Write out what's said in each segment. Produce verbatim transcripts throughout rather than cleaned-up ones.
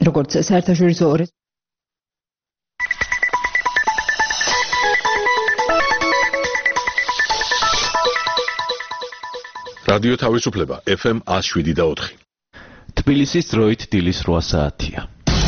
როგორც საერთაშორისო რადიო თავისუფლება ეფ ემ one oh seven და four. თბილისის დროით დილის რვა საათია.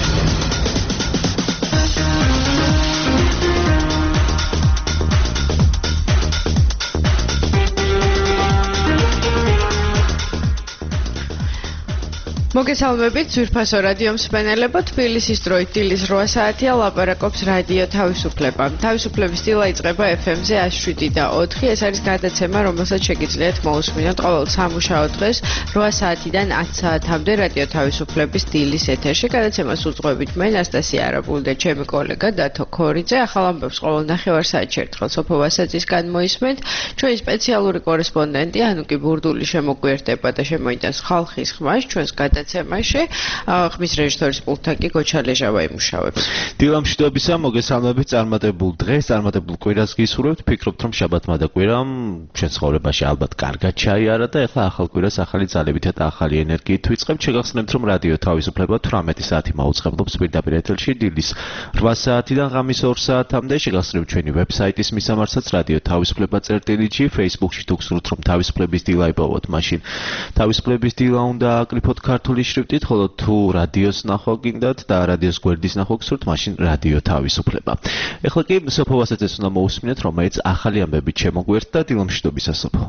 მოგესალმებით, ძვირფასო რადიო მსმენელებო, თბილისის დროით დილის რვა საათია, ლაპარაკობს რადიო თავისუფლება. თავისუფლების დილა იწყება ეფ ემ-ზე one oh seven და four. ეს არის გადაცემა, რომელსაც შეგიძლიათ მოусმინოთ ყოველ სამუშაო დღეს რვა საათიდან ათი საათამდე რადიო თავისუფლების დილის ეთერში. გადაცემას უძღვებით მე, ნასტასია არაბული და ჩემი კოლეგა დათო ქორიძე. ახალ ამბებს ყოველ ნახევარ-საათში ერთხელ სოფო ვასაძისგან მოისმენთ. ჩვენი სპეციალური კორესპონდენტი ანუკი ბურდული შემოგვიერთება და შემოიტანს ხალხის ხმას ჩვენს გადაცემაში. ხმის რეჟისორის პულტთან კი გოჩა ლეჟავა იმუშავებს. დილა მშვიდობისა, მოგესალმებით წარმატებულ დღეს, წარმატებულ კვირას გისურვებთ. ფიქრობთ, რომ შაბათმა და კვირამ ჩვენ ცხოვრებაში ალბათ კარგად ჩაიარა და ეხლა ახალ კვირას ახალი ძალებითა და ახალი ენერგიით ვიწყებთ. შეგახსენებთ, რომ რადიო თავისუფლება თვრამეტი საათი მაუწყებლობს პირდაპირ ეთერში დილის რვა საათიდან ღამის ორ საათამდე. შეგახსენებთ ჩვენი ვებსაიტის მისამართსაც რადიო თავისუფლება წერტილი ჯი, Facebook-ში თუ გსურთ, რომ თავისუფლების დილა იპოვოთ, მაშინ თავისუფლების დილა უნდა აკრიფოთ ქართული შრიფტით, ხოლო თუ რადიოს ნახვა გინდათ და რადიოს გვერდის ნახვა გსურთ, მაშინ რადიო თავისუფლება. ეხლა კი სოფო ვასაძეს უნდა მოусმინეთ, რომელიც ახალი ამბებით შემოგვიერთდა. დილა მშვიდობისა, სოფო.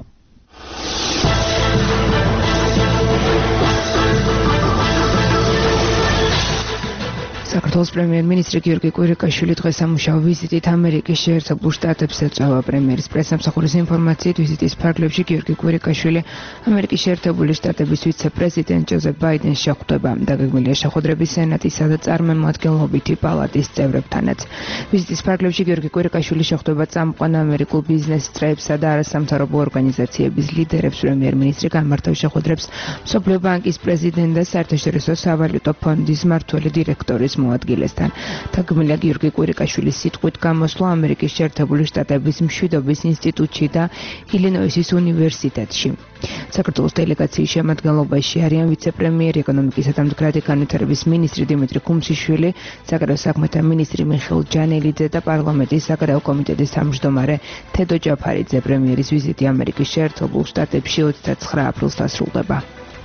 საქართველოს პრემიერ-მინისტრი გიორგი კვირიკაშვილი დღეს სამუშაო ვიზიტით ამერიკის შეერთებულ შტატებს ეწევა. პრემიერის პრესსამსახურის ინფორმაციით ვიზიტის ფარგლებში გიორგი კვირიკაშვილი ამერიკის შეერთებული შტატების ვიცე-პრეზიდენტ ჯოზეფ ბაიდენს შეხვდება. დაგეგმილია შეხვედრები სენატისა და წარმომადგენლობითი პალატის წევრებთანაც. ვიზიტის ფარგლებში გიორგი კვირიკაშვილი შეხვდება წამყვან ამერიკულ ბიზნეს წრეებსა და არასამთავრობო ორგანიზაციების ლიდერებს. პრემიერ-მინისტრი გამართავს შეხვედრებს მსოფლიო ბანკის პრეზიდენტ და საერთაშორისო სავალუტო ფონდის მმართველი დირექტორის მოადგილესთან. თაგმილია გიორგი კვირიკაშვილის სიტყვით გამოსვლა ამერიკის შეერთებული შტატების მშვიდობის ინსტიტუტში და ილინოისის უნივერსიტეტში. საქართველოს დელეგაციის შემადგენლობაში არიან ვიცე-პრემიერი, ეკონომიკისა და მდგრადი განვითარების მინისტრი დიმიტრი ქუმსიშვილი, საგარეო საქმეთა მინისტრი მიხეილ ჯანელიძე და პარლამენტის საგარეო კომიტეტის თავმჯდომარე თედო ჯაფარიძე. პრემიერის ვიზიტი ამერიკის შეერთებულ შტატებში ოცდათვრამეტ აპრილს დასრულდება.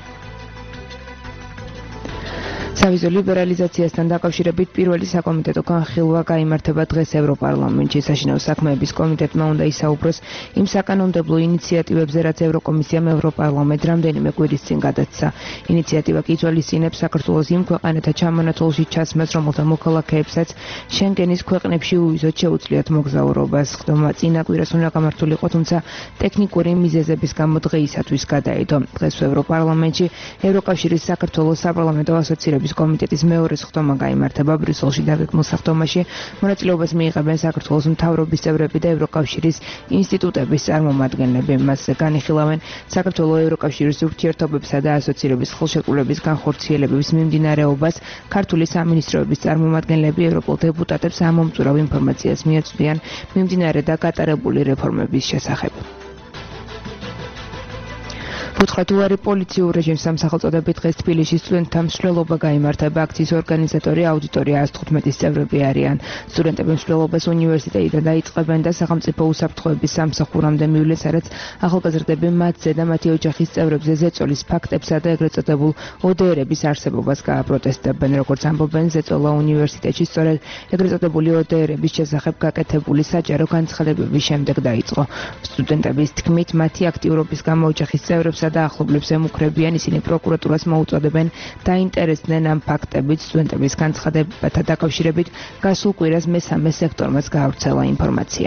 სავიზო ლიბერალიზაციასთან დაკავშირებით პირველი საკომიტეტო განხილვა გაიმართება დღეს ევროპარლამენტში. საშინაო საქმეების კომიტეტმა უნდა ისაუბროს იმ საკანონმდებლო ინიციატივებზე, რაც ევროკომისიამ ევროპარლამენტს რამდენიმე კვირის წინ გადაცა. ინიციატივა კი ითვალისწინებს საქართველოს იმ ქვეყანათა ჩამონათვალში ჩასმას, რომელთა მოქალაქეებსაც შენგენის ქვეყნებში უვიზოდ შეუძლიათ მოგზაურობა. ხდომა წინა კვირას უნდა გამართულიყო, თუმცა ტექნიკური მიზეზების გამო დღეისათვის გადაიდო. დღეს ევროპარლამენტში ევროკავშირის საქართველოს საპარლამენტო ასოცირების კომიტეტის მეორე სხდომა გაიმართება. ბრიუსელში დაგეგმილ სხდომაში მონაწილეობას მიიღებენ საქართველოს მთავრობის წევრები და ევროკავშირის ინსტიტუტების წარმომადგენლები. მასზე განიხილავენ საქართველოს ევროკავშირის ურთიერთობებსა და ასოცირების ხელშეკრულების განხორციელების მიმდინარეობას. ქართული სამინისტროების წარმომადგენლები ევროპულ დეპუტატებს ამომწურავ ინფორმაციას მიეწვდიან მიმდინარე და გატარებული რეფორმების შესახებ. ფუთხათუარი პოლიციურ რეჟიმს სახელწოდებით დღეს თბილისში სტუდენტთა მსვლელობა გაიმართება. აქციის ორგანიზატორი აუდიტორია one hundred twelve-ის წევრები არიან. სტუდენტები მსვლელობას უნივერსიტეტიდან დაიწყებენ და სახელმწიფო უსაფრთხოების სამსახურამდე მივლენ, სადაც ახალგაზრდები მათზე და მათი ოჯახის წევრებზე ზეწოლის ფაქტებსა და ეგრეთ წოდებულ ო დე ერების არსებობას გააპროტესტებენ. როგორც ამბობენ, ზეწოლა უნივერსიტეტში სწორედ ეგრეთ წოდებული ო დე ერების შესახებ გაკეთებული საჯარო განცხადებების შემდეგ დაიწყო. სტუდენტების თქმით, მათი აქტიურობის გამო ოჯახის წევრებს და ახლობლებს ემუქრებიან. ისინი პროკურატურას მოუწოდებენ დაინტერესდნენ ამ ფაქტებით. სტუდენტების განცხადებათა დაკავშირებით გასულ კვირას მესამე სექტორმაც გაავრცელა ინფორმაცია.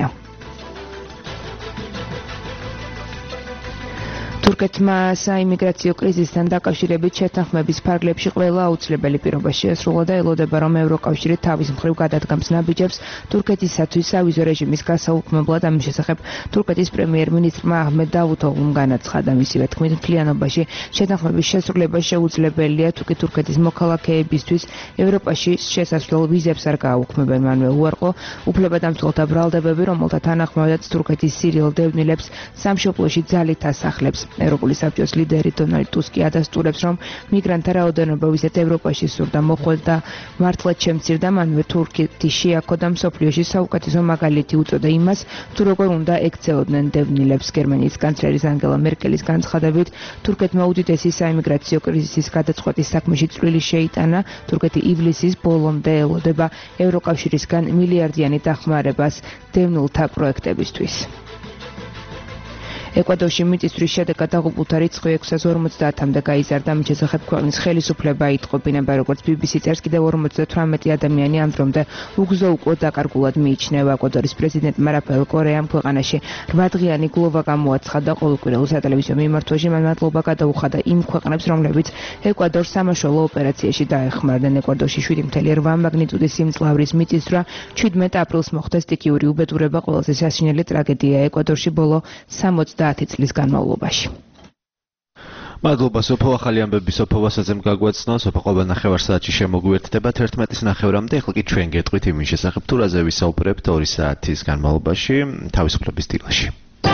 თურქეთმა საიმიგრაციო კრიზისთან დაკავშირებით შეთანხმების ფარგლებში ყველა აუცილებელი პირობა შეესრულა და ელოდება, რომ ევროკავშირი თავის მხრივ გადადგამს ნაბიჯებს თურქეთისათვის სავიზო რეჟიმის გასაუქმებლად. ამის შესახებ თურქეთის პრემიერ-მინისტრმა აჰმედ დავუთოღლუმ განაცხადა. მისივე თქმით, მთლიანობაში შეთანხმების შესრულება შეუძლებელია, თუკი თურქეთის მოქალაქეებისთვის ევროპაში შესასვლელ ვიზებს არ გააუქმებენ. მანვე უარყო უფლებადამცველთა ბრალდებები, რომელთა თანახმადაც თურქეთის სირიელ დევნილებს სამშობლოში ძალით ასახლებს. ევროპული საბჭოს ლიდერი დონალდ ტუსკი ადასტურებს, რომ მიგრანტთა რაოდენობა ვიზეთ ევროპაში სურდა მოხვალ და მართლაც შემცირდა, მანვე თურქეთი შეაქო და მსოფლიოში საუკეთესო მაგალითი უწოდა იმას, თუ როგორ უნდა ექცეოდნენ დევნილებს. გერმანიის კანცლერის ანგელა მერკელის განცხადებით, თურქეთმა უდიდესი საიმიგრაციო კრიზისის გადაწყვეტის საქმეში წვლილი შეიტანა. თურქეთი ივლისის ბოლომდე ელოდება ევროკავშირისგან მილიარდიანი დახმარებას დევნილთა პროექტებისთვის. ეკვადორში მიწისძვრის შედეგად დაღუპულთა რიცხვი ექვსი ათას ორმოცდაათამდე გაიზარდა. მის შესახებ ქვეყნის ხელისუფლება იტყო. ბინება, როგორც ბი ბი სი წერს, კიდევ ორმოცდათვრამეტი ადამიანი ამ დრომდე უგზო-უკვლო დაკარგულად მიიჩნევა. ეკვადორის პრეზიდენტმა რაფაელ კორეამ ქვეყანაში რვადღიანი გლოვა გამოაცხადა. ყოველკვირეულ სატელევიზიო მიმართვაში მან მადლობა გადაუხადა იმ ქვეყნებს, რომლებიც ეკვადორს სამაშველო ოპერაციაში დაეხმარნენ. ეკვადორში შვიდი ფاصლე რვა მაგნიტუდის სიმძლავრის მიწისძვრა ჩვიდმეტ აპრილს მოხდა. სტიქიური უბედურება ყველაზე სასინელი ტრაგედია ეკვადორში ბოლო სამოცდაათი წლის განმავლობაში. მადლობა სოფო, ახალი ამბები სოფო ვასაძემ გაგვაცნო. სოფო ყოველ ნახევარ საათში შემოგვიერთდება თერთმეტის ნახევრამდე. ახლა კი ჩვენ გეტყვით იმის შესახებ, თუ რაზე ვისაუბრებთ ორი საათის განმავლობაში თავისუფლების დილაში.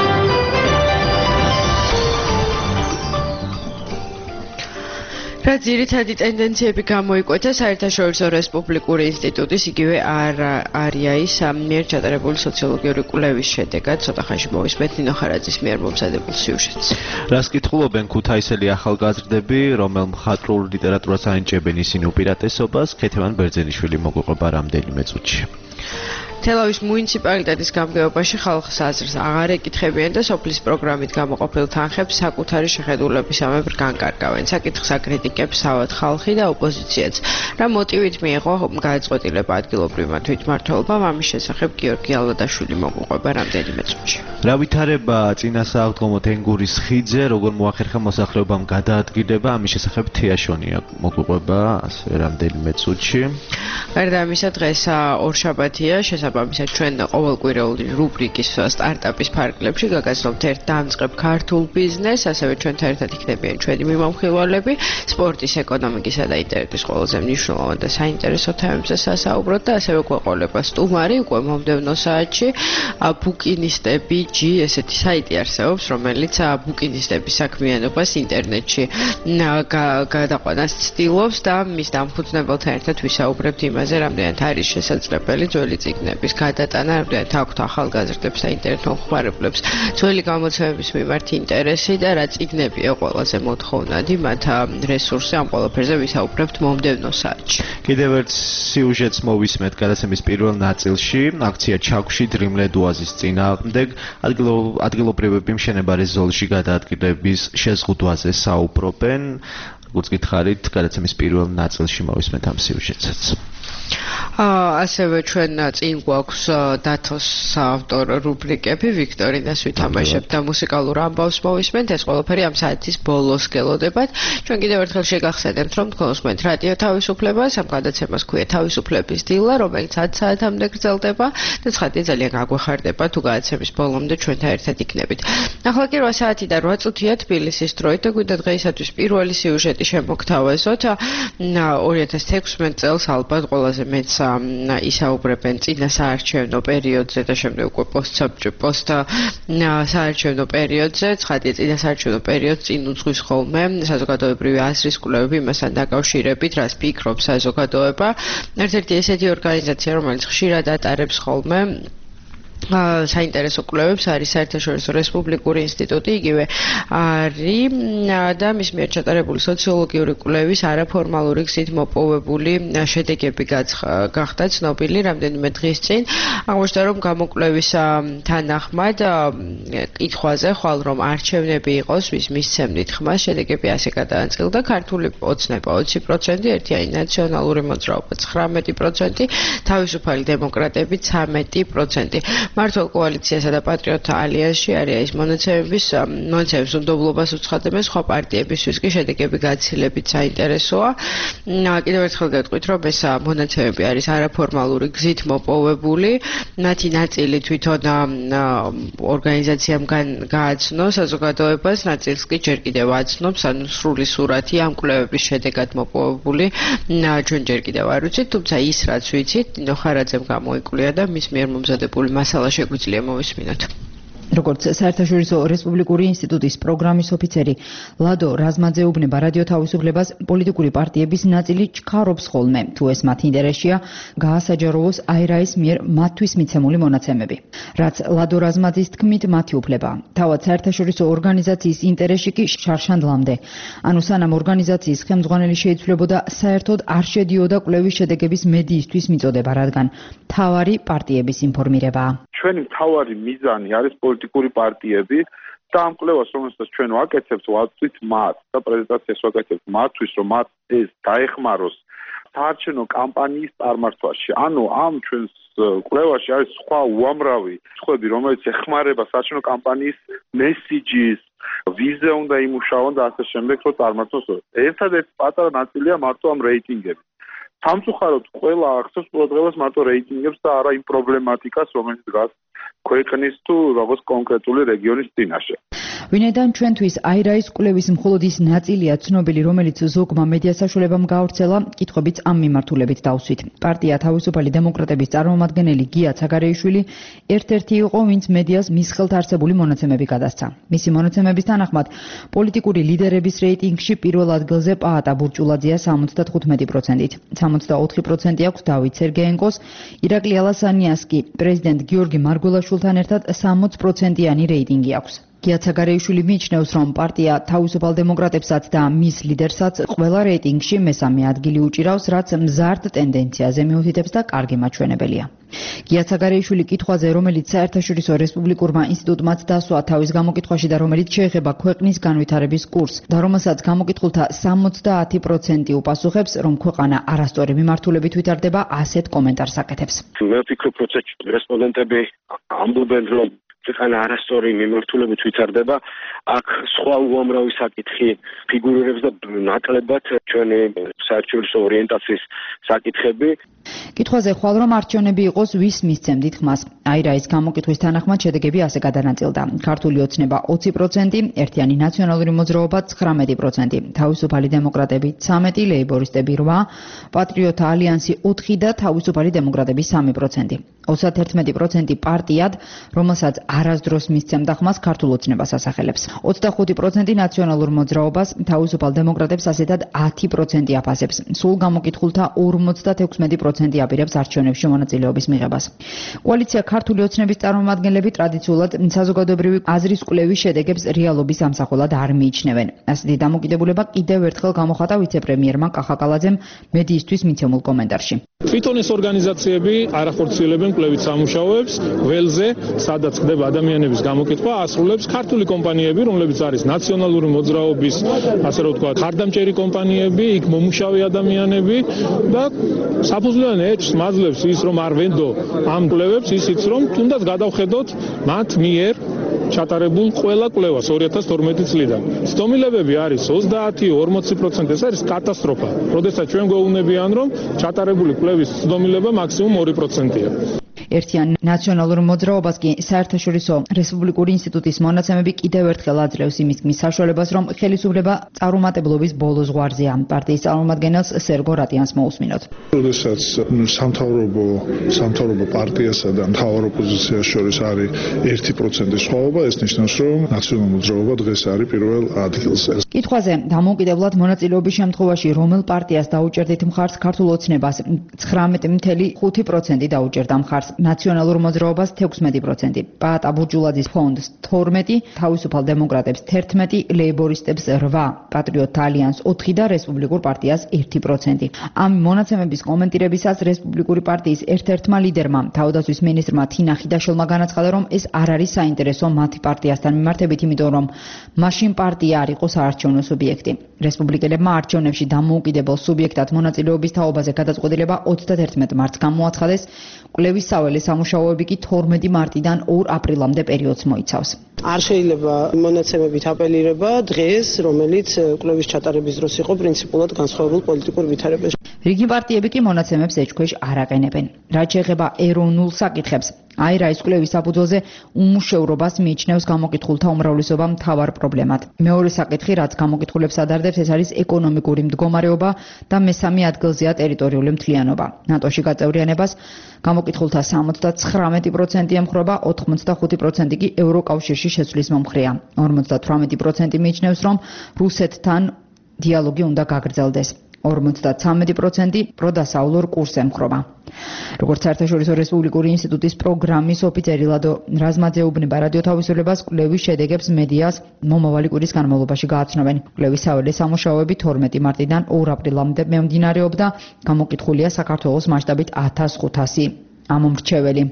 რა ძირითადი ტენდენციები გამოიკვეთა საერთაშორისო რესპუბლიკური ინსტიტუტის იგივე არ-აის მიერ ჩატარებული სოციოლოგიური კვლევის შედეგად ცოტა ხანში მოვისმენთ ნინო ხარაძის მიერ მომზადებულ სიუჟეტს. რას კითხულობენ ქუთაისელი ახალგაზრდები, რომელ მხატვრულ ლიტერატურას ანიჭებენ ისინი უპირატესობას, ქეთევან ბერძენიშვილი მოგვიყვება რამდენიმე წუთში. თელავის მუნიციპალიტეტის გამგეობაში ხალხს აზრს აღარ ეკითხებიან და სოფლის პროგრამით გამოყოფილ თანხებს საკუთარი შეხედულებისამებრ განკარგავენ. საკითხს აკრიტიკებს თავად ხალხი და ოპოზიციაც. რა მოტივით მიიღო გადაწყვეტილება ადგილობრივმა თვითმმართველობამ, ამის შესახებ გიორგი ალვადაშვილი მოგვიყვება რამდენიმე წუთში. რა ვითარება წინასააღდგომო თენგურის ხიდზე, როგორ მოახერხა მოსახლეობამ გადაადგილება, ამის შესახებ თეაშონია მოგვიყვება ასე რამდენიმე წუთში. გარდა ამისა, დღეს ორშაბათია, შესაბამისად ჩვენ ყოველკვირეული რუბრიკის სტარტაპის ფარგლებში გაგაცნობთ ერთ დამწყებ ქართულ ბიზნესს, ასევე ჩვენთან ერთად იქნებიან ჩვენი მიმოხილველები, სპორტის, ეკონომიკისა და ინტელექტის ყველაზე მნიშვნელოვან და საინტერესო თემებზე სასაუბროთ და ასევე გვეყოლება სტუმარი უკვე მომდევნო საათში ბუკინისტები ჯი ესეთი საიტი არსებობს, რომელიც ბუკინისტების საქმიანობას ინტერნეტში გადაყვანას ცდილობს და მის დამფუძნებელთან ერთად ვისაუბრებთ იმაზე, რამდენად არის შესაძლებელი ძველი წიგნების გადატანა, რამდენად აქვთ ახალგაზრდებს და ინტერნეტ მომხმარებლებს ძველი გამოცემების მიმართ ინტერესი და რა წიგნებია ყველაზე მოთხოვნადი მათ რესურსზე, ამ ყველაფერზე ვისაუბრებთ მომდევნო საათში. კიდევ ერთ სიუჟეტს მოვისმენთ გადაცემის პირველ ნაწილში, აქცია ჩაქვში დრიმლე დუაზის წინააღმდეგ, ადგილობრივები მშენებარე ზოლში გადაადგილების შეზღუდვაზე საუბრობენ. როგორც გითხარით, გადაცემის პირველ ნაწილში მოვისმენთ ამ სიუჟეტსაც. ასევე ჩვენ წინ გვაქვს დათოს საავტორო რუბრიკები, ვიქტორინას ვითამაშებთ და მუსიკალურ ამბავს მოვისმენთ. ეს ყველაფერი ამ საათის ბოლოს გელოდებათ. ჩვენ კიდევ ერთხელ შეგახსენებთ, რომ თქვენ რადიო თავისუფლებას, ამ გადაცემას ქვია თავისუფლების დილა, რომელიც ათ საათამდე გრძელდება და ცხადია ძალიან გაგვეხარდება თუ გადაცემის ბოლომდე ჩვენთან ერთად იქნებით. ახლა კი რვა საათი და რვა წუთია თბილისის დროით და გვინდა დღეისათვის პირველი სიუჟეტი შემოგთავაზოთ. ორი ათას თექვსმეტ წელს ალბათ ყველაზე მეც ისაუბრებენ წინა საარჩევნო პერიოდზე და შემდეგ უკვე პოსტ საარჩევნო პერიოდზე. ცხადია, წინა საარჩევნო პერიოდს წინ უძღვის ხოლმე საზოგადოებრივი აზრის კვლევები იმასთან დაკავშირებით, რას ფიქრობს საზოგადოება. ერთ-ერთი ესეთი ორგანიზაცია, რომელიც ხშირად ატარებს ხოლმე საინტერესო კვლევებს არის საერთაშორისო რესპუბლიკური ინსტიტუტი, იგივე არის და მის მიერ ჩატარებული სოციოლოგიური კვლევის არაფორმალური გზით მოპოვებული შედეგები გახდა ცნობილი რამდენიმე დღის წინ. აღმოჩნდა, რომ გამოკვლევის თანახმად კითხვაზე, ხვალ რომ არჩევნები იყოს ვის მისცემდით ხმას, შედეგები ასე გადაანაწილდა: ქართული ოცნება ოცი პროცენტი, ერთიანი ნაციონალური მოძრაობა ცხრამეტი პროცენტი, თავისუფალი დემოკრატები ცამეტი პროცენტი. მართლ კოალიციასა და პატრიოტთა ალიანსში არის ის მონაცემების მონაცემების უნდობლობას უცხადებენ, სხვა პარტიებისთვის კი შედეგები გაცილებით საინტერესოა. კიდევ ერთხელ გეტყვით, რომ ეს მონაცემები არის არაფორმალური გზით მოპოვებული, მათი ნაწილი თვითონ ორგანიზაციამ გააცნო საზოგადოებას, ნაწილს კი ჯერ კიდევ აცნობს, ანუ სრული სურათი ამ კვლევების შედეგად მოპოვებული ჩვენ ჯერ კიდევ არ ვიცით, თუმცა ის რაც ვიცით, ნინო ხარაძემ გამოიკვლია და მის მიერ მომზადებული მასალა შეგვიძლია მოვისმინოთ. როგორც საერთაშორისო რესპუბლიკური ინსტიტუტის პროგრამის ოფიცერი ლადო რაზმაძე უბნება რადიო თავისუფლებას, პოლიტიკური პარტიების ნაწილი ჩქარობს ხოლმე, თუ ეს მათ ინტერესია, გაასაჯაროვოს აირაის მიერ მათთვის მიცემული მონაცემები. რაც ლადო რაზმაძის თქმით მათი უფლებაა. თავად საერთაშორისო ორგანიზაციის ინტერესში კი შარშანდლამდე. ანუ სანამ ორგანიზაციის ხელმძღვანელი შეიცვლებოდა, საერთოდ არ შედიოდა კვლევის შედეგების მედიისთვის მიწოდება, რადგან მთავარი პარტიების ინფორმირებაა. ჩვენი მთავარი მიზანი არის პოლიტიკური პარტიები და ამ კვლევას, რომელსაც ჩვენ ვაკეთებთ, ვაწვით მათ და პრეზენტაციას ვაკეთებთ მათთვის, რომ მათ ეს დაეხმაროს საარჩევნო კამპანიის წარმართვაში. ანუ ამ ჩვენს კვლევაში არის სხვა უამრავი სხვები, რომელიც ეხმარება საარჩევნო კამპანიის მესიჯის, ვიზზე უნდა იმუშაონ და ასე შემდეგ, რომ წარმართოს. ერთადერთი პატარა ნაწილია მარტო ამ რეიტინგები. სამწუხაროდ ყველა ახსოვს ყურადღებას მარტო რეიტინგებს და არა იმ პრობლემატიკას, რომელიც დგას ქვეყნის თუ როგორც კონკრეტული რეგიონის წინაშე. ვინედან ჩვენთვის აირაის კვლევის მხოლოდ ის ნაწილია ცნობილი, რომელიც ზოგმა მედია საშუალებამ გაავრცელა, კითხვებიც ამ მიმართულებით დავსვით. პარტია თავისუფალი დემოკრატების წარმომადგენელი გია ცაგარეიშვილი ერთ-ერთი იყო, ვინც მედიას მის ხელთ არსებული მონაცემები გადასცა. მისი მონაცემების თანახმად, პოლიტიკური ლიდერების რეიტინგში პირველ ადგილზე პაატა ბურჭულაძეა სამოცდათხუთმეტი პროცენტით. სამოცდაოთხი პროცენტი აქვს დავით სერგეენკოს, ირაკლი ალასანიას კი პრეზიდენტ გიორგი მარგველაშვილთან ერთად სამოცდაოთხ პროცენტიანი რეიტინგი აქვს. გია ცაგარეიშვილი მიიჩნევს, რომ პარტია თავისუფალ დემოკრატებსაც და მის ლიდერსაც ყველა რეიტინგში მესამე ადგილი უჭირავს, რაც მზარდ ტენდენციაზე მიუთითებს და კარგი მაჩვენებელია. გია ცაგარეიშვილი კითხვაზე, რომელიც საერთაშორისო რესპუბლიკურმა ინსტიტუტმაც დასვა თავის გამოკითხვაში და რომელიც შეეხება ქვეყნის განვითარების კურსს და რომელსაც გამოკითხულთა სამოცდაათი პროცენტი უპასუხებს, რომ ქვეყანა არასწორი მიმართულებით ვითარდება, ასეთ კომენტარს აკეთებს. მე ვფიქრობ, რომ რესპონდენტები ამბობენ, რომ ქვეყანა არასწორი მიმართულებით ვითარდება, აქ სხვა უამრავი საკითხი ფიგურირებს და ნაკლებად ჩვენი საერთაშორისო ორიენტაციის საკითხები. კითხვაზე ხვალ რომ არჩევნები იყოს, ვის მისცემდით ხმას? აირაის გამოკითხვის თანახმად შედეგები ასე გადანაწილდა. ქართული ოცნება ოცი პროცენტი, ერთიანი ნაციონალური მოძრაობა ცხრამეტი პროცენტი, თავისუფალი დემოკრატები ცამეტი, ლეიბორისტები რვა, პატრიოტთა ალიანსი ოთხი და თავისუფალი დემოკრატები სამი პროცენტი. ოცდაერთმეტი პროცენტი პარტიად, რომელსაც არასდროს მისცემდა ხმას, ქართულ ოცნებას ასახელებს. ოცდახუთი პროცენტი ნაციონალურ მოძრაობას, თავისუფალ დემოკრატებს ასეთად ათი პროცენტი აფასებს. სულ გამოკითხულთა ორმოცდათექვსმეტი პროცენტი აპირებს არჩევნებში მონაწილეობის მიღებას. კოალიცია ქართული ოცნების წარმომადგენლები ტრადიციულად საზოგადოებრივი აზრის კვლევის შედეგებს რეალობის ამსახველად არ მიიჩნევენ. ასეთი დამოკიდებულება კიდევ ერთხელ გამოხატა ვიცე-პრემიერმა კახა კალაძემ მედიისთვის მიცემულ კომენტარში. თვითონ ეს ორგანიზაციები არ ახორციელებენ კვლევით სამუშაოებს, ველზე, სადაც ხდება ადამიანების გამოკითხვა, ასრულებს ქართული კომპანიები, რომლებიც არის ნაციონალური მოძრაობის, ასე რომ ვთქვათ, ხარდამჭერი კომპანიები, იქ მომუშავე ადამიანები და საფუძვლიან ეჭვს მაძლევს ის, რომ არ ვენდო ამ კვლევებს, ისიც რომ თუნდაც გადავხედოთ მათ მიერ ჩატარებულ ყველა კვლევას ორი ათას თორმეტი წლიდან. ცდომილებები არის ოცდაათი ორმოცი პროცენტი, ეს არის კატასტროფა. როდესაც ჩვენ გვეუბნებიან, რომ ჩატარებული კვლევის ცდომილება მაქსიმუმ ორი პროცენტია. ერთიან ნაციონალურ მოძრაობას კი საერთაშორისო რესპუბლიკური ინსტიტუტის მონაცემები კიდევ ერთხელ აძლევს იმის თქმის საშუალებას, რომ ხელისუფლება წარუმატებლობის ბოლო ზღვარზეა. პარტიის წარმომადგენელს სერგო რატიანს მოусმინოთ. როდესაც სამთავრობო სამთავრობო პარტიასა და მთავარ ოპოზიციას შორის არის ერთი პროცენტი სხვაობა, ეს ნიშნავს, რომ ნაციონალურ მოძრაობა დღეს არის პირველ ადგილზე. კითხვაზე დამოუკიდებლად მონაწილეობის შემთხვევაში რომელ პარტიას დაუჭერდით მხარს? ქართულ ოცნებას ცხრამეტი წამლ ხუთი პროცენტი დაუჭერდა მხარს, ნაციონალურ მოძრაობას თექვსმეტი პროცენტი, პაატა ბურჭულაძის ფონდს თორმეტი, თავისუფალ დემოკრატებს თერთმეტი, ლეიბორისტებს რვა, პატრიოტთა ალიანსს ოთხი და რესპუბლიკურ პარტიას ერთი პროცენტი. ამ მონაცემების კომენტირებისას რესპუბლიკური პარტიის ერთ-ერთმა ლიდერმა, თავდაცვის მინისტრმა თინა ხიდაშელმა განაცხადა, რომ ეს არ არის საინტერესო მათი პარტიასთან მიმართებით, იმიტომ რომ მაშინ პარტია არ იყო საარჩევნო სუბიექტი. რესპუბლიკელებმა არჩევნებში დამოუკიდებელ სუბიექტად მონაწილეობის თაობაზე გადაწყვეტილება ოცდაათი მარტს გამოაცხადეს. კვლევის საველე სამუშაოები კი თორმეტი მარტიდან ორ აპრილამდე პერიოდს მოიცავს. არ შეიძლება მონაცემებით აპელირება დღეს, რომელიც კვლევის ჩატარების დროს იყო პრინციპულად განსხვავებულ პოლიტიკურ ვითარებაში. რიგი პარტიები კი მონაცემებს ეჭქვეშ არ აყენებენ. რაც შეეხება ეროვნულ საკითხებს, აირაის კვლევის საფუძველზე უმუშევრობას მიიჩნევს გამოკითხულთა უმრავლესობა მთავარ პრობლემად. მეორე საკითხი, რაც გამოკითხულებს ადარდებს, ეს არის ეკონომიკური მდგომარეობა და მესამე ადგილზეა ტერიტორიული მთლიანობა. ნატოში გაწევრიანებას გამოკითხულთა სამოცდათხრამეტი პროცენტი ემხრობა, ოთხმოცდახუთი პროცენტი კი ევროკავშირში შეცვლის მომხრეა. ორმოცდათვრამეტი პროცენტი მიიჩნევს, რომ რუსეთთან დიალოგი უნდა გაგრძელდეს. ორმოცდათვრამეტი პროცენტი პროდასავლურ კურსს ემხრობა. როგორც საერთაშორისო რესპუბლიკური ინსტიტუტის პროგრამის ოფიცერი ლადო რაზმაძე ეუბნება რადიო თავისუფლებას, კვლევის შედეგებს მედიას მომავალი კვირის განმავლობაში გააცნობენ. კვლევის საველე სამუშაოები თორმეტი მარტიდან ორ აპრილამდე მიმდინარეობდა, გამოკითხულია საქართველოს მასშტაბით ათას ხუთასი ამომრჩეველი.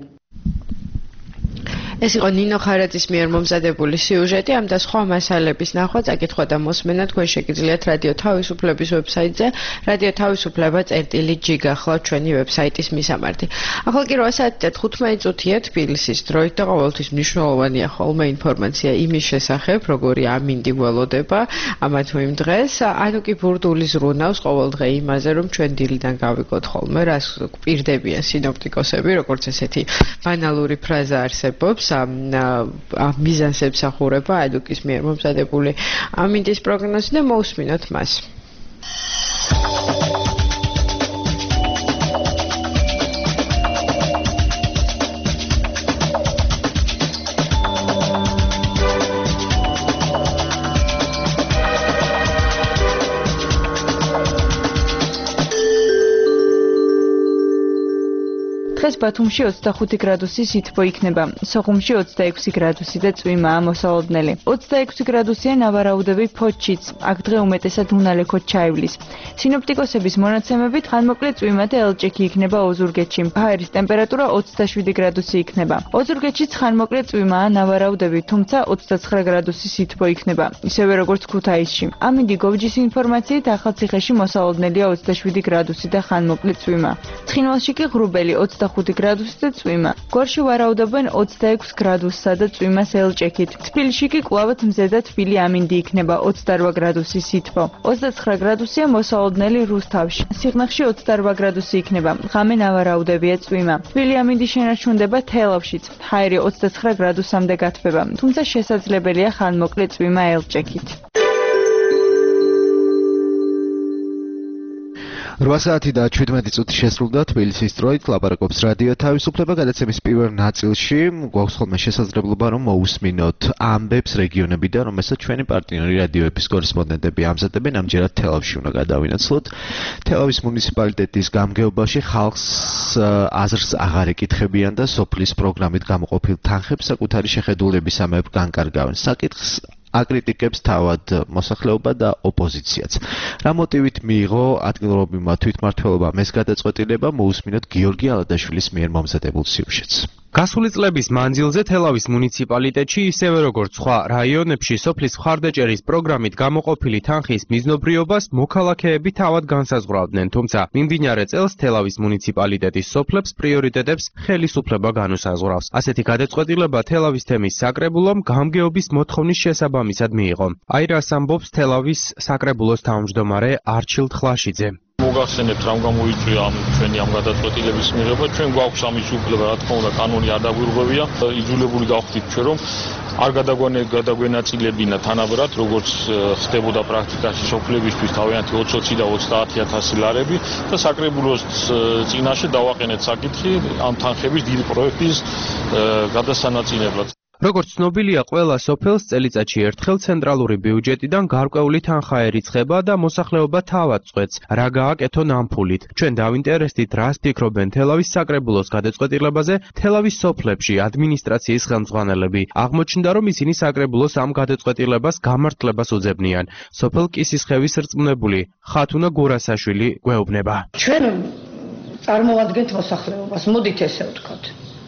ეს იყო ნინო ხარაძის მიერ მომზადებული სიუჟეტი. ამ და სხვა მასალების ნახვა, წაკითხვა და მოსმენა თქვენ შეგიძლიათ რადიო თავისუფლების ვებსაიტზე radio თავისუფლება წერტილი ჯი გახლავთ ჩვენი ვებსაიტის მისამართი. ახლა კი რვა საათი და თხუთმეტი წუთია თბილისის დროით და ყოველთვის მნიშვნელოვანია ხოლმე ინფორმაცია იმის შესახებ, როგორი ამინდი გველოდება ამა თუ იმ დღეს. ანუ კი ბურდული ზრუნავს ყოველდღე იმაზე, რომ ჩვენ დილიდან გავიგოთ ხოლმე, რას გვპირდებიან სინოპტიკოსები, როგორც ესეთი ბანალური ფრაზა არსებობს. ამ მიზანს ემსახურება აიდუკის მიერ მომზადებული ამინდის პროგნოზი და მოусმინოთ მას. დღეს ბათუმში ოცდახუთი გრადუსი სითბო იქნება, სოხუმში ოცდაექვსი გრადუსი და წვიმაა მოსალოდნელი. ოცდაექვსი გრადუსია ნავარაუდები ფოთშიც, აქ დღე უმეტესად უნალექოდ ჩაივლის. სინოპტიკოსების მონაცემებით ხანმოკლე წვიმა და ელჭექი იქნება ოზურგეთში, ჰაერის ტემპერატურა ოცდაშვიდი გრადუსი იქნება. ოზურგეთშიც ხანმოკლე წვიმაა ნავარაუდები, თუმცა ოცდაცხრა გრადუსი სითბო იქნება, ისევე როგორც ქუთაისში. ამინდი გოვჯის ინფორმაციით ახალციხეში მოსალოდნელია ოცდაშვიდი გრადუსი და ხანმოკლე წვიმა. ცხინვალში კი ღრუბელი ოცდახუთი გრადუსი და წვიმა. გორში ვარაუდობენ ოცდაექვსი გრადუსსა და წვიმას ელჭექით. თბილისში კი კვლავად მზე და თბილი ამინდი იქნება ოცდარვა გრადუსი სითბო. ოცდაცხრა გრადუსია მოსალოდნელი რუსთავში. სიღნაღში ოცდარვა გრადუსი იქნება. ღამე ნავარაუდებია წვიმა. თბილი ამინდი შენარჩუნდება თელავშიც. ჰაერი ოცდაცხრა გრადუსამდე გათბება, თუმცა შესაძლებელია ხანმოკლე წვიმა ელჭექით. რვა საათი და შვიდმეტი წუთი შესრულდა თბილისის დროით, ლაპარაკობს რადიო თავისუფლება. გადაცემის პირველ ნაწილში გვაქვს ხოლმე შესაძლებლობა, რომ მოусმინოთ ამბებს რეგიონებიდან, რომელსაც ჩვენი პარტნიორი რადიოების კორესპონდენტები ამზადებენ. ამჯერად თელავში უნდა გადავინაცვლოთ. თელავის მუნიციპალიტეტის გამგეობაში ხალხს აზრს აღარ ეკითხებიან და სოფლის პროგრამით გამოყოფილ თანხებს საკუთარი შეხედულებისამებრ განკარგავენ. საკითხს აკრიტიკებს თავად მოსახლეობა და ოპოზიციაც. რა მოტივით მიიღო ადგილობრივმა თვითმმართველობამ ეს გადაწყვეტილება, მოусმინოთ გიორგი ალადაშვილის მიერ მომზადებულ სიუჟეტს. გასული წლების მანძილზე თელავის მუნიციპალიტეტში, ისევე როგორც სხვა რაიონებში, სოფლის მხარდაჭერის პროგრამით გამოყოფილი თანხის მიზნობრიობას მოქალაქეები თავად განსაზღვრავდნენ, თუმცა მიმდინარე წელს თელავის მუნიციპალიტეტის სოფლებს პრიორიტეტებს ხელისუფლება განუსაზღვრავს. ასეთი გადაწყვეტილება თელავის თემის საკრებულომ გამგეობის მოთხოვნის შესაბამისად მიიღო. აირას ამბობს თელავის საკრებულოს თავმჯდომარე არჩილ თხლაშიძე. მოგახსენებთ რამ გამოიწვია ამ ჩვენი ამ გადაწყვეტილების მიღება. ჩვენ გვაქვს ამის უფლება, რა თქმა უნდა, კანონი არ დაგვირღვევია. იძულებული გავხდით ჩვენ, რომ არ გადაგვენაწილებინა თანაბრად, როგორც ხდებოდა პრაქტიკაში სოფლებისთვის თავიანთი ოცი და ოცდაათი ათასი ლარები და საკრებულოს წინაშე დავაყენეთ საკითხი ამ თანხების დიდი პროექტის გადასანაწილებლად. როგორც ცნობილია, ყველა სოფელს წელიწადში ერთხელ ცენტრალური ბიუჯეტიდან გარკვეული თანხა ერიცხება და მოსახლეობა თავად წვეთს, რა გააკეთონ ამ ფულით. ჩვენ დავინტერესდით, რას ფიქრობენ თელავის საკრებულოს გადაწყვეტილებაზე თელავის სოფლებში ადმინისტრაციის ხელმძღვანელები. აღმოჩნდა, რომ ისინი საკრებულოს ამ გადაწყვეტილებას გამართლებას უძებნიან. სოფელ კისისხევის რწმუნებული ხათუნა გურასაშვილი გვეუბნება. ჩვენ წარმოვადგენთ მოსახლეობას, მოდით ესე ვთქვათ.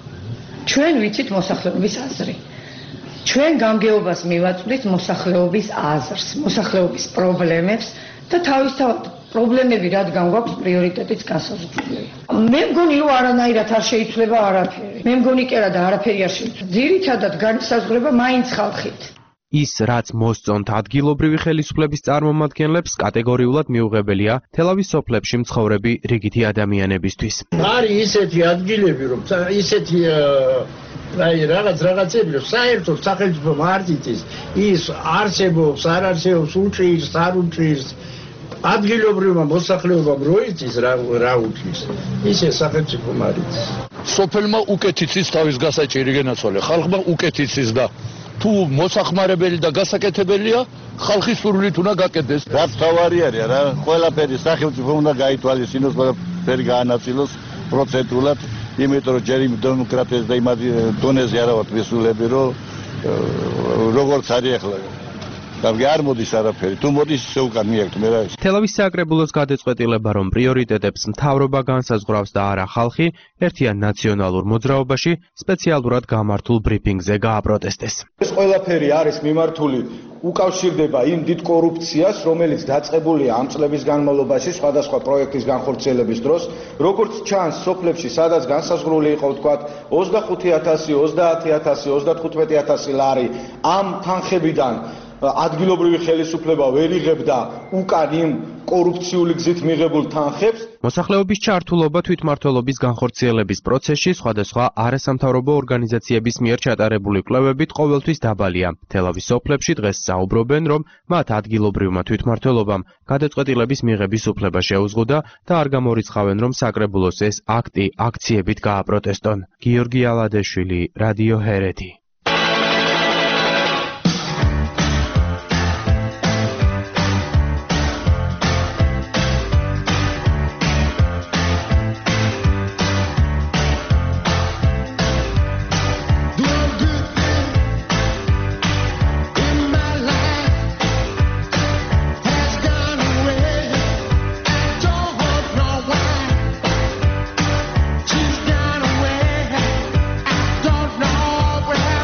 ჩვენ ვიცით მოსახლეობის აზრი. ჩვენ გამგეობას მივაწვდით მოსახლეობის აზრს, მოსახლეობის პრობლემებს და თავისთავად პრობლემები რადგან გვაქვს პრიორიტეტიც განსაზღვრული. მე მგონი რომ არანაირად არ შეიცვლება არაფერი. მე მგონი კი არა და არაფერი არ შეიცვლება. ძირითადად განსაზღვრება მაინც ხალხით. ის, რაც მოსწონთ ადგილობრივი ხელისუფლების წარმომადგენლებს, კატეგორიულად მიუღებელია თელავის სოფლებში მცხოვრები რიგითი ადამიანებისთვის. არის ისეთი ადგილები, რომ ისეთი აი რაღაც რაღაცები, რომ საერთოდ სახელმწიფო მარტივი ის არსებობს, არ არსებობს, უჭირს, არ უჭირს. ადგილობრივმა მოსახლეობამ როიწის რა რა უჭირს. ისე სახელმწიფო მარტივი. სოფელმა უკეთიცის თავის გასაჭირი გენაცვალე, ხალხმა უკეთიცის და თუ მოსახმარებელი და გასაკეთებელია, ხალხის სურვილით უნდა გაკეთდეს. რაც თავარი არის რა, ყველაფერი სახელმწიფო უნდა გაითვალისწინოს, ყველაფერი გაანაწილოს პროცენტულად, იმიტომ რომ ჯერ იმ დემოკრატიას და იმ დონეზე არა ვართ მისულები, რომ როგორც არის ახლა გამი არ მოდის არაფერი. თუ მოდის ისე უკან მიაქვს მე რა ის. თელავის საკრებულოს გადაწყვეტილება, რომ პრიორიტეტებს მთავრობა განსაზღვრავს და არა ხალხი, ერთიან ნაციონალურ მოძრაობაში სპეციალურად გამართულ ბრიფინგზე გააპროტესტეს. ეს ყველაფერი არის მიმართული უკავშირდება იმ დიდ კორუფციას, რომელიც დაწყებულია ამ წლების განმავლობაში სხვადასხვა პროექტის განხორციელების დროს, როგორც ჩანს, სოფლებში სადაც განსაზღვრული იყო თქვათ ოცდახუთი ათასი, ოცდაათი ათასი, ოცდათხუთმეტი ათასი ლარი ამ თანხებიდან ადგილობრივი ხელისუფლება ვერ იღებდა უკან იმ კორუფციული გზით მიღებულ თანხებს. მოსახლეობის ჩართულობა თვითმმართველობის განხორციელების პროცესში სხვადასხვა არასამთავრობო ორგანიზაციების მიერ ჩატარებული კვლევებით ყოველთვის დაბალია. თელავის სოფლებში დღეს საუბრობენ, რომ მათ ადგილობრივმა თვითმმართველობამ გადაწყვეტილების მიღების უფლება შეუზღუდა და არ გამორიცხავენ, რომ საკრებულოს ეს აქტი აქციებით გააპროტესტონ. გიორგი ალადეშვილი, რადიო ჰერეთი. She's gone away. I don't know where.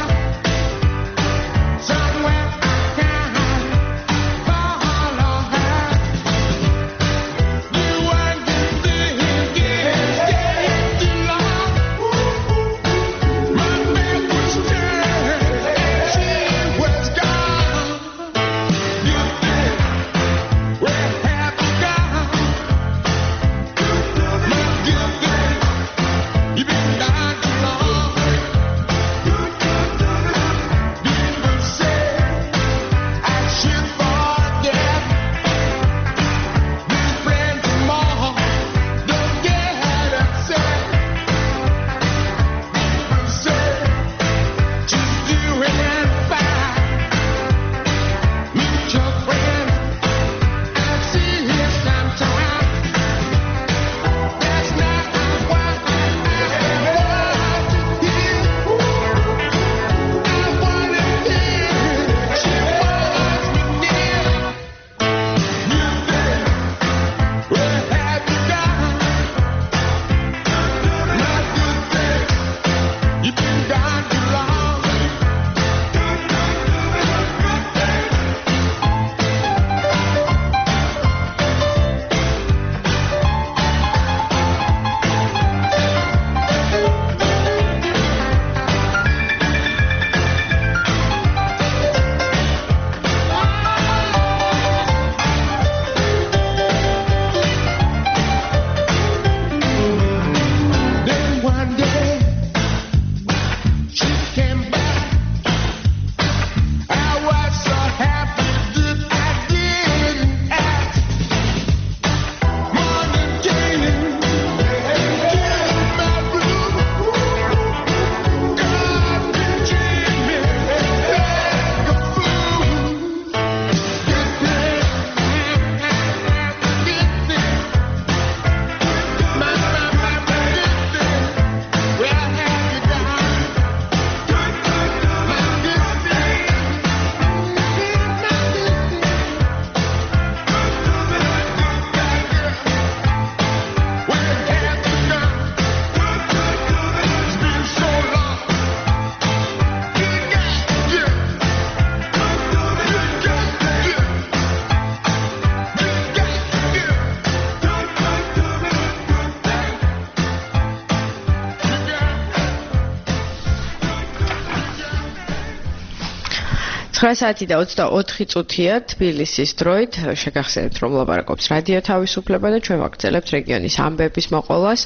ცხრა საათი და ოცდაოთხი წუთია თბილისის დროით. შეგახსენებთ, რომ ლაპარაკობს რადიო თავისუფლება და ჩვენ ვაგრძელებთ რეგიონის ამბების მოყოლას.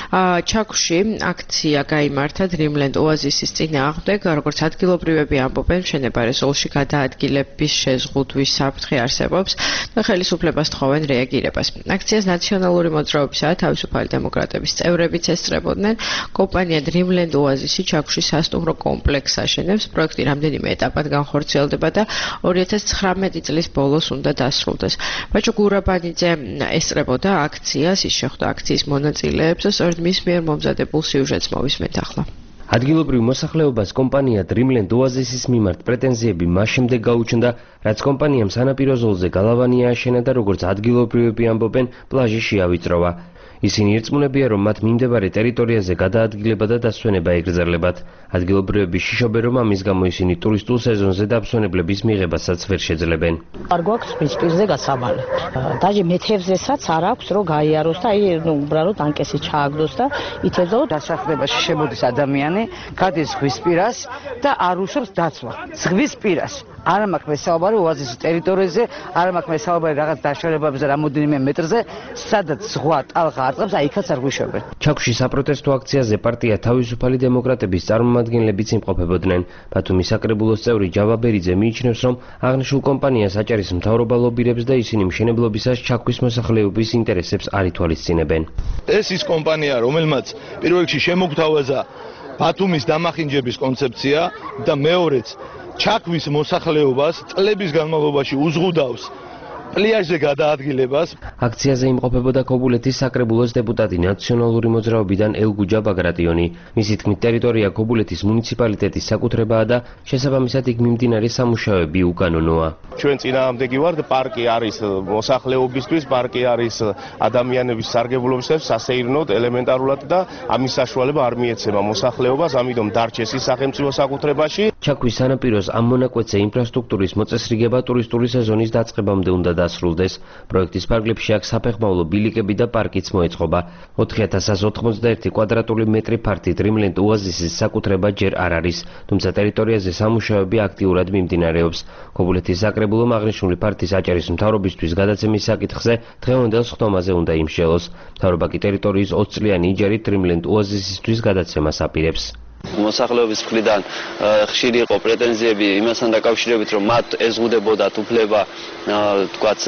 ჩაქვში აქცია გაიმართა Dreamland Oasis-ის წინააღმდეგ, როგორც ადგილობრივები ამბობენ, მშენებარე ზოლში გადაადგილების შეზღუდვის საფრთხე არსებობს და ხელისუფლებას თხოვენ რეაგირებას. აქციას ნაციონალური მოძრაობისა და თავისუფალი დემოკრატების წევრებიც ესწრებოდნენ. კომპანია Dreamland Oasis-ი ჩაქვში სასტუმრო კომპლექსს აშენებს. პროექტი რამდენიმე ეტაპად განხორციელდება და ორი ათას ცხრამეტი წლის ბოლოს უნდა დასრულდეს. ბაჭო გურაბანიძე ესწრებოდა აქციას, ის შეხვდა აქციის მონაწილეებს და სწორედ მის მიერ მომზადებულ სიუჟეტს მოვისმენთ ახლა. ადგილობრივ მოსახლეობას კომპანია Dreamland Oasis-ის მიმართ პრეტენზიები მას შემდეგ გაუჩნდა, რაც კომპანიამ სანაპირო ზოლზე გალავანი ააშენა და როგორც ადგილობრივები ამბობენ, პლაჟი შეავიწროვა. ისინი ირწმუნებიან, რომ მათ მიმდებარე ტერიტორიაზე გადაადგილება და დასვენება ეგრძელებათ. ადგილობრივები შიშობენ, რომ ამის გამო ისინი ტურისტულ სეზონზე დასვენებლების მიღებასაც ვერ შეძლებენ. არ გვაქვს მიწისპირზე გასაბალე. დაჟე მეთევზესაც არ აქვს რომ გაიაროს და აი უბრალოდ ანკესი ჩააგდოს და ითევზო დასახლებაში შემოდის ადამიანი, გადის ზღვის პირას და არ უშობს დაცვა. ზღვის პირას. არ მაქვს მესაუბარი ოაზისის ტერიტორიაზე, არ მაქვს მესაუბარი რაღაც დაშორებებზე რამოდენიმე მეტრზე, სადაც ზღვა ტალღა არწყებს, აიქაც არ გვიშობენ. ჩაქვში საპროტესტო აქციაზე პარტია თავისუფალი დემოკრატების წარმომადგენლებიც იმყოფებოდნენ. ბათუმის საკრებულოს წევრი ჯავა ბერიძე მიიჩნევს, რომ აღნიშნულ კომპანიას აჭარის მთავრობა ლობირებს და ისინი მშენებლობისას ჩაქვის მოსახლეობის ინტერესებს არ ითვალისწინებენ. ეს ის კომპანია, რომელმაც პირველ რიგში შემოგთავაზა ბათუმის დამახინჯების კონცეფცია და მეორეც ჩაქვის მოსახლეობას წლების განმავლობაში უზღუდავს პლიაჟზე გადაადგილებას. აქციაზე იმყოფებოდა ქობულეთის საკრებულოს დეპუტატი ნაციონალური მოძრაობიდან ელგუჯა ბაგრატიონი. მისი თქმით, ტერიტორია ქობულეთის მუნიციპალიტეტის საკუთრებაა და შესაბამისად იქ მიმდინარე სამუშაოები უკანონოა. ჩვენ წინააღმდეგი ვართ, პარკი არის მოსახლეობისთვის, პარკი არის ადამიანების სარგებლობისათვის სასეირნოდ, ელემენტარულად და ამის საშუალება არ მიეცემა მოსახლეობას, ამიტომ დარჩეს ის სახელმწიფო საკუთრებაში. ჩაქვის სანაპიროს ამ მონაკვეთზე ინფრასტრუქტურის მოწესრიგება ტურისტული სეზონის დაწყებამდე უნდა დასრულდეს. პროექტის ფარგლებში აქ საფეხმავლო ბილიკები და პარკიც მოეწყობა. ოთხი ათას ათას ოცდაერთი კვადრატული მეტრი ფართი Dreamland Oasis-ის საკუთრება ჯერ არ არის, თუმცა ტერიტორიაზე სამუშაოები აქტიურად მიმდინარეობს. ქობულეთის საკრებულომ აღნიშნული ფართის აჭარის მთავრობისთვის გადაცემის საკითხზე დღევანდელ სხდომაზე უნდა იმსჯელოს. მთავრობა კი ტერიტორიის ოცი წლიანი იჯარით Dreamland Oasis-ისთვის გადაცემას აპირებს. მოსახლეობის მხრიდან ხშირი იყო პრეტენზიები იმასთან დაკავშირებით, რომ მათ ეზღუდებოდათ უფლება თქვაც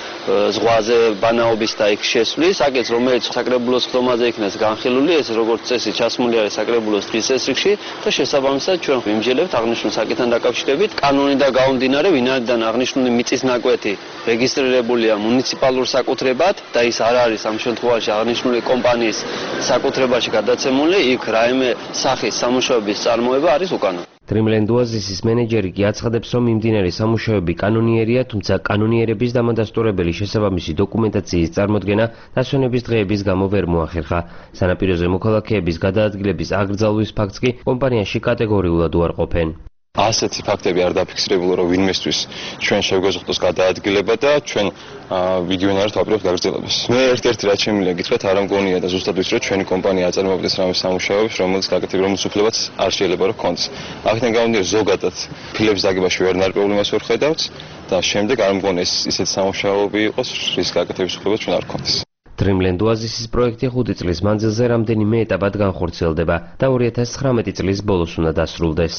ზღვაზე ბანაობის და იქ შესვლის, საკითხ რომელიც საკრებულოს ხდომაზე იქნეს განხილული, ეს როგორც წესი ჩასმული არის საკრებულოს დღის წესრიგში და შესაბამისად ჩვენ ვიმსჯელებთ აღნიშნულ საკითხთან დაკავშირებით. კანონიდან გამომდინარე, ვინაიდან აღნიშნული მიწის ნაკვეთი რეგისტრირებულია მუნიციპალურ საკუთრებად და ის არ არის ამ შემთხვევაში აღნიშნული კომპანიის საკუთრებაში გადაცემული, იქ რაიმე სახის სამუშაოების წარმოება არის უკანონო. Dreamland Oasis-ის მენეჯერი კი აცხადებს, რომ მიმდინარე სამუშაოები კანონიერია, თუმცა კანონიერების დამადასტურებელი შესაბამისი დოკუმენტაციის წარმოდგენა დასვენების დღეების გამო ვერ მოახერხა. სანაპიროზე მოქალაქეების გადაადგილების აკრძალვის ფაქტს კი კომპანიაში კატეგორიულად უარყოფენ. ასეთი ფაქტები არ დაფიქსირებულა, რომ ვინმესთვის ჩვენ შევგაზღვთოს გადაადგილება და ჩვენ ვიდეონარით ვაპირებთ გაგრძელებას. მე ერთ-ერთი რაც შემიძლია გითხრათ, არ ამგონია და ზუსტად ვიცი, რომ ჩვენი კომპანია აწარმოებდეს რამე სამუშაოებს, რომელიც გაკეთება, რომელიც უფლებაც არ შეიძლება რომ ჰქონდეს. აქედან გამომდინარე, ზოგადად ფილების დაგებაში ვერ ნარკვეულ იმას ვერ ხედავთ და შემდეგ არ ამგონია ისეთი სამუშაოები იყოს, რის გაკეთების უფლებაც ჩვენ არ ჰქონდეს. Dreamland Oasis-ის პროექტი ხუთი წლის მანძილზე რამდენიმე ეტაპად განხორციელდება და ორი ათას ცხრამეტი წლის ბოლოს უნდა დასრულდეს.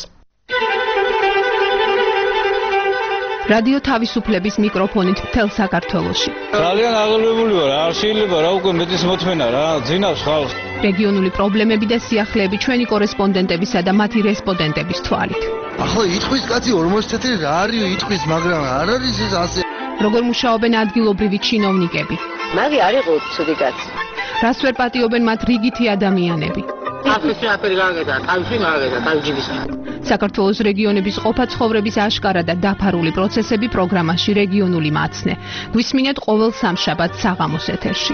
რადიო თავისუფლების მიკროფონით მთელ საქართველოში. ძალიან აღელვებული ვარ, არ შეიძლება რა უკვე მეტის მოთმენა რა, ძინავს ხალხს. რეგიონული პრობლემები და სიახლეები ჩვენი კორესპონდენტებისა და მათი რესპონდენტების თვალით. ახლა იტყვის კაცი ორმოცი წელი რა არის იტყვის, მაგრამ არ არის ეს ასე. როგორ მუშაობენ ადგილობრივი ჩინოვნიკები? მაგი არ იყო ცუდი კაცი. რას ვერ პატიობენ მათ რიგითი ადამიანები? აფრიკაში აფერი გაგედა, თავში მაგედა, თავჯიბის. საქართველოს რეგიონების ყოფა ცხოვრების აშკარა და დაფარული პროცესები პროგრამაში რეგიონული მაცნე. გვისმინეთ ყოველ სამშაბათს საღამოს ეთერში.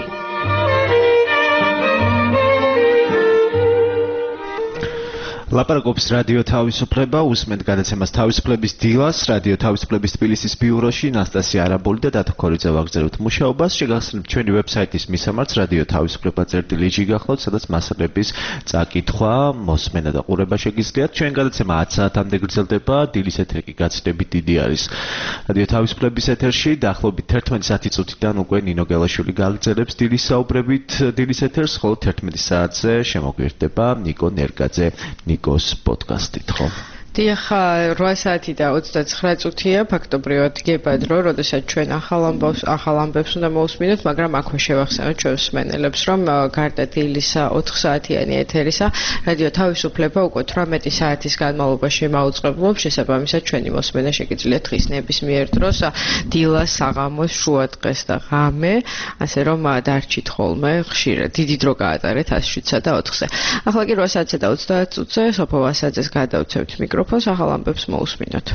ლაპარაკობს რადიო თავისუფლება, უსმენთ გადაცემას თავისუფლების დილას, რადიო თავისუფლების თბილისის ბიუროში ნასტასია არაბული და დათო ქორიძე ვაგრძელებთ მუშაობას. შეგახსენებთ ჩვენი ვებსაიტის მისამართს რადიო თავისუფლება წერტილი-ჟი გახლავთ, სადაც მასალების წაკითხვა, მოსმენა და ყურება შეგიძლიათ. ჩვენ გადაცემა ათი საათამდე გრძელდება, დილის ეთერი კი გაცდებით დიდი არის. რადიო თავისუფლების ეთერში დაახლოებით ერთმანეტ საათი წუთიდან უკვე ნინო გელაშვილი გაგრძელებს დილის საუბრებით დილის ეთერს, ხოლო თერთმეტ საათზე შემოგვიერთდება ნიკო ნერგაძე. ნიკოს პოდკასტით, ხო? დიახ, რვა საათი და ოცდაცხრა წუთია, ფაქტობრივად გებად რომ, როდესაც ჩვენ ახალ ამბავს, ახალ ამბებს უნდა მოусმინოთ, მაგრამ აქვე შევახსენოთ ჩვენს მსმენელებს, რომ გარდა დილის ოთხ საათიანი ეთერისა, რადიო თავისუფლება უკვე თვრამეტი საათის განმავლობაში მაუწყებლობს, შესაბამისად ჩვენი მოსმენა შეგიძლიათ დღის ნებისმიერ დროს, დილას, საღამოს, შუადღეს და ღამე, ასე რომ დარჩით ხოლმე ხშირად, დიდი დრო გაატარეთ ათს შვიდსა და ოთხზე. ახლა კი რვა საათსა და ოცდაათ წუთზე სოფო ვასაძეს გადავცემთ მიკროფონს. ახალ ამბებს მოусმინოთ.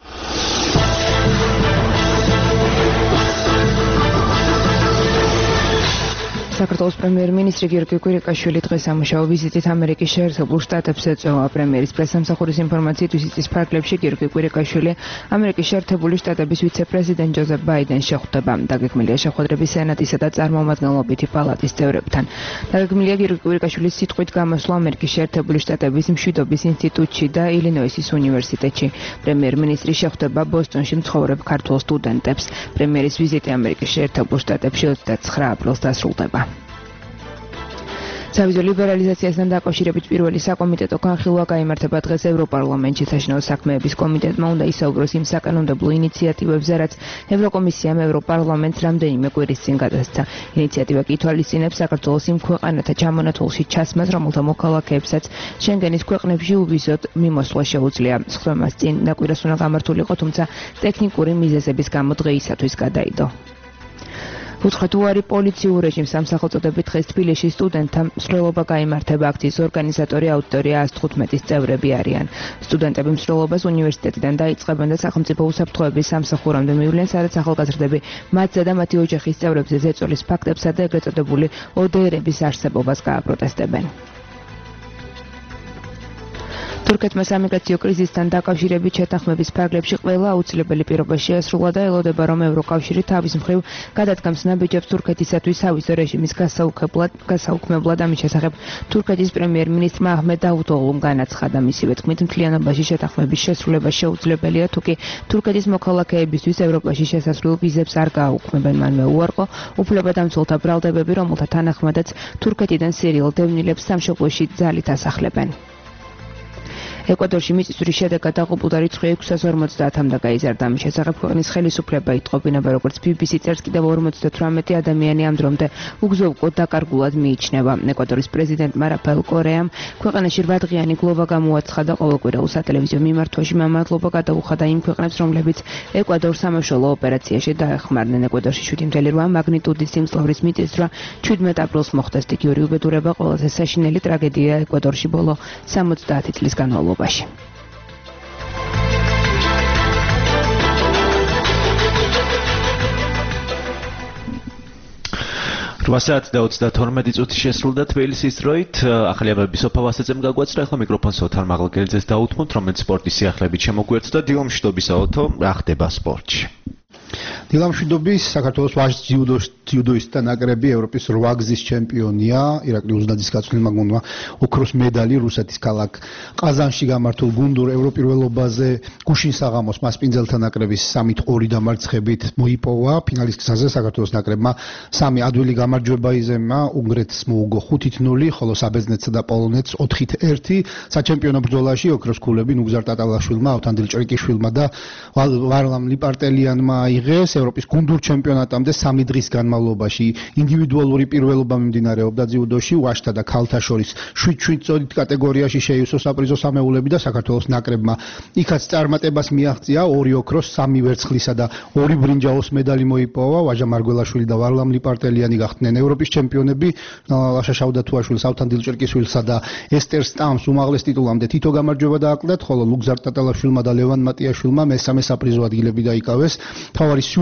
საქართველოს პრემიერ-მინისტრი გიორგი კვირიკაშვილი დღეს სამუშაო ვიზიტით ამერიკის შეერთებულ შტატებს ეწევა. პრემიერის პრესამსახურის ინფორმაციით ვიზიტის ფარგლებში გიორგი კვირიკაშვილი ამერიკის შეერთებული შტატების ვიცე-პრეზიდენტ ჯოზეფ ბაიდენს შეხვდება. დაგეგმილია შეხვედრები სენატისა და წარმომადგენლობითი პალატის წევრებთან. დაგეგმილია გიორგი კვირიკაშვილის სიტყვით გამოსვლა ამერიკის შეერთებული შტატების მშვიდობის ინსტიტუტში და ილინოისის უნივერსიტეტში. პრემიერ-მინისტრი შეხვდება ბოსტონში მცხოვრებ ქართველ სტუდენტებს. პრემიერის ვიზიტი ამერიკის შეერთებულ შტატებში ოცდაცხრა აპრილს დასრულდება. სავიზო ლიბერალიზაციასთან დაკავშირებით პირველი საკომიტეტო განხილვა გაიმართება დღეს ევროპარლამენტში. საშინაო საქმეების კომიტეტმა უნდა ისაუბროს იმ საკანონმდებლო ინიციატივებზე, რაც ევროკომისიამ ევროპარლამენტს რამდენიმე კვირის წინ გადასცა. ინიციატივა კი ითვალისწინებს საქართველოს იმ ქვეყანათა ჩამონათვალში ჩასმას, რომელთა მოქალაქეებსაც შენგენის ქვეყნებში უბიზოდ მიმოსვლა შეუძლია. სხდომას წინ დაკვირას უნდა გამართულიყო, თუმცა ტექნიკური მიზეზების გამო დღეისათვის გადაიდო. უცხოთუარი პოლიციურ რეჟიმს სამსახელწოდებით დღეს თბილისში სტუდენტთა მსვლელობა გაიმართება. აქციის ორგანიზატორი აუდიტორია ათს თხუთმეტის წევრები არიან. სტუდენტები მსვლელობას უნივერსიტეტიდან დაიწყებენ და სახელმწიფო უსაფრთხოების სამსახურამდე მივლენ, სადაც ახალგაზრდები მათზე და მათი ოჯახის წევრებზე ზეწოლის ფაქტებსა და ეგრეთ წოდებული ო დე ერების არსებობას გააპროტესტებენ. თურქეთმა სამიგრაციო კრიზისთან დაკავშირებით შეთანხმების ფარგლებში ყველა აუცილებელი პირობა შეასრულა და ელოდება, რომ ევროკავშირი თავის მხრივ გადადგამს ნაბიჯებს თურქეთისათვის სავიზო რეჟიმის გასაუქმებლად. ამის შესახებ თურქეთის პრემიერ-მინისტრმა აჰმედ დავუთოღლუმ განაცხადა. მისივე თქმით, მთლიანობაში შეთანხმების შესრულება შეუძლებელია, თუკი თურქეთის მოქალაქეებისთვის ევროპაში შესასვლელ ვიზებს არ გააუქმებენ. მან მეუარყო უფლებადამცველთა ბრალდებები, რომელთა თანახმადაც თურქეთიდან სერიალ დევნილებს სამშობლოში ძალით ასახლებენ. ეკვადორში მიწისძვრის შედეგად დაღუპულთა რიცხვი ექვსას ორმოცდაათამდე გაიზარდა. ამის შესახებ ქვეყნის ხელისუფლება იტყობინება, როგორც ბი ბი სი წერს, კიდევ ორმოცდათვრამეტი ადამიანი ამ დრომდე უგზო-უკვლოდ დაკარგულად მიიჩნევა. ეკვადორის პრეზიდენტმა რაფაელ კორეამ ქვეყანაში რვადღიანი გლოვა გამოაცხადა. ყოველკვირეულ სატელევიზიო მიმართვაში მადლობა გადაუხადა იმ ქვეყნებს, რომლებიც ეკვადორს სამაშველო ოპერაციაში დაეხმარნენ. ეკვადორში შვიდი მცველი რვა მაგნიტუდის სიმძლავრის მიწისძვრა ჩვიდმეტ აპრილს მოხდა. სტიქიური უბედურება ყველაზე საშინელი ტრაგედია ეკვადორში ბოლო სამოცდაათი წლის განმავლობაში. ბაში. რვა საათი და ოცდათორმეტი წუთი შესრულდა თბილისის დროით. ახალი ამბები სოფო ვასაძემ გაგვაცდა. ახლა მიკროფონს ოთარ მაღალგელიძეს დაუთმოთ, რომელიც სპორტის სიახლეებით შემოგვიერთდა. დილამშვიდობისა ოთო, რა ხდება სპორტში? დილამშვიდობის საქართველოს ვაჟ ძიუდოისტთა ნაკრები ევროპის რვაგზის ჩემპიონია. ირაკლი უზნაძის გაწვრთნილ მაგმონმა ოქროს მედალი რუსეთის ქალაქ ყაზანში გამართულ გუნდურ ევროპირველობაზე გუშინ საღამოს მასპინძელთა ნაკრების სამით ორი დამარცხებით მოიპოვა. ფინალის გზაზე საქართველოს ნაკრებმა სამი ადვილი გამარჯვება იზემა. უნგრეთს მოუგო ხუთით ნული, ხოლო საბერძნეთსა და პოლონეთს ოთხით ერთი. საჩემპიონო ბრძოლაში ოქროს ქულები ნუგზარ ტატალაშვილმა, ავთანდილ ჭრიკიშვილმა და ვარლამ ლიპარტელიანმა აიღეს. ევროპის გუნდურ ჩემპიონატამდე სამი დღის განმავლობაში ინდივიდუალური პირველობა მიმდინარეობდა ძიუდოში. ვაჟთა და ქალთა შორის შვიდ შვიდ წოდით კატეგორიაში შეივსო საპრიზო სამეულები და საქართველოს ნაკრებმა იქაც წარმატებას მიაღწია. ორი ოქროს, სამი ვერცხლისა და ორი ბრინჯაოს მედალი მოიპოვა. ვაჟა მარგველაშვილი და ვარლამ ლიპარტელიანი გახდნენ ევროპის ჩემპიონები. ლაშა შავდათუაშვილს, ავთანდილ ჭერკისვილსა და ესტერ სტამს უმაღლეს ტიტულამდე თითო გამარჯვება დააკლდათ, ხოლო ლუგზარ ტატალაშვილმა და ლევან მატიაშვილმა მესამე საპრიზო ადგილები დაიკავეს. თავარი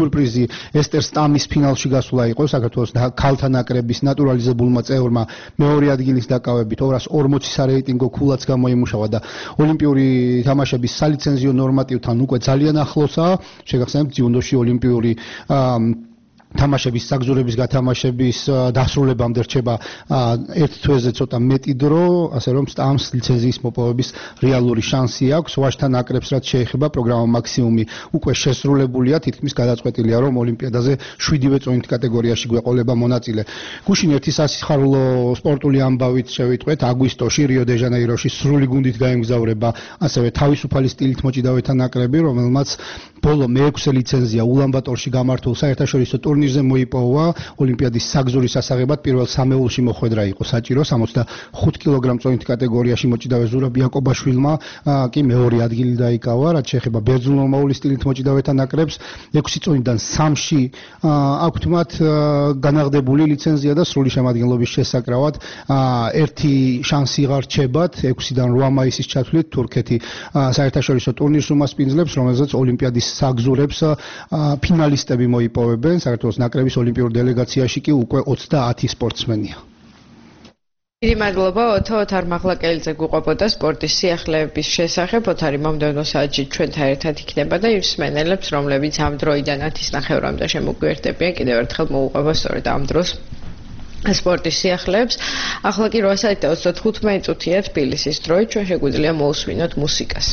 სიურპრიზი ესტერ სტამის ფინალში გასვლა იყო საქართველოს ქალთა ნაკრების ნატურალიზებულმა წევრმა მეორე ადგილის დაკავებით ორას ორმოცი სარეიტინგო ქულაც გამოიმუშავა და ოლიმპიური თამაშების სალიცენზიო ნორმატივთან უკვე ძალიან ახლოსაა. შეგახსენებთ ძიუნდოში ოლიმპიური თამაშების საგზურების გათამაშების დასრულებამდე რჩება ერთ თვეზე ცოტა მეტი დრო, ასე რომ სტამს ლიცენზიის მოპოვების რეალური შანსი აქვს. ვაჟთა ნაკრებს რაც შეეხება პროგრამა მაქსიმუმი უკვე შესრულებულია, თითქმის გადაწყვეტილია რომ ოლიმპიადაზე შვიდივე წონით კატეგორიაში გვეყოლება მონაწილე. გუშინ ერთი სასიხარულო სპორტული ამბავით შევიტყვეთ, აგვისტოში რიო-დე-ჟანეიროში სრული გუნდით გაემგზავრება ასევე თავისუფალი სტილით მოჭიდავეთა ნაკრები, რომელმაც ბოლო მეექვსე ლიცენზია ულანბატორში გამართულ საერთაშორისო ტურნირზე მოიპოვა. ოლიმპიადის საგზურის ასაღებად პირველ სამეულში მოხვედრა იყო საჭირო. სამოცდახუთ კილოგრამ წონით კატეგორიაში მოჭიდავე ზურაბ იაკობაშვილმა კი მეორე ადგილი დაიკავა. რაც შეეხება ბერძნულ-რომაული სტილით მოჭიდავეთა ნაკრებს, ექვსი წონიდან სამში აქვთ მათ განაღდებული ლიცენზია და სრული შემადგენლობის შესაკრავად ერთი შანსი ღარჩებათ. ექვსიდან რვა მაისის ჩათვლით თურქეთი საერთაშორისო ტურნირს უმასპინძლებს, რომელზეც ოლიმპიადის საგზურებს ფინალისტები მოიპოვებენ. საქართველოს ნაკრების ოლიმპიურ დელეგაციაში კი უკვე ოცდაათი სპორტსმენია. დიდი მადლობა ოთო ოთარ მაღლაკელიძე გვიყვებოდა სპორტის სიახლეების შესახებ. ოთარი მომდევნო საათში ჩვენთან ერთად იქნება და იმ მსმენელებს, რომლებიც ამ დროიდან ათის ნახევრამდე შემოგვიერთებიან, კიდევ ერთხელ მოუყვება სწორედ ამ დროს სპორტის სიახლეებს. ახლა კი რვა საათი და ოცდათხუთმეტი წუთია თბილისის დროით, ჩვენ შეგვიძლია მოусვინოთ მუსიკას.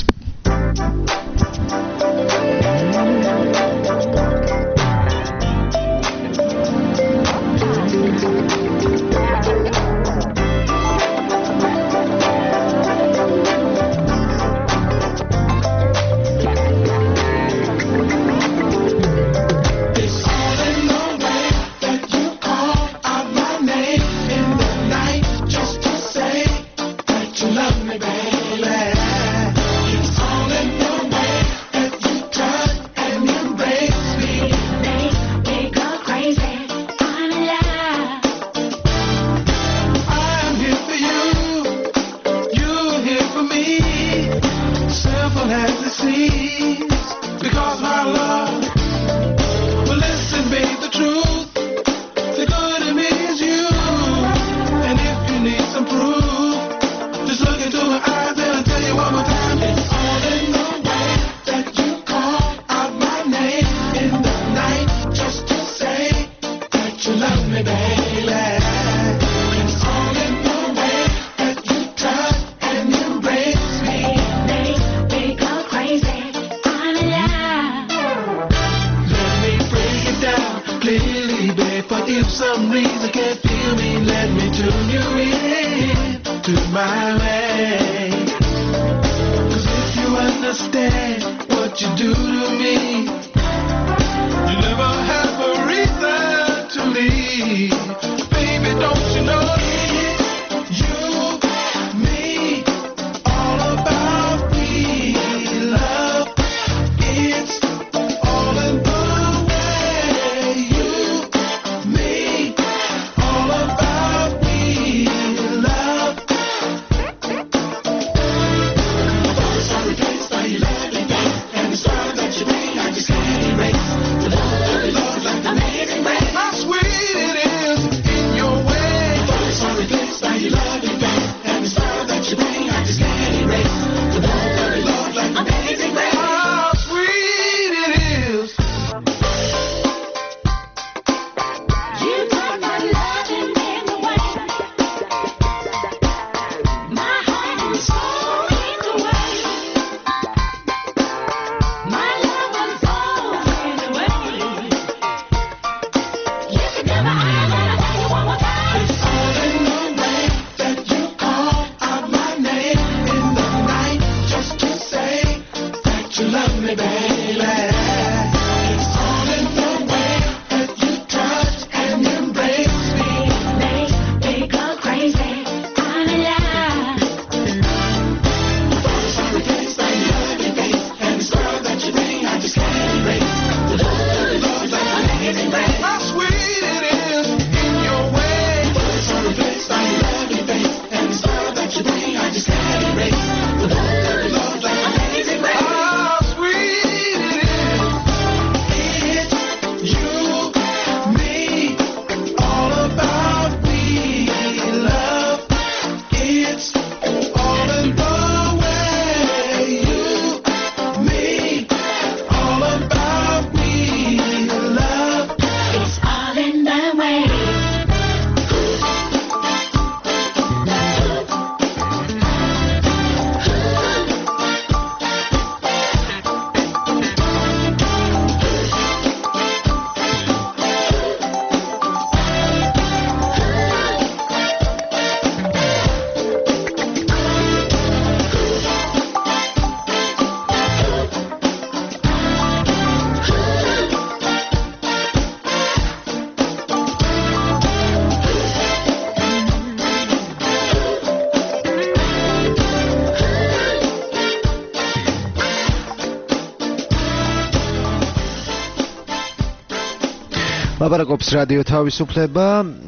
ლაპარაკობს რადიო თავისუფლება,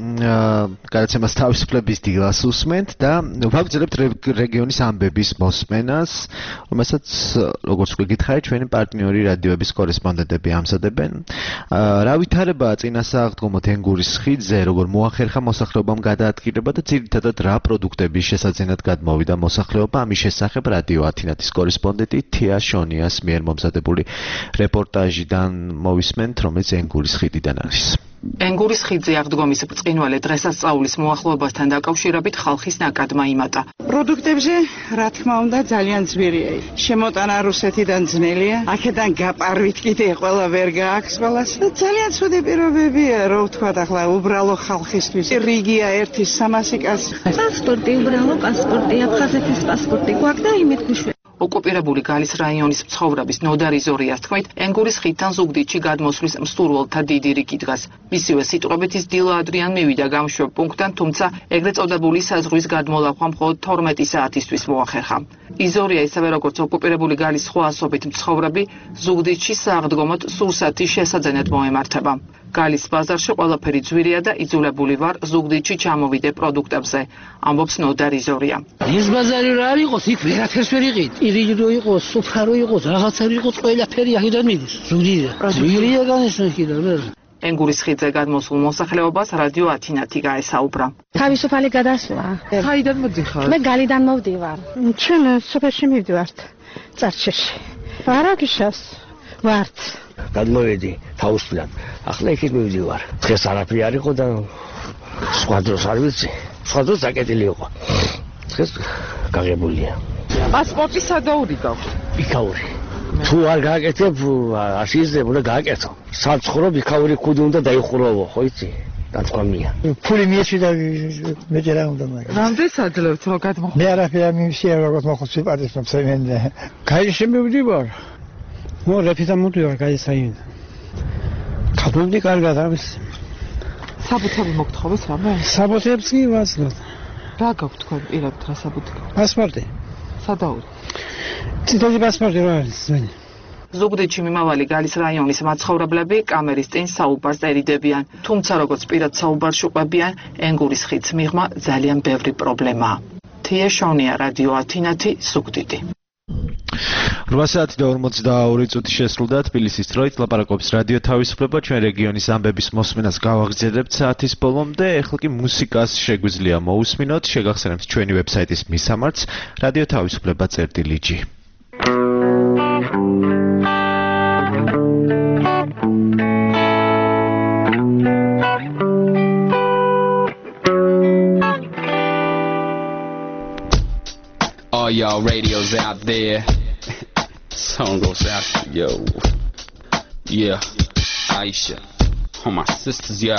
გადაცემას თავისუფლების დილას უსმენთ და ვაგრძელებთ რეგიონის ამბების მოსმენას, რომელსაც როგორც უკვე გითხარით, ჩვენი პარტნიორი რადიოების კორესპონდენტები ამზადებენ. რა ვითარებაა წინასააღდგომოდ ენგურის ხიდზე, როგორ მოახერხა მოსახლეობამ გადაადგილება და ძირითადად რა პროდუქტების შესაძენად გადმოვიდა მოსახლეობა, ამის შესახებ რადიო ათინათის კორესპონდენტი თია შონიას მიერ მომზადებული რეპორტაჟიდან მოვისმენთ, რომელიც ენგურის ხიდიდან არის. ენგურის ხიდზე აღდგომის ბრწყინვალე დღესასწაულის მოახლოებასთან დაკავშირებით ხალხის ნაკადმა იმატა. პროდუქტებზე, რა თქმა უნდა, ძალიან ძვირია. შემოტანა რუსეთიდან ძნელია, აქედან გაპარვით კიდე ყველა ვერ გააქვს ყველას. ძალიან ცუდი პირობებია, რო ვთქვათ, ახლა უბრალო ხალხისთვის. რიგია ერთი სამასი კაცი. პასპორტი, უბრალო პასპორტი, აფხაზეთის პასპორტი გვაქვს და იმით გვიშვება. ოკუპირებული გალის რაიონის მცხოვრების ნოდარი ზორიას თქმით, ენგურის ხიდთან ზუგდიდში გადმოსვლის მსურველთა დიდი რიგი დგას. მისივე სიტყვებით ის დილა ადრიან მივიდა გამშვებ პუნქტთან, თუმცა ეგრეთ წოდებული საზღვრის გადმოლახვა მხოლოდ თორმეტი საათისთვის მოახერხა. იზორია ისევე როგორც ოკუპირებული გალის სხვა ასობით მცხოვრები ზუგდიდში სააღდგომოდ სურსათის შესაძენად მოემართება. გალის ბაზარში ყველაფერი ძვირია და იძულებული ვარ ზუგდიდში ჩამოვიდე პროდუქტებზე, ამბობს ნოდარი ზორია. ეს ბაზარი რა არ იყოს, იქ ვერაფერს ვერ იყიდ. ირიგრო იყოს, სუფარო იყოს, რაღაცა იყოს, ყველაფერი აქედან მიდის. ზუგდიდიდან. ძვირია განესახიდა ვერ. ენგურის ხიდზე გადმოსულ მოსახლეობას რადიო ათინათი გაესაუბრა. თავისუფალი გადასვლა. საიდან მოდიხარ? მე გალიდან მოვდივარ. ჩვენ სოფელში მივდივართ. წარჩეში. არაგიშას ვართ. გადმოვედი თავისუფლად. ახლა იქით მივდივარ. დღეს არაფერი არ იყო და სხვა დროს არ ვიცი. სხვა დროს აკეტილი იყო. დღეს გაღებულია. პასპორტი სადაური გაქვს? იქაური. თუ არ გააკეთებ, არ შეიძლება და გააკეთო. საცხოვრო იქაური კუდი უნდა დაიხურავო, ხო იცი? დაწყვამია. ფული მიეცი და მეჯერ რა უნდა მაგ. რამდენს აძლევთ რომ გადმოხვიდე? მე არაფერი არ მივსია როგორც მოხუცი პარტიზანს მცემენდა. გაიშე მივდივარ. მო რეფიტა მოდივარ გაისაინდა. გადმოვდი კარგად არის. საბუთები მოგთხოვეს რამე? საბუთებს კი ვაცნოთ. რა გაქვთ თქვენ პირად რა საბუთი? პასპორტი. სადაური? ციტოზი პასპორტი რა არის ძველი? ზუგდიდში მიმავალი გალის რაიონის მაცხოვრებლები კამერის წინ საუბარს ერიდებიან. თუმცა როგორც პირად საუბარს უყვებიან, ენგურის ხიდს მიღმა ძალიან ბევრი პრობლემაა. თია შონია, რადიო ათინათი, ზუგდიდი. რვა საათი და ორმოცდაორი წუთი შესრულდა თბილისის დროით. ლაპარაკობს რადიო თავისუფლება, ჩვენ რეგიონის ამბების მოსმენას გავაგრძელებთ საათის ბოლომდე. ეხლა კი მუსიკას შეგვიძლია მოусმინოთ. შეგახსენებთ ჩვენი ვებსაიტის მისამართს რადიო თავისუფლება წერტილი ჯი. All y'all radios out there. Song goes out to yo. Yeah, Aisha. All my sisters, yeah.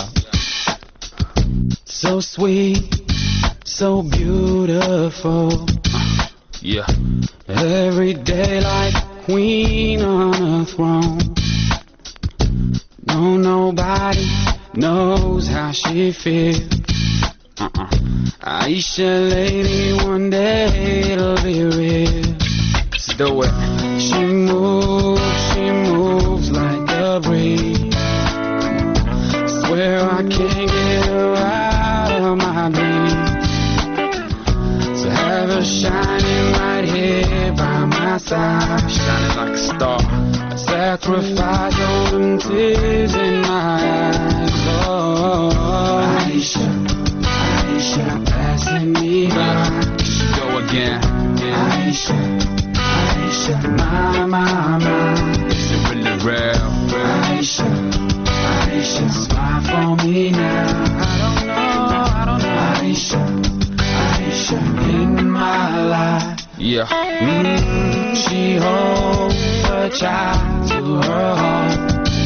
So sweet, so beautiful. Uh, yeah. Every day like queen on a throne. No, nobody knows how she feels. Uh-uh. Aisha, lady, one day it'll be real. Let's do it. She moves, she moves like a breeze. Swear I can't get her out of my dreams. So have her shining right here by my side, shining like a star. I sacrifice all them tears in my eyes. Oh, Aisha. Aisha, passing me by. She go again. Aisha, Aisha, my, my, my. Is it really real? Aisha, Aisha, smile for me now. I don't know, I don't know. Aisha, Aisha, in my life. Yeah. Mm, she holds her child to her heart.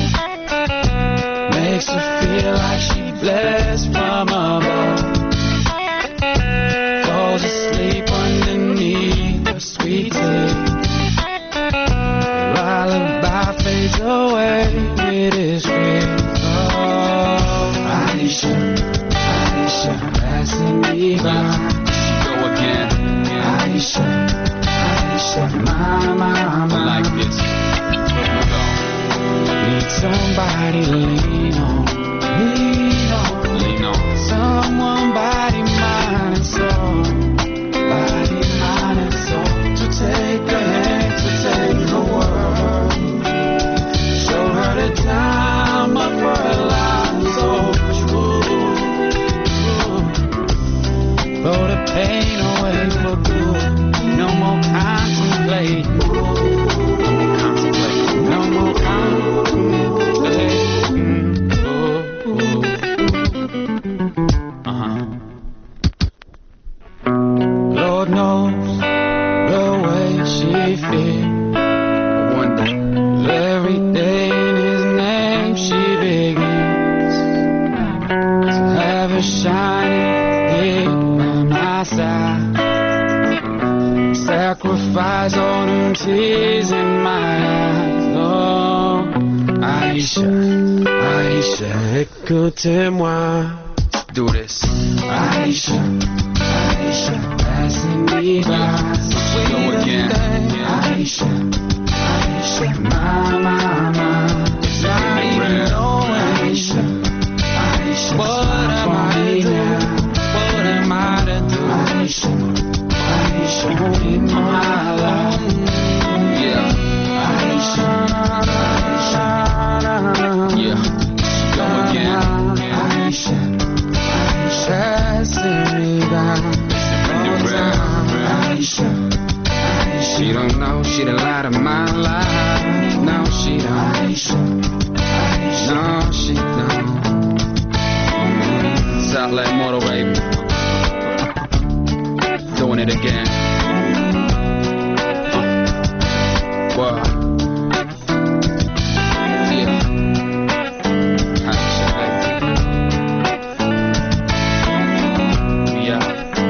Makes her feel like she blessed from above. Falls asleep underneath her sweet tea. Lullaby fades away with his breath. Oh, Aisha, Aisha, passing me by. She go again. Aisha, Aisha, my, my, my. Like this. Need somebody to lean on. some tears in my eyes. Oh, Aisha, Aisha, écoutez-moi. Do this. Aisha, Aisha, passing me by. Go again. Aisha, Aisha, my, my, my. Not even knowing Aisha, Aisha, what am I to do? What am I to do? Aisha, Aisha, in my life. Yeah. Aisha, Aisha, yeah. Go again. Aisha, Aisha, passing me by. Aisha, she don't know, she the light of my life. No, she don't. Aisha, Aisha, no, she don't. Sound like Motor Baby. Doing it again. Wow. Yeah. Aisha, baby. Yeah.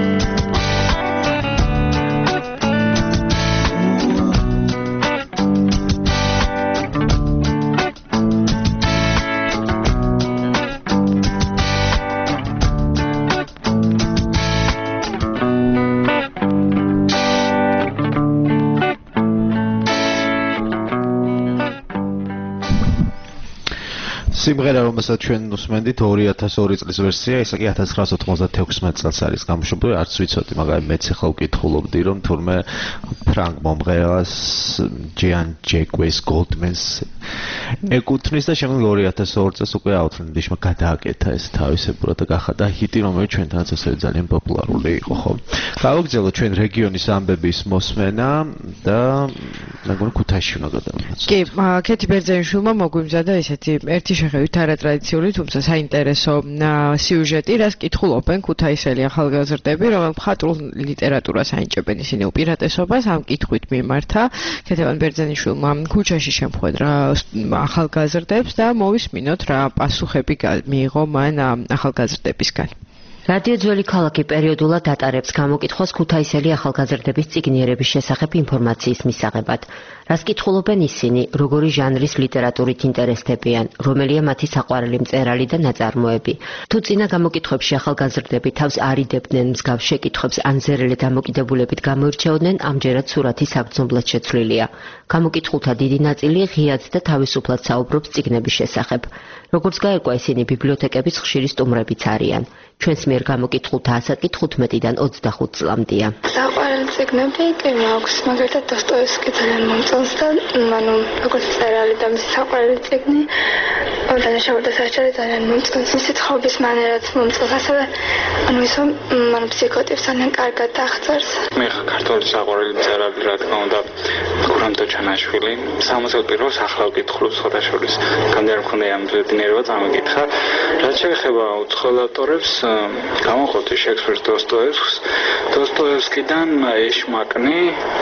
სიმღერა, რომელსაც ჩვენ უსმენდით ორი ათას ორი წლის ვერსია, ისა კი ათას ცხრაასი ოთხმოცდათექვსმეტ წელს არის გამოშვებული, არც ვიცოდი, მაგრამ მეც ახლა ვკითხულობდი, რომ თურმე ფრანგ მომღერალს ჯიან ჯეკვეს გოლდმენს ეკუთვნის და შემდგომ ორი ათას ორი წელს უკვე აუთლენდიშმა გადააკეთა ეს თავისებურად და გახადა ჰიტი, რომელიც ჩვენთანაც ასევე ძალიან პოპულარული იყო, ხო? გავაგრძელოთ ჩვენ რეგიონის ამბების მოსმენა და მეგონი ქუთაისში უნდა გადავიდეთ. კი, ქეთი ბერძენიშვილმა მოგვიმზადა ესეთი ერთი შეხედვით არატრადიციული, თუმცა საინტერესო სიუჟეტი, რას კითხულობენ ქუთაისელი ახალგაზრდები, რომელ მხატვრულ ლიტერატურას აინჭებენ ისინი უპირატესობას, ამ კითხვით მიმართა ქეთევან ბერძენიშვილმა ქუჩაში შემხვედრა ახალგაზრდებს და მოვისმინოთ რა პასუხები მიიღო მან ახალგაზრდებისგან. რადიო ძველი ქალაქი პერიოდულად ატარებს გამოკითხვას ქუთაისელი ახალგაზრდების წიგნიერების შესახებ ინფორმაციის მისაღებად. რას კითხულობენ ისინი, როგორი ჟანრის ლიტერატურით ინტერესდებიან, რომელია მათი საყვარელი მწერალი და ნაწარმოები. თუ წინა გამოკითხვებში ახალგაზრდები თავს არიდებდნენ მსგავს შეკითხვებს ან ზერელე დამოკიდებულებით გამოირჩეოდნენ, ამჯერად სურათი საგრძნობლად შეცვლილია. გამოკითხულთა დიდი ნაწილი ღიად და თავისუფლად საუბრობს წიგნების შესახებ. როგორც გაირკვა, ისინი ბიბლიოთეკების ხშირი სტუმრებიც არიან. ჩვენს მიერ გამოკითხულთა ასაკი თხუთმეტიდან ოცდახუთ წლამდეა. საყვარელი წიგნები კი მაქვს, მაგალითად დოსტოევსკი ძალიან მომწონს და ანუ როგორც მწერალი და მისი საყვარელი წიგნი დანაშაული და საჩარი ძალიან მომწონს. მისი ცხოვრების მანერაც მომწონს, ასევე ანუ ისო მან ფსიქოტიპს ძალიან კარგად აღწერს. მე ქართული საყვარელი მწერალი რა თქმა უნდა გურამ ტოჩანაშვილი. სამოცელ პირველს ახლა ვკითხულობ სხვადასხვის. კანდიდატ მქონდა ამ ბედნიერება წამიკითხა. რაც შეეხება უცხოელ ავტორებს გამოყოფდი შექსპირს დოსტოევსკის დოსტოევსკიდან ეშმაკნი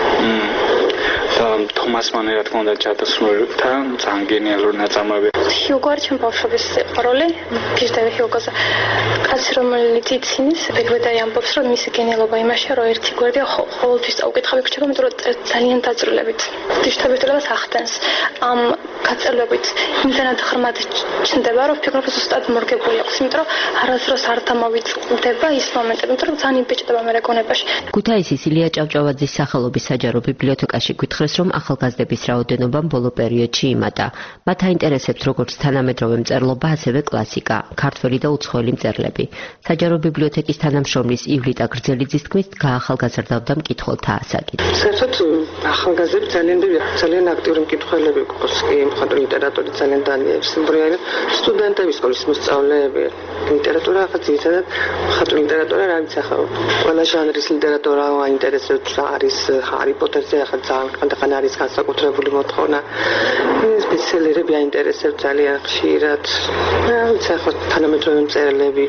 და თომას მანი რა თქმა უნდა ჩატოსმორთან ძალიან გენიალური ნაწარმოები. ჰიუგო არის ჩემ ბავშვობის სიყვარული, გიჟდები ჰიუგოზე. კაცი რომელიც იცინის, ბეგვედარი ამბობს, რომ მისი გენიალობა იმაშია, რომ ერთი გვერდია ყოველთვის წაუკითხავი გრჩება, იმიტომ რომ ძალიან დაძრულებით. დიშტაბიტურებას ახდენს. ამ გაწელებით იმდანად ღრმად ჩნდება, რომ ფიქრობ ზუსტად მორგებული აქვს, იმიტომ რომ არასდროს არ დამოვიწყდება ის მომენტები, იმიტომ რომ ძალიან იბეჭდება მე რეგონებაში. ქუთაისის ილია ჭავჭავაძის სახელობის საჯარო ბიბლიოთეკაში გითხრეს, რომ ახალგაზრდების რაოდენობამ ბოლო პერიოდში იმატა. მათ აინტერესებთ როგორც თანამედროვე მწერლობა, ასევე კლასიკა, ქართველი და უცხოელი მწერლები. საჯარო ბიბლიოთეკის თანამშრომლის ივლიტა გრძელიძის თქმით, გაახალგაზრდავდა მკითხველთა ასაკი. საერთოდ ახალგაზრდები ძალიან ძალიან აქტიური მკითხველები გვყავს, კი მხატვრული ლიტერატურით ძალიან დაინტერესებული სტუდენტები, სკოლის მოსწავლეები. ლიტერატურა ახლა ძირითადად მხატვრული ლიტერატურა რა ვიცი ახლა ყველა ჟანრის ლიტერატურა აინტერესებს, არის ჰარი პოტერზე ახლა ძალიან ხანდახან არის განსაკუთრებული მოთხოვნა. სპეციალისტები აინტერესებს ძალიან ხშირად. რა ვიცი ახლა თანამედროვე მწერლები,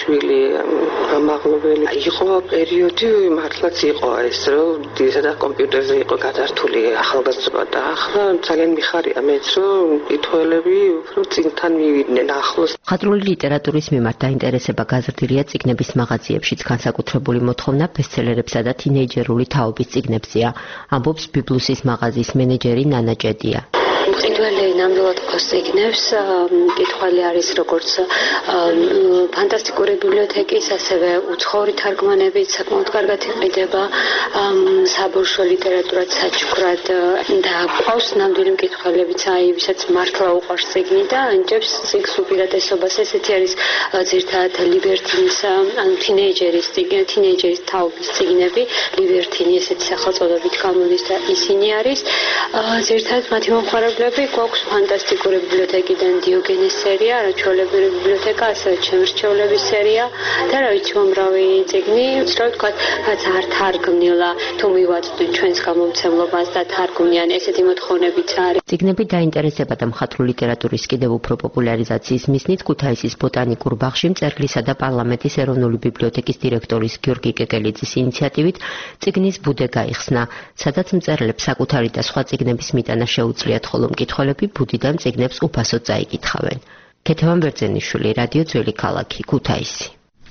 ტურაშვილი, ამაღლობელი. იყო პერიოდი მართლაც იყო ეს, რომ ძირითადად კომპიუტერ კომპიუტერზე იყო გადართული ახალგაზრდა და ახლა ძალიან მიხარია მეც რომ მკითხველები უფრო წინთან მივიდნენ ახლოს. მხატვრული ლიტერატურის მიმართ დაინტერესება გაზრდილია წიგნების მაღაზიებშიც, განსაკუთრებული მოთხოვნა ბესტსელერებსა და თინეიჯერული თაობის წიგნებზეა, ამბობს ბიბლუსის მაღაზიის მენეჯერი ნანა ჭედია. მყიდველი ნამდვილად ყავს წიგნებს, მკითხველი არის როგორც ფანტასტიკური ბიბლიოთეკის, ასევე უცხოური თარგმანებით საკმაოდ კარგად იყიდება, საბავშვო ლიტერატურად საჩუქრად და ყავს ნამდვილი მკითხველებიც, აი ვისაც მართლა უყვარს წიგნი და ანჯებს წიგნს უპირატესობას. ესეთი არის ძირითადად ლიბერტინის, ანუ თინეიჯერის წიგნი, თინეიჯერის თაობის წიგნები, ლიბერტინი ესეთი სახელწოდებით გამოდის და ისინი არის ძირითადად მათი მომხმარებლები. გვაქვს ფანტასტიკური ბიბლიოთეკიდან დიოგენეს სერია, არაჩვეულებრივი ბიბლიოთეკა, ასევე ჩემრჩევლების სერია და რა ვიცი უამრავი წიგნი, უცრავ თქვათ, რაც არ თარგმნილა, თუ მივაწვდით ჩვენს გამომცემლობას და თარგმნიან, ესეთი მოთხოვნებიც არის. წიგნები დაინტერესება და მხატვრული ლიტერატურის კიდევ უფრო პოპულარიზაციის მიზნით ქუთაისის ბოტანიკურ ბაღში მწერლისა და პარლამენტის ეროვნული ბიბლიოთეკის დირექტორის გიორგი კეკელიძის ინიციატივით წიგნის ბუდე გაიხსნა, სადაც მწერლებს საკუთარი და სხვა წიგნების მიტანა შეუძლიათ, ხოლო მკითხველები ბუდიდან წიგნებს უფასოდ წაიკითხავენ. ქეთევან ბერძენიშვილი, რადიო ძველი ქალაქი, ქუთაისი.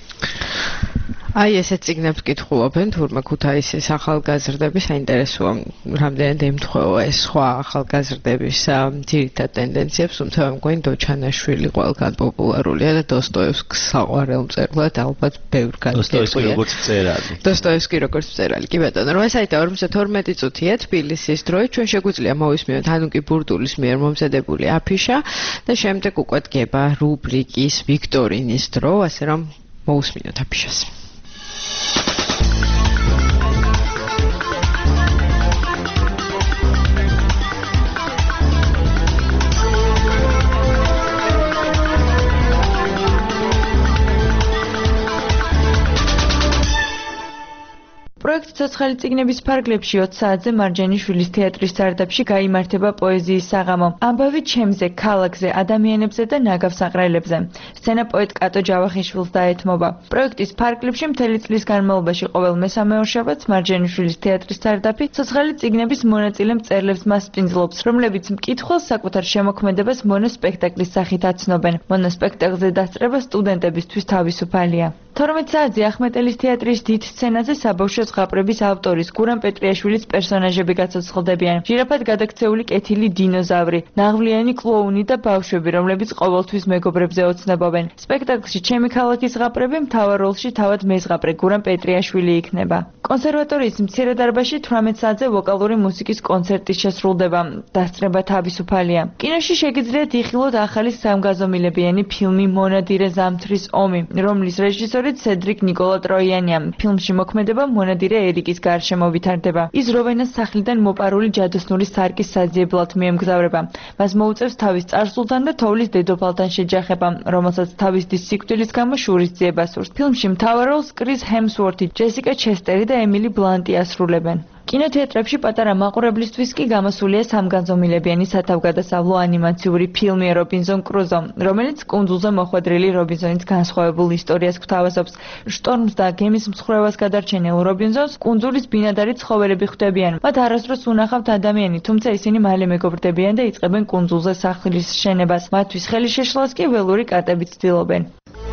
აი ესეთ წიგნებს კითხულობენ თურმე ქუთაისის ახალგაზრდები, საინტერესოა რამდენად ემთხვევა ეს სხვა ახალგაზრდების ძირითად ტენდენციებს, თუმცა მგონი დოჩანაშვილი ყველგან პოპულარულია და დოსტოევსკის საყვარელ მწერლად ალბათ ბევრ განსხვავებული. დოსტოევსკი როგორც მწერალი. დოსტოევსკი როგორც მწერალი, კი ბატონო. რომ ესაიტა ორმოცდათორმეტი წუთია თბილისის დროით, ჩვენ შეგვიძლია მოვისმინოთ ანუკი ბურდულის მიერ მომზადებული აფიშა და შემდეგ უკვე დგება რუბრიკის ვიქტორინის დრო, ასე რომ მოусმინოთ აფიშას. პროექტ ცოცხალი წიგნების ფარგლებში ოც საათზე მარჯანიშვილის თეატრის სარდაფში გაიმართება პოეზიის საღამო. ამბავი ჩემზე, ქალაქზე, ადამიანებზე და ნაგავსაყრელებზე. სცენა პოეტ კატო ჯავახიშვილს დაეთმობა. პროექტის ფარგლებში მთელი წლის განმავლობაში ყოველ მესამე ორშაბათს მარჯანიშვილის თეატრის სარდაფი ცოცხალი წიგნების მონაწილე მწერლებს მასპინძლობს, რომლებიც მკითხველს საკუთარ შემოქმედებას მონოსპექტაკლის სახით აცნობენ. მონოსპექტაკლზე დასწრება სტუდენტებისთვის თავისუფალია. თორმეტ საათზე ახმეტელის თეატრის დიდ სცენაზე საბავშვო ზღაპრების ავტორის გურამ პეტრიაშვილის პერსონაჟები გაცოცხლდებიან. ჟირაფად გადაქცეული კეთილი დინოზავრი, ნაღვლიანი კლოუნი და ბავშვები, რომლებიც ყოველთვის მეგობრებზე ოცნებობენ. სპექტაკლში ჩემი ქალაქის ზღაპრები მთავარ როლში თავად მეზღაპრე გურამ პეტრიაშვილი იქნება. კონსერვატორიის მცირე დარბაზში თვრამეტ საათზე ვოკალური მუსიკის კონცერტი შესრულდება. დასწრება თავისუფალია. კინოში შეგიძლიათ იხილოთ ახალი სამგაზომილებიანი ფილმი მონადირე ზამთრის ომი, რომლის რეჟისორიც სედრიკ ნიკოლა ტროიანია. ფილმში მოქმედება მონადირე ერიკის გარშემო ვითარდება. ის როვენას სახლიდან მოპარული ჯადოსნური სარკის საძიებლად მიემგზავრება. მას მოუწევს თავის წარსულთან და თოვლის დედოფალთან შეჯახება, რომელსაც თავის დის სიკვდილის გამო შურის ძიება სურს. ფილმში მთავარ როლს კრის ჰემსვორთი, ჯესიკა ჩესტერი და ემილი ბლანტი ასრულებენ. კინოთეატრებში პატარა მაყურებლისთვის კი გამოსულია სამგანზომილებიანი სათავგადასავლო ანიმაციური ფილმი რობინზონ კრუზო, რომელიც კუნძულზე მოხვედრილი რობინზონის განსხვავებულ ისტორიას გვთავაზობს. შტორმს და გემის მსხრევას გადარჩენილ რობინზონს კუნძულის ბინადარი ცხოველები ხვდებიან. მათ არასდროს უნახავთ ადამიანი, თუმცა ისინი მალე მეგობრდებიან და იწყებენ კუნძულზე სახლის შენებას. მათთვის ხელი შეშლას კი ველური კატები ცდილობენ.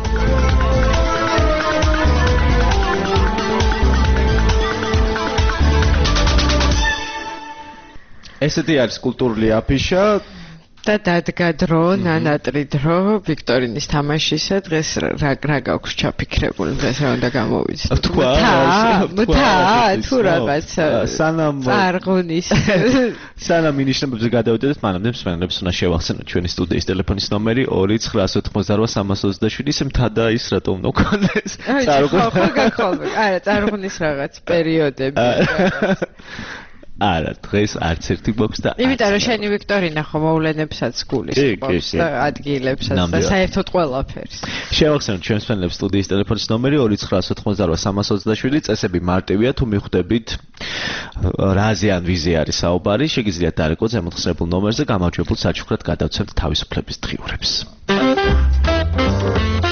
ესეთი არის კულტურული აფიშა და დადგა დრო, ნანატრი დრო, ვიქტორინის თამაშისა. დღეს რა რა გაქვს ჩაფიქრებული, დღეს რა უნდა გამოვიცნოთ? თქვა, თქვა, თუ რაღაც სანამ წარღვნის სანამ ინიშნებებზე გადავიდეთ, მანამდე მსმენელებს უნდა შევახსენოთ ჩვენი სტუდიის ტელეფონის ნომერი ორი ცხრა ოთხმოცდაოთხ სამას ოცდაშვიდი. ისე მთა ის რატომ უნდა გქონდეს? წარღვნის ხო გაქოლმე. არა, წარღვნის რაღაც პერიოდები. არა, დღეს არც ერთი გვაქვს და იმიტომ რომ შენი ვიქტორინა ხო მოვლენებსაც გულისხმობს და ადგილებსაც და საერთოდ ყველაფერს. შევახსენოთ ჩვენს მსმენელებს სტუდიის ტელეფონის ნომერი ორი ცხრა ოთხმოცდაოთხ სამას ოცდაშვიდი. წესები მარტივია, თუ მიხვდებით რაზე ან ვიზე არის საუბარი, შეგიძლიათ დარეკოთ ზემოთ ხსნებულ ნომერზე, გამარჯვებულ საჩუქრად გადავცემთ თავისუფლების დღიურებს.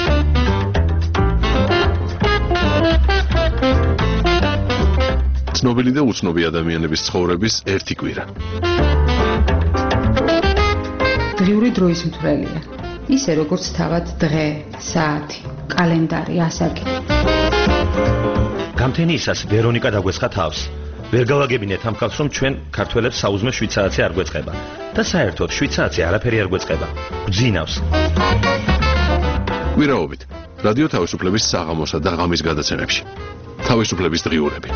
ცნობილი ცნობილი და უცნობი ადამიანების ცხოვრების ერთი კვირა. დღიური დროის მთვრელია. ისე როგორც თავად დღე, საათი, კალენდარი, ასაკი. გამთენიისას ვერონიკა დაგვესხა თავს. ვერ გავაგებინეთ ამ ხალხს, რომ ჩვენ ქართველებს საუზმე შვიცარაცი არ გვეწყება და საერთოდ შვიცარაცი არაფერი არ გვეწყება. გძინავს. კვირაობით რადიო თავისუფლების საღამოსა და ღამის გადაცემებში. თავისუფლების დღიურები.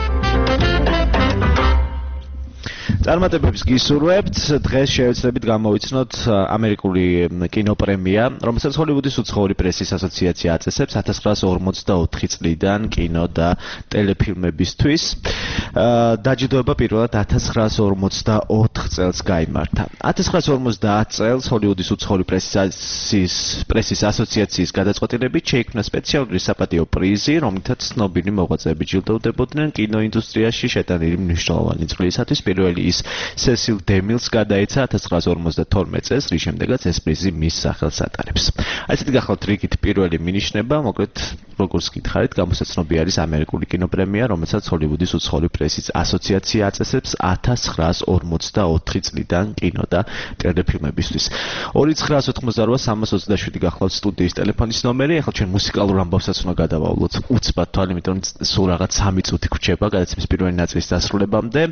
წარმატებებს გისურვებთ. დღეს შევეცდებით გამოვიცნოთ ამერიკული კინოპრემია, რომელსაც ჰოლივუდის უცხოური პრესის ასოციაცია აწესებს ათას ცხრაასა ორმოცდაოთხი წლიდან კინო და ტელეფილმებისთვის. დაჯილდოება პირველად ათას ცხრაასა ორმოცდაოთხ წელს გაიმართა. ათას ცხრაასა ორმოცდაათ წელს ჰოლივუდის უცხოური პრესის პრესის ასოციაციის გადაწყვეტილებით შეიქმნა სპეციალური საპატიო პრიზი, რომლითაც ცნობილი მოღვაწეები ჯილდოვდებოდნენ კინოინდუსტრიაში შეტანილი მნიშვნელოვანი წვლილისათვის. პირველი ის სესილ დემილს გადაეცა ათას ცხრაასა ორმოცდათორმეტ წელს, რის შემდეგაც ეს პრიზი მის სახელს ატარებს. აი ესეთი გახლავთ რიგით პირველი მინიშნება, მოკლედ როგორც გითხარით, გამოსაცნობი არის ამერიკული კინოპრემია, რომელსაც ჰოლივუდის უცხოური პრესის ასოციაცია აწესებს ათას ცხრაასა ორმოცდაოთხი წლიდან კინო და ტელეფილმებისთვის. ორი ცხრაასა ოთხმოცდარვა სამას ოცდაშვიდი გახლავთ სტუდიის ტელეფონის ნომერი. ახლა ჩვენ მუსიკალურ ამბავსაც უნდა გადავავლოთ უცბად თვალ, იმიტომ რომ სულ რაღაც სამი წუთი გვჭირდება გადაცემის პირველი ნაწილის დასრულებამდე.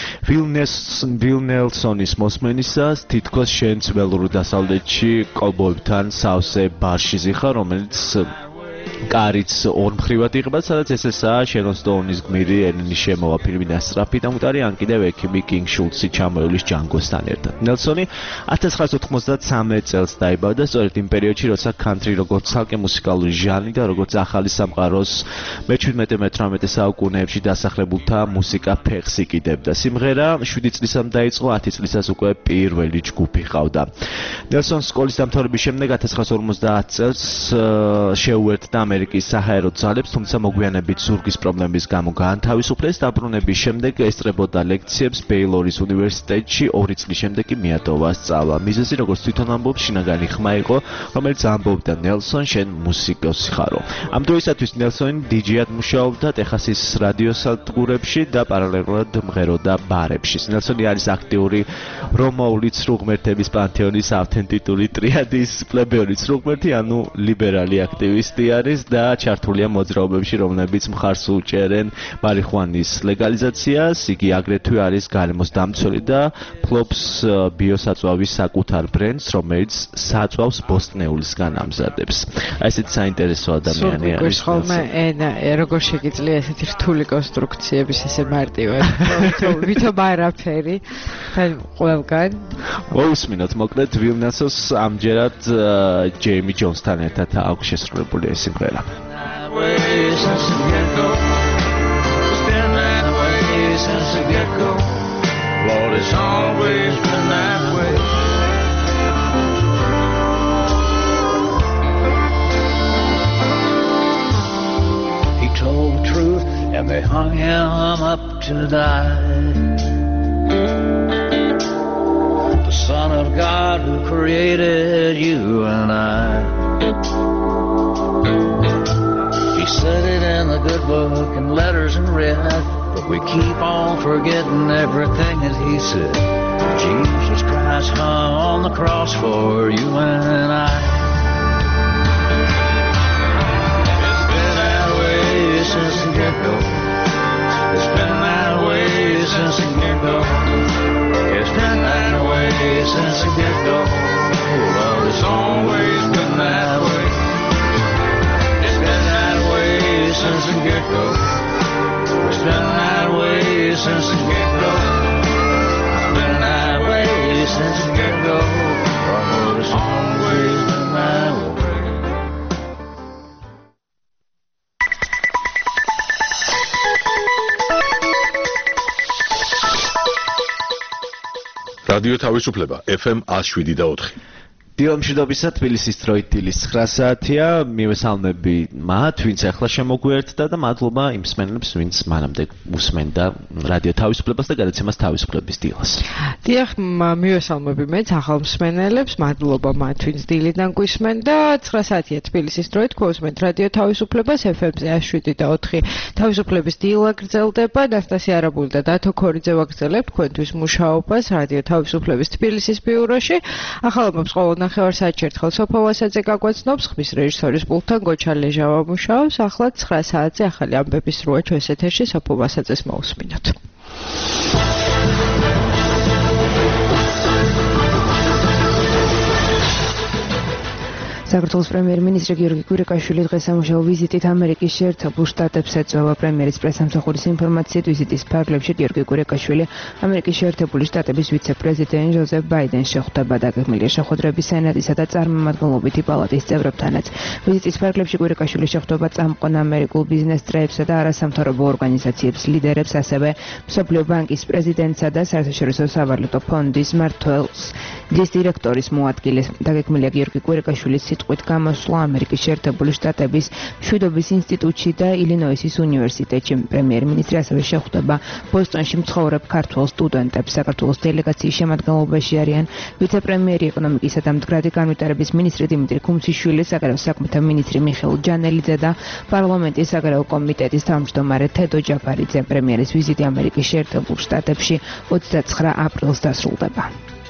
ვილ ნელსონის მოსმენისას თითქოს შენ ველურ დასავლეთში კოლბოებთან სავსე ბარში ზიხარ, რომელიც კარიც ორმხრივად იღება, სადაც ესესაა შერონ სტოუნის გმირი ელენი შემოვა ფილმიდან სწრაფი დამუტარი, ან კიდევ ექიმი კინგ შულცი ჩამოევლის ჯანგოსთან ერთად. ნელსონი ათას ცხრაასა ოთხმოცდათსამეტ წელს დაიბადა, სწორედ იმ პერიოდში, როცა კანტრი როგორც ცალკე მუსიკალური ჟანრი და როგორც ახალი სამყაროს მეჩვიდმეტე მეთვრამეტე საუკუნეებში დასახლებულთა მუსიკა ფეხს იკიდებდა. სიმღერა შვიდი წლისამ დაიწყო, ათი წლისას უკვე პირველი ჯგუფი ყავდა. ნელსონის სკოლის დამთავრების შემდეგ ათას ცხრაასა ორმოცდაათ წელს შეუერთდა ამერიკის საჰაერო ძალებს, თუმცა მოგვიანებით ზურგის პრობლემების გამო გაანთავისუფლეს. დაბრუნების შემდეგ ესწრებოდა ლექციებს ბეილორის უნივერსიტეტში, ორი წლის შემდეგ კი მიატოვა სწავლა. მიზეზი, როგორც თვითონ ამბობს, შინაგანი ხმა იყო, რომელიც ამბობდა ნელსონ, შენ მუსიკოსი ხარო. ამ დროისათვის ნელსონი დიჯეად მუშაობდა ტეხასის რადიოსადგურებში და პარალელურად მღეროდა ბარებში. ნელსონი არის აქტიური რომაული ცრუღმერთების პანთეონის ავთენტიკური ტრიადის პლებეური ცრუღმერთი, ანუ ლიბერალი აქტივისტი არის და ჩართულია მოძრაობებში, რომლებიც მხარს უჭერენ მარიხუანის ლეგალიზაციას. იგი აგრეთვე არის გარემოს დამცველი და ფლობს ბიოსაწვავის საკუთარ ბრენდს, რომელიც საწვავს ბოსტნეულისგან ამზადებს. აი ესეთი საინტერესო ადამიანი არის. სულ ხოლმე ენა, როგორ შეგიძლია ესეთი რთული კონსტრუქციების ესე მარტივად. ვითომ არაფერი თან ყველგან. მოусმინოთ, მოკლედ ვილ ნელსონს ამჯერად ჯეიმი ჯონსთან ერთად აქვს შესრულებული ეს სიმღერა. Lord, it's always been that way. He told the truth and they hung him up to die. The Son of God who created you and I. He said it in the good book in letters in red, but we keep on forgetting everything that he said. Jesus Christ hung on the cross for you and I. It's been that way since the get-go. It's been that way since the get-go. It's been that way since the get-go. Well, it's always been that way. Since the get-go, it's been that way since the get-go. It's been that way since the get-go. Oh, it's always been that way. რადიო თავისუფლება ეფ ემ one oh seven point four. დილამშვიდობისა თბილისის დროით დილის ცხრა საათია მივესალმები მათ ვინც ახლა შემოგვიერთდა და მადლობა იმ მსმენელებს ვინც მანამდე უსმენდა რადიო თავისუფლებას და გადაცემას თავისუფლების დილას. დიახ, მივესალმები მეც ახალ მსმენელებს, მადლობა მათ ვინც დილიდან გვისმენ და ცხრა საათია თბილისის დროით გვუსმენთ რადიო თავისუფლებას ეფ ემ-ზე εκατო შვიდი და ოთხი თავისუფლების დილა გრძელდება. ნასტასია არაბული და დათო ქორიძე ვაგრძელებთ თქვენთვის მუშაობას რადიო თავისუფლების თბილისის ბიუროში. ახალობებს ყოველ ნახევარსაათში ერთხელ სოფო ვასაძე გაგვაცნობს, ხმის რეჟისორის პულტთან გოჩა ლეჟავა მუშაობს. ახლა ცხრა საათზე ახალი ამბების როა ჩვენს ეთერში სოფო ვასაძეს მოусმინოთ. საქართველოს პრემიერ-მინისტრი გიორგი კვირიკაშვილი დღეს სამუშაო ვიზიტით ამერიკის შეერთებულ შტატებს ეწევა. პრემიერის პრესამსახურის ინფორმაციით ვიზიტის ფარგლებში გიორგი კვირიკაშვილი ამერიკის შეერთებული შტატების ვიცე-პრეზიდენტ ჟოზეფ ბაიდენს შეხვდება. დაგეგმილია შეხვედრები სენატისა და წარმომადგენლობითი პალატის წევრებთანაც. ვიზიტის ფარგლებში კვირიკაშვილი შეხვდება წამყვან ამერიკულ ბიზნეს წრეებსა და არასამთავრობო ორგანიზაციების ლიდერებს, ასევე მსოფლიო ბანკის პრეზიდენტსა და საერთაშორისო სავალუტო ფონდის მმართველს. ჯის დირექტორის მოადგილეს. დაგეგმილია გიორგი კვირიკაშვილის სიტყვით გამოსვლა ამერიკის შეერთებული შტატების მშვიდობის ინსტიტუტში და ილინოისის უნივერსიტეტში. პრემიერ-მინისტრი ასევე შეხვდება ბოსტონში მცხოვრებ ქართველ სტუდენტებს. საქართველოს დელეგაციის შემადგენლობაში არიან ვიცე-პრემიერი ეკონომიკისა და მდგრადი განვითარების მინისტრი დიმიტრი ქუმსიშვილი, საგარეო საქმეთა მინისტრი მიხეილ ჯანელიძე და პარლამენტის საგარეო კომიტეტის თავმჯდომარე თედო ჯაფარიძე. პრემიერის ვიზიტი ამერიკის შეერთებულ შტატებში ოცდაცხრა აპრილს დასრულდება.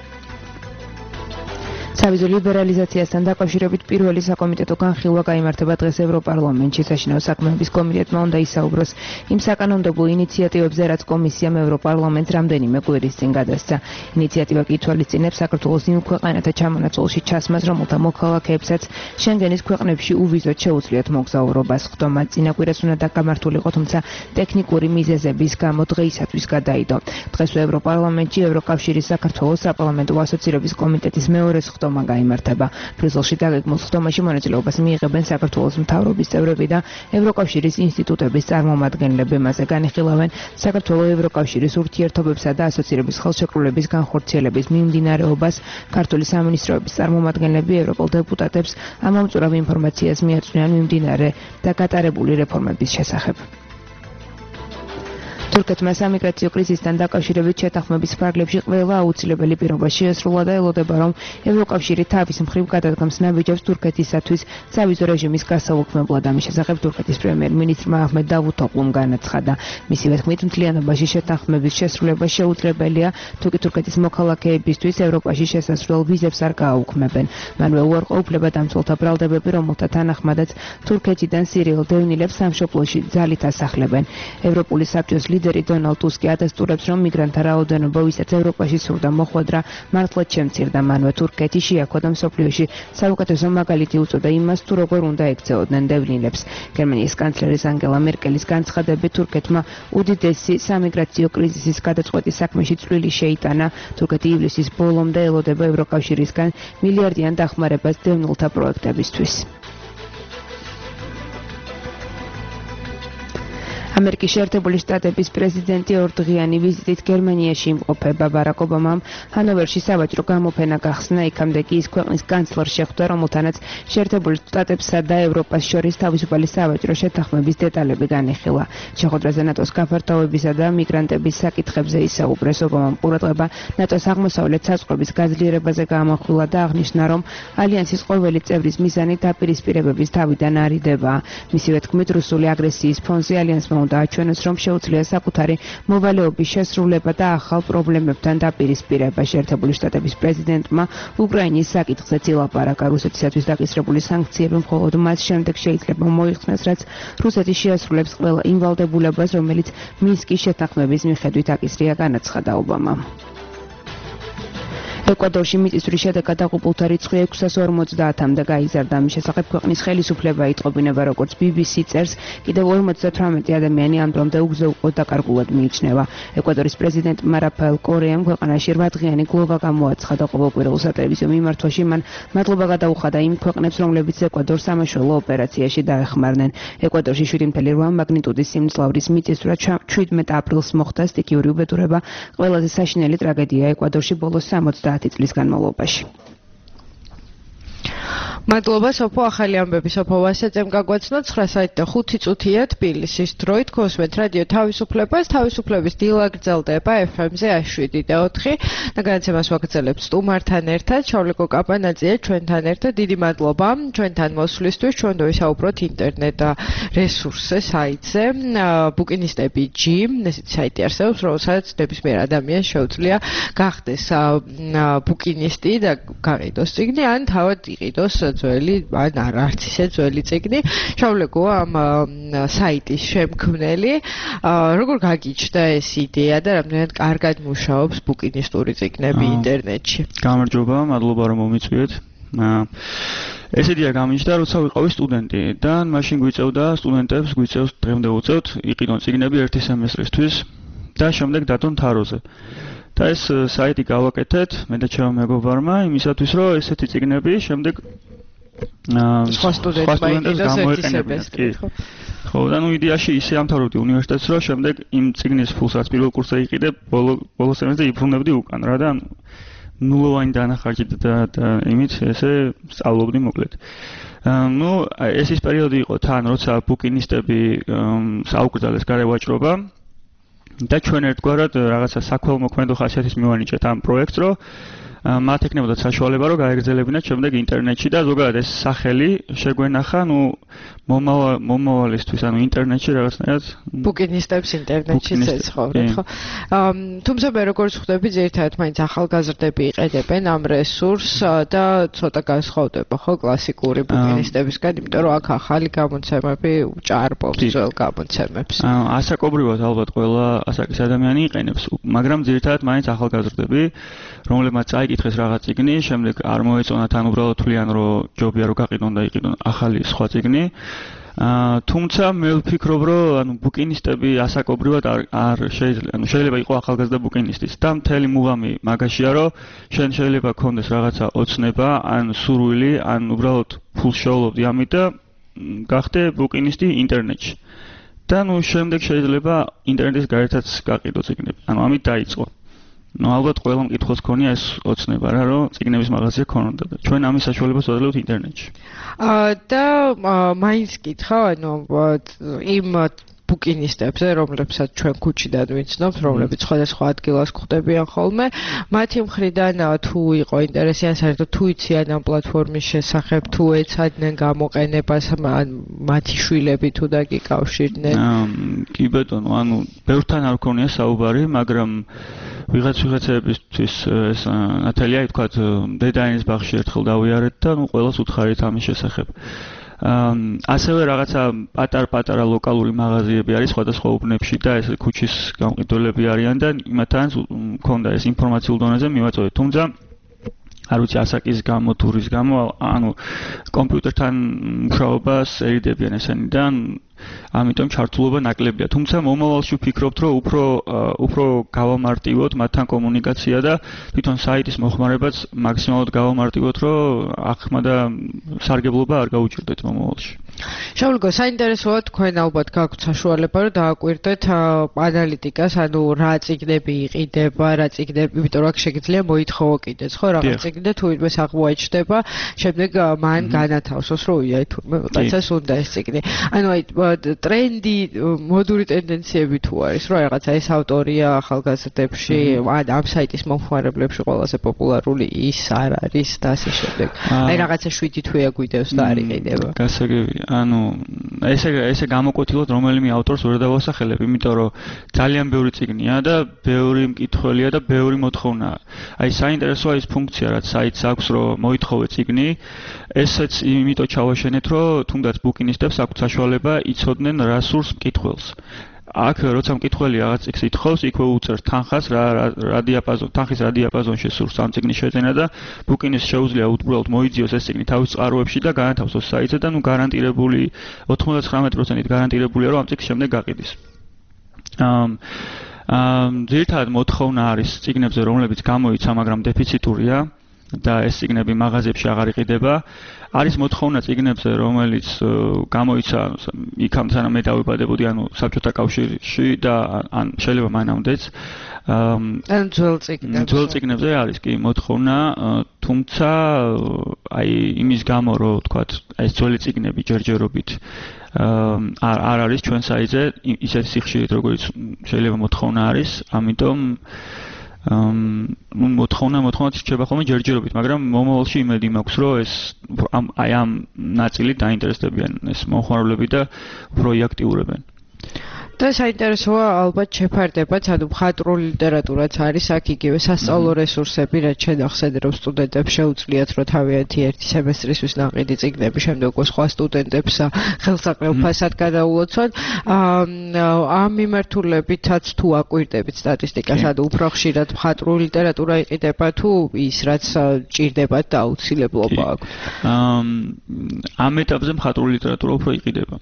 სავიზო ლიბერალიზაციასთან დაკავშირებით პირველი საკომიტეტო განხილვა გაიმართება დღეს ევროპარლამენტში. საშინაო საქმეების კომიტეტმა უნდა ისაუბროს იმ საკანონმდებლო ინიციატივებზე, რაც კომისიამ ევროპარლამენტს რამდენიმე კვირის წინ გადასცა. ინიციატივა კი ითვალისწინებს საქართველოს იმ ქვეყანათა ჩამონაცვლში ჩასმას, რომელთა მოქალაქეებსაც შენგენის ქვეყნებში უვიზოდ შეუძლიათ მოგზაურობას. ხდომა წინა კვირას უნდა გამართულიყო, თუმცა ტექნიკური მიზეზების გამო დღეისათვის გადაიდო. დღეს ევროპარლამენტში ევროკავშირის საქართველოს საპარლამენტო ასოცირების კომიტეტის მეორე ხდომა გაიმართება. ბრიუსელში დაგეგმულ ხდომაში მონაწილეობას მიიღებენ საქართველოს მთავრობის წევრები და ევროკავშირის ინსტიტუტების წარმომადგენლები. მასზე განიხილავენ საქართველოს ევროკავშირის ურთიერთობებსა და ასოცირების ხელშეკრულების განხორციელების მიმდინარეობას. ქართული სამინისტროების წარმომადგენლები ევროპულ დეპუტატებს ამომწურავ ინფორმაციას მიაწვდიან მიმდინარე და გატარებული რეფორმების შესახებ. თურქეთმა სამიგრაციო კრიზისთან დაკავშირებით შეთანხმების ფარგლებში ყველა აუცილებელი პირობა შეესრულა და ელოდება, რომ ევროკავშირი თავის მხრივ გადადგამს ნაბიჯებს თურქეთისათვის სავიზო რეჟიმის გასაუქმებლად. ამის შესახებ თურქეთის პრემიერ-მინისტრმა აჰმედ დავუთოღლუმ განაცხადა. მისივე თქმით, მთლიანობაში შეთანხმების შესრულება შეუძლებელია, თუკი თურქეთის მოქალაქეებისთვის ევროპაში შესასვლელ ვიზებს არ გააუქმებენ. მანვე უარყოფილება დამცველთა ბრალდებები, რომელთა თანახმადაც თურქეთიდან სირიელ დევნილებს სამშობლოში ძალით ასახლებენ. ევროპული საბჭოს ლიდერი დონალდ ტუსკი ადასტურებს, რომ მიგრანტთა რაოდენობა, ვისაც ევროპაში სურდა მოხვედრა, მართლაც შემცირდა. მანვე თურქეთი შეაქოდა მსოფლიოში საუკეთესო მაგალითი უწოდა იმას, თუ როგორ უნდა ექცეოდნენ დევნილებს. გერმანიის კანცლერის ანგელა მერკელის განცხადებით, თურქეთმა უდიდესი სამიგრაციო კრიზისის გადაწყვეტის საქმეში წვლილი შეიტანა. თურქეთი ივლისის ბოლომდე ელოდება ევროკავშირისგან მილიარდიან დახმარებას დევნილთა პროექტებისთვის. ამერიკის შეერთებული შტატების პრეზიდენტი ორდღიანი ვიზიტით გერმანიაში იმყოფება. ბარაკ ობამამ ჰანოვერში სავაჭრო გამოფენა გახსნა. იქამდე კი ის ქვეყნის კანცლერს შეხვდა, რომელთანაც შეერთებული შტატებსა და ევროპას შორის თავისუფალი სავაჭრო შეთანხმების დეტალები განიხილა. შეხვედრაზე ნატოს გაფართოებისა და მიგრანტების საკითხებზე ისაუბრეს. ობამამ ყურადღება ნატოს აღმოსავლეთ საზღვრების გაძლიერებაზე გაამახვილა და აღნიშნა, რომ ალიანსის ყოველი წევრის მიზანი დაპირისპირებების თავიდან არიდება. მისივე თქმით, რუსული აგრესიის ფონზე ალიანსმა უნდა აჩვენოს, რომ შეუძლია საკუთარი მოვალეობის შესრულება და ახალ პრობლემებთან დაპირისპირება. შეერთებული შტატების პრეზიდენტმა უკრაინის საკითხზე ილაპარაკა. რუსეთისათვის დაკისრებული სანქციები მხოლოდ მას შემდეგ შეიძლება მოიხსნას, რაც რუსეთი შეასრულებს ყველა იმ ვალდებულებას, რომელიც მინსკის შეთანხმების მიხედვით აკისრია, განაცხადა ობამამ. ეკვადორში მიწისძვრის შედეგად დაღუპულთა რიცხვი ექვსას ორმოცდაათამდე გაიზარდა. ამის შესახებ ქვეყნის ხელისუფლება იტყობინება, როგორც ბი ბი სი წერს, კიდევ ორმოცდათვრამეტი ადამიანი ამ დრომდე უგზო დაკარგულად მიიჩნევა. ეკვადორის პრეზიდენტმა რაფაელ კორეამ ქვეყანაში რვადღიანი გლოვა გამოაცხადა. ყოველკვირეულ სატელევიზიო მიმართვაში მან მადლობა გადაუხადა იმ ქვეყნებს, რომლებიც ეკვადორს სამაშველო ოპერაციაში დაეხმარნენ. ეკვადორში შვიდი ფاصლე რვა მაგნიტუდის სიმძლავრის მიწისძვრა ჩვიდმეტ აპრილს მოხდა. სტიქიური უბედურება ყველაზე საშინელი ტრაგედია ეკვადორში ბოლოს სამოცდაათი წლის განმავლობაში. მადლობა სოფო ახალი ამბები სოფო ვასეწემ გაგვაცნო ცხრა საათი და ხუთი წუთია თბილისის დროით გოსმეთ რადიო თავისუფლებას თავისუფლების დილა გრძელდება ეფ ემ-ზე ას შვიდი და ოთხი და განაცემას ვაგრძელებთ სტუმართან ერთად ჩავლიკო კაპანაძეა ჩვენთან ერთად დიდი მადლობა ჩვენთან მოსვლისთვის ჩვენ დავისაუბროთ ინტერნეტ რესურსზე საიტზე ბუკინისტები ჯი ესეთი საიტი არსებობს რომელსაც ნებისმიერ ადამიანს შეუძლია გახდეს ბუკინისტი და გაყიდოს წიგნი ან თავად იყიდოს ძველი ან არ არც ისე ძველი წიგნი შავლეკო ამ საიტის შემქმნელი როგორ გაგიჩნდა ეს იდეა და რამდენად კარგად მუშაობს ბუკინისტური წიგნები ინტერნეტში გამარჯობა მადლობა რომ მომიწვიეთ ეს იდეა გამიჩნდა როცა ვიყავი სტუდენტი და მაშინ გვიწევდა სტუდენტებს გვიწევს დღემდე უწევთ იყიდონ წიგნები ერთი სემესტრისთვის და შემდეგ დადონ თაროზე და ეს საიტი გავაკეთეთ მე და ჩემო მეგობარმა იმისათვის რომ ესეთი წიგნები შემდეგ სხვა სტუდენტებს გამოიყენებინათ კი ხო და ნუ იდეაში ისე ამთავრებდი უნივერსიტეტს რომ შემდეგ იმ წიგნის ფულსაც პირველ კურსზე იყიდე ბოლო ბოლო სემესტრზე იბრუნებდი უკან რა და ნულოვანი დანახარჯით და იმით ესე სწავლობდი მოკლედ ნუ ეს ის პერიოდი იყო თან როცა ბუკინისტები საუკრძალეს გარევაჭრობა და ჩვენ ერთგვარად რაღაცა საქველმოქმედო ხასიათის მივანიჭეთ ამ პროექტს რომ მათ ეკნებოდათ საშუალება რომ გაეგრძელებინათ შემდეგ ინტერნეტში და ზოგადად ეს სახელი შეგვენახა ნუ მომავალისთვის ანუ ინტერნეტში რაღაცნაირად ბუკინისტებს ინტერნეტში ეცხოვრეთ ხო თუმცა მე როგორც ხვდები ძირითადად მაინც ახალგაზრდები იყენებენ ამ რესურსს და ცოტა განსხვავდება ხო კლასიკური ბუკინისტებისგან იმიტომ რომ აქ ახალი გამოცემები ჭარბობს ძველ გამოცემებს ასაკობრივად ალბათ ყველა ასაკის ადამიანი იყენებს მაგრამ ძირითადად მაინც ახალგაზრდები რომლებმაც წაიკითხეს რაღაც წიგნი, შემდეგ არ მოეწონათ ან უბრალოდ თვლიან რომ ჯობია რომ გაყიდონ და იყიდონ ახალი სხვა წიგნი. აა თუმცა მე ვფიქრობ რომ ანუ ბუკინისტები ასაკობრივად არ არ შეიძლება ანუ შეიძლება იყოს ახალგაზრდა ბუკინისტიც და მთელი მუღამი მაგაშია რომ შენ შეიძლება გქონდეს რაღაცა ოცნება ან სურვილი ან უბრალოდ ფულს შეავლობდი ამით და გახდე ბუკინისტი ინტერნეტში. და ნუ შემდეგ შეიძლება ინტერნეტის გარეთაც გაყიდო წიგნები. ანუ ამით დაიწყო. ნუ ალბათ ყველა მკითხველს ქონია ეს ოცნება რა რომ წიგნების მაღაზია ქონოდა და ჩვენ ამის საშუალებას ვაძლევთ ინტერნეტში. აა და მაინც კითხავ ანუ იმ ბუკინისტებზე რომლებსაც ჩვენ ქუჩიდან ვიცნობთ რომლებიც სხვადასხვა ადგილას გვხვდებიან ხოლმე მათი მხრიდან თუ იყო ინტერესი ან საერთოდ თუ იციან ამ პლატფორმის შესახებ თუ ეცადნენ გამოყენებას მათი შვილები თუ დაგიკავშირდნენ კი ბატონო ანუ ბევრთან არ გქონია საუბარი მაგრამ ვიღაც ვიღაცებისთვის ეს ნათელია ითქვათ დედაენის ბაღში ერთხელ დავიარეთ და ნუ ყველას უთხარით ამის შესახებ ასევე რაღაცა პატარ-პატარა ლოკალური მაღაზიები არის სხვადასხვა უბნებში და ეს ქუჩის გამყიდველები არიან და იმათაც მქონდა ეს ინფორმაციულ დონეზე მივაწოდეთ თუმცა არ ვიცი ასაკის გამო თურის გამო ანუ კომპიუტერთან მუშაობას ერიდებიან ესენი და ამიტომ ჩართულობა ნაკლებია თუმცა მომავალში ვფიქრობთ რომ უფრო უფრო გავამარტივოთ მათთან კომუნიკაცია და თვითონ საიტის მოხმარებაც მაქსიმალურად გავამარტივოთ რომ აღხმა და სარგებლობა არ გაუჭირდეთ მომავალში შავლიკო საინტერესოა თქვენ ალბათ გაქვთ საშუალება რომ დააკვირდეთ ანალიტიკას ანუ რა წიგნები იყიდება რა წიგნები იმიტომ რომ აქ შეგიძლია მოითხოვო კიდეც ხო რაღაც წიგნი თუ იმეს აღმოაჩნდება შემდეგ მან განათავსოს რომ ია თურმე რაღაცას უნდა ეს წიგნი ანუ აი ტრენდი მოდური ტენდენციები თუ არის რომ რაღაცა ეს ავტორია ახალგაზრდებში ან ამ საიტის მომხმარებლებში ყველაზე პოპულარული ის არ არის და ასე შემდეგ აი რაღაცა შვიდი თვეა გვიდევს და არ იყიდება გასაგებია ანუ ესე ესე გამოკვეთილად რომელიმე ავტორს ვერ დავასახელებ იმიტომ რომ ძალიან ბევრი წიგნია და ბევრი მკითხველია და ბევრი მოთხოვნაა აი საინტერესოა ის ფუნქცია რაც საიტს აქვს რომ მოითხოვე წიგნი ესეც იმიტომ ჩავაშენეთ რომ თუნდაც ბუკინისტებს აქვთ საშუალება იცოდნენ რა სურს მკითხველს აქ როცა მკითხველი რაღაც წიგნს ითხოვს იქვე უწერს თანხას რა რა დიაპაზონ თანხის რა დიაპაზონში სურს ამ წიგნის შეძენა და ბუკინისტს შეუძლია უბრალოდ მოიძიოს ეს წიგნი თავის წყაროებში და განათავსოს საიტზე და ნუ გარანტირებული ოთხმოცდათხმეტ პროცენტით გარანტირებულია რომ ამ წიგნს შემდეგ გაყიდის ამ ამ ძირითადად მოთხოვნა არის წიგნებზე რომლებიც გამოიცა მაგრამ დეფიციტურია და ეს წიგნები მაღაზიებში აღარ იყიდება. არის მოთხოვნა წიგნებზე, რომელიც გამოიცა იქამ სანამ მე დავიბადებოდი, ანუ საბჭოთა კავშირში და ან შეიძლება მანამდეც. ან ძველ წიგნებზე. ძველ წიგნებზე არის კი მოთხოვნა, თუმცა აი იმის გამო, რომ თქვათ, ეს ძველი წიგნები ჯერჯერობით არ არ არის ჩვენ საიზე ისეთი სიხშირით, როგორც შეიძლება მოთხოვნა არის, ამიტომ ნუ მოთხოვნა მოთხოვნა რჩება ხოლმე ჯერჯერობით, მაგრამ მომავალში იმედი მაქვს, რომ ეს აი ამ ნაწილით დაინტერესდებიან ეს მომხმარებლები და უფრო იაქტიურებენ. და საინტერესოა ალბათ შეფარდებაც, ანუ მხატვრული ლიტერატურაც არის აქ იგივე სასწავლო რესურსები, რაც შედახსენე რომ სტუდენტებს შეუძლიათ რომ თავიანთი ერთი სემესტრისთვის ნაყიდი წიგნები შემდეგ უკვე სხვა სტუდენტებს ხელსაყრელ ფასად გადაულოცონ. ამ მიმართულებითაც თუ აკვირდებით სტატისტიკას, ანუ უფრო ხშირად მხატვრული ლიტერატურა იყიდება თუ ის რაც ჭირდებათ და აუცილებლობა აქვს. ამ ეტაპზე მხატვრული ლიტერატურა უფრო იყიდება.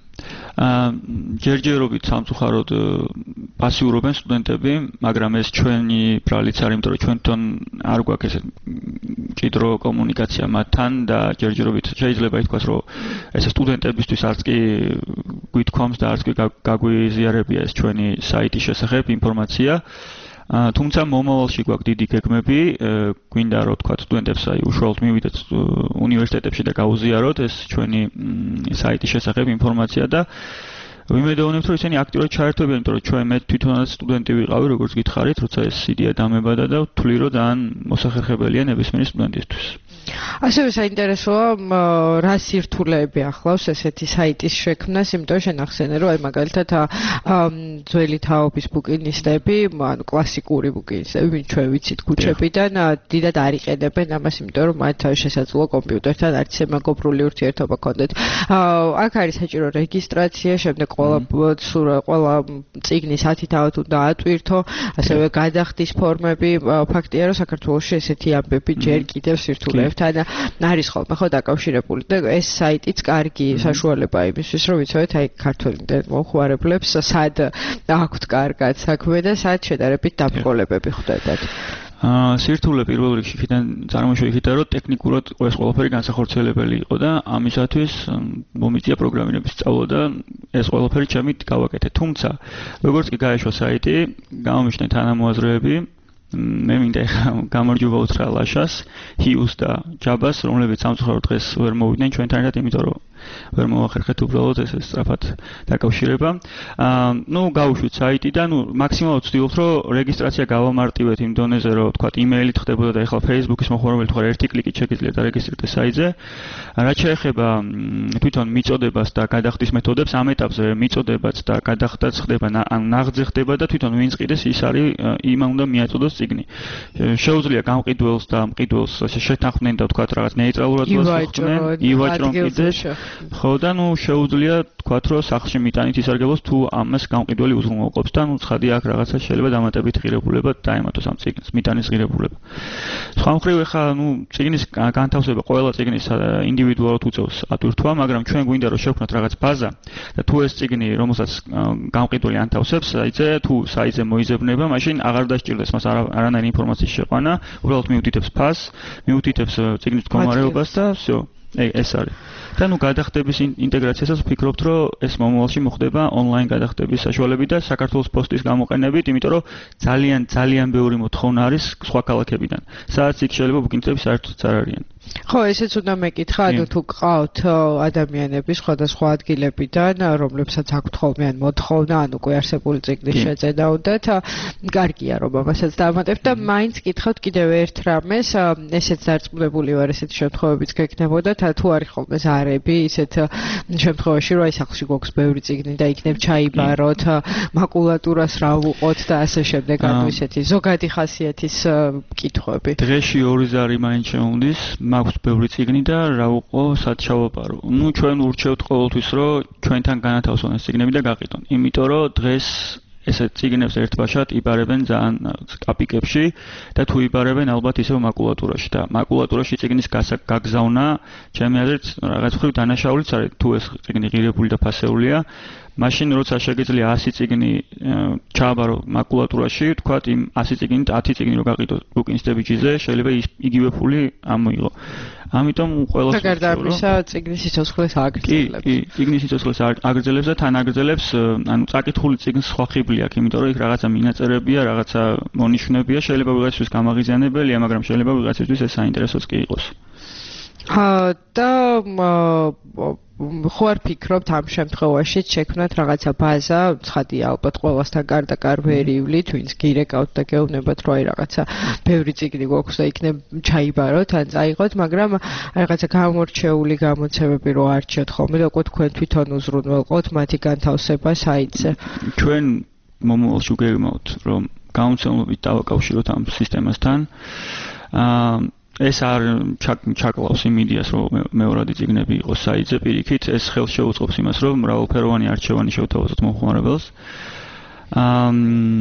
ჯერჯერობით სამწუხაროდ პასიურობენ სტუდენტები, მაგრამ ეს ჩვენი ბრალიც არის, იმიტომ რომ ჩვენთან არ გვაქვს ესეთ მჭიდრო კომუნიკაცია მათთან და ჯერჯერობით შეიძლება ითქვას, რომ ეს სტუდენტებისთვის არც კი გვითქვამს და არც კი გაგვიზიარებია ეს ჩვენი საიტის შესახებ ინფორმაცია. თუმცა მომავალში გვაქვს დიდი გეგმები, გვინდა რომ თქვა სტუდენტებს აი უშუალოდ მივიდეთ უნივერსიტეტებში და გაუზიაროთ ეს ჩვენი საიტის შესახებ ინფორმაცია და ვიმედოვნებთ რომ ისინი აქტიურად ჩაერთვებიან, იმიტომ რომ ჩვენ მე თვითონაც სტუდენტი ვიყავი, როგორც გითხარით, როცა ეს იდეა დამებადა და ვთვლი რომ ძალიან მოსახერხებელია ნებისმიერი სტუდენტისთვის. ასევე საინტერესოა რა სირთულეები ახლავს ესეთი საიტის შექმნას, იმიტომ რომ შენახსენე რომ აი მაგალითად ძველი თაობის ბუკინისტები, ანუ კლასიკური ბუკინისტები, ვინც ჩვენ ვიცით ქუჩებიდან, დიდად არ იყენებენ ამას, იმიტომ რომ მათ შესაძლოა კომპიუტერთან არც მეგობრული ურთიერთობა ჰქონდეთ. აქ არის საჭირო რეგისტრაცია, შემდეგ ყველა ყველა წიგნის ათი თავად უნდა ატვირთო, ასევე გადახდის ფორმები. ფაქტია რომ საქართველოში ესეთი ამბები ჯერ კიდევ სირთულეებთან არის ხოლმე ხო დაკავშირებული და ეს საიტიც კარგი საშუალება იმისთვის რომ ვიცოდეთ აი ქართული მომხმარებლებს სად აქვთ კარგად საქმე და სად შედარებით დაბრკოლებები ხვდათ. სირთულე პირველ რიგში იქიდან წარმოიშვა იქიდან რომ ტექნიკურად ეს ყველაფერი განსახორციელებელი იყო და ამისათვის მომიწია პროგრამირების სწავლა და ეს ყველაფერი ჩემი გავაკეთე. თუმცა როგორც კი გაეშვა საიტი, გამომიშნე თანამოაზრეები, მე მინდა გამარჯობა უთხრა ლაშას, ჰიუს და ჯაბას, რომლებიც სამწუხაროდ დღეს ვერ მოვიდნენ ჩვენთან ერთად, იმიტომ რომ ვერ მოახერხეთ უბრალოდ ეს სწრაფად დაკავშირება. ნუ გავუშვით საიტი და ნუ მაქსიმალურად ვცდილობთ რომ რეგისტრაცია გავამარტივეთ იმ დონეზე რომ თქვათ იმეილით ხდებოდა და ეხლა Facebook-ის მოხმარებელი თქვა ერთი კლიკით შეგიძლიათ დარეგისტრირდეთ საიტზე. რაც შეეხება თვითონ მიწოდებას და გადახდის მეთოდებს, ამ ეტაპზე მიწოდებაც და გადახდაც ხდება, ანუ ნაღდზე ხდება და თვითონ ვინც ყიდეს ის არის იმან უნდა მიაწოდოს წიგნი. შეუძლია გამყიდველს და მყიდველს შეთანხმდნენ და თქვათ რაღაც ნეიტრალურად ვასხდნენ, ივაჭრონ კიდეს. ხო და ნუ შეუძლია თქვათ რომ სახლში მიტანით ისარგებლოს თუ ამას გამყიდველი უზრუნველყოფს და ნუ ცხადია აქ რაღაცა შეიძლება დამატებით ღირებულება დაემატოს ამ წიგნს, მიტანის ღირებულება. სხვა მხრივ ეხლა ნუ წიგნის განთავსება ყველა წიგნის ინდივიდუალურად უწევს ატვირთვა, მაგრამ ჩვენ გვინდა რომ შევქმნათ რაღაც ბაზა და თუ ეს წიგნი რომელსაც გამყიდველი ანთავსებს საიტზე, თუ საიტზე მოიზებნება, მაშინ აღარ დასჭირდეს მას არანაირი ინფორმაციის შეყვანა, უბრალოდ მიუთითებს ფასს, მიუთითებს წიგნის მდგომარეობას და всё. ეს არის. და ნუ გადახდების ინტეგრაციასაც ვფიქრობთ, რომ ეს მომავალში მოხდება ონლაინ გადახდების საშუალებით და საქართველოს პოსტის გამოყენებით, იმიტომ რომ ძალიან ძალიან ბევრი მოთხოვნა არის სხვა ქალაქებიდან. სადაც იქ შეიძლება ბუკინისტები საერთოდ არ არიან. ხო, ესეც უნდა მეკითხა, ანუ თუ გყავთ ადამიანები სხვადასხვა ადგილებიდან, რომლებსაც აქვთ ხოლმე ან მოთხოვნა, ან უკვე არსებული წიგნის შეწენა უნდათ, კარგია რომ ამასაც დავამატებთ და მაინც კითხავთ კიდევ ერთ რამეს, ესეც დარწმუნებული ვარ, ესეთი შემთხვევებიც გექნებოდა, თუ არის ხოლმე ზარები, ისეთ შემთხვევაში რომ აი სახლში გვაქვს ბევრი წიგნი და იქნებ ჩაიბაროთ, მაკულატურას რა ვუყოთ და ასე შემდეგ, ანუ ისეთი ზოგადი ხასიათის კითხვები. დღეში ორი ზარი მაინც შეუნდის, მაქვს ბევრი წიგნი და რა ვუყო, სად ჩავაპარო. ნუ ჩვენ ურჩევთ ყოველთვის რომ ჩვენთან განათავსონ ეს წიგნები და გაყიდონ. იმიტომ რომ დღეს ესეთ წიგნებს ერთბაშად იბარებენ ძალიან კაპიკებში და თუ იბარებენ ალბათ ისევ მაკულატურაში და მაკულატურაში წიგნის გაგზავნა ჩემი აზრით რაღაც მხრივ დანაშაულიც არის თუ ეს წიგნი ღირებული და ფასეულია, მაშინ როცა შეგიძლია ასი წიგნი ჩააბარო მაკულატურაში, თქვათ იმ ასი წიგნით ათი წიგნი რო გაყიდო ბუკინგ სტებიჯზე, შეიძლება იგივე ფული ამოიღო. ამიტომ ყველას გარდა ამისა, წიგნის სიცოცხლეს აგრძელებს. კი, კი, წიგნის სიცოცხლეს აგრძელებს და თან აგრძელებს, ანუ წაკითხული წიგნის სხვა ხიბლი აქვს, იმიტომ რომ იქ რაღაცა მინაწერებია, რაღაცა მონიშნებია, შეიძლება ვიღაცისთვის გამაღიზიანებელია, მაგრამ შეიძლება ვიღაცისთვის ეს საინტერესოც კი იყოს. აა და ხო არ ფიქრობთ ამ შემთხვევაში შექმნათ რაღაცა ბაზა, ცხადია ალბათ ყველასთან გარდა კარ ვერ ივლით, ვინც გირეკავთ და გეუბნებათ რომ აი რაღაცა ბევრი წიგნი გვაქვს და იქნებ ჩაიბაროთ ან წაიღოთ, მაგრამ რაღაცა გამორჩეული გამოცემები რო არჩიოთ ხოლმე და უკვე თქვენ თვითონ უზრუნველყოთ მათი განთავსება საიტზე. ჩვენ მომავალში ვგეგმავთ რომ გამოცემებით დავაკავშიროთ ამ სისტემასთან. აა ეს არ ჩაკლავს იმ იდეას, რომ მეორადი წიგნები იყოს საიტზე პირიქით, ეს ხელს შეუწყობს იმას, რომ მრავალფეროვანი არჩევანი შევთავაზოთ მომხმარებელს. აა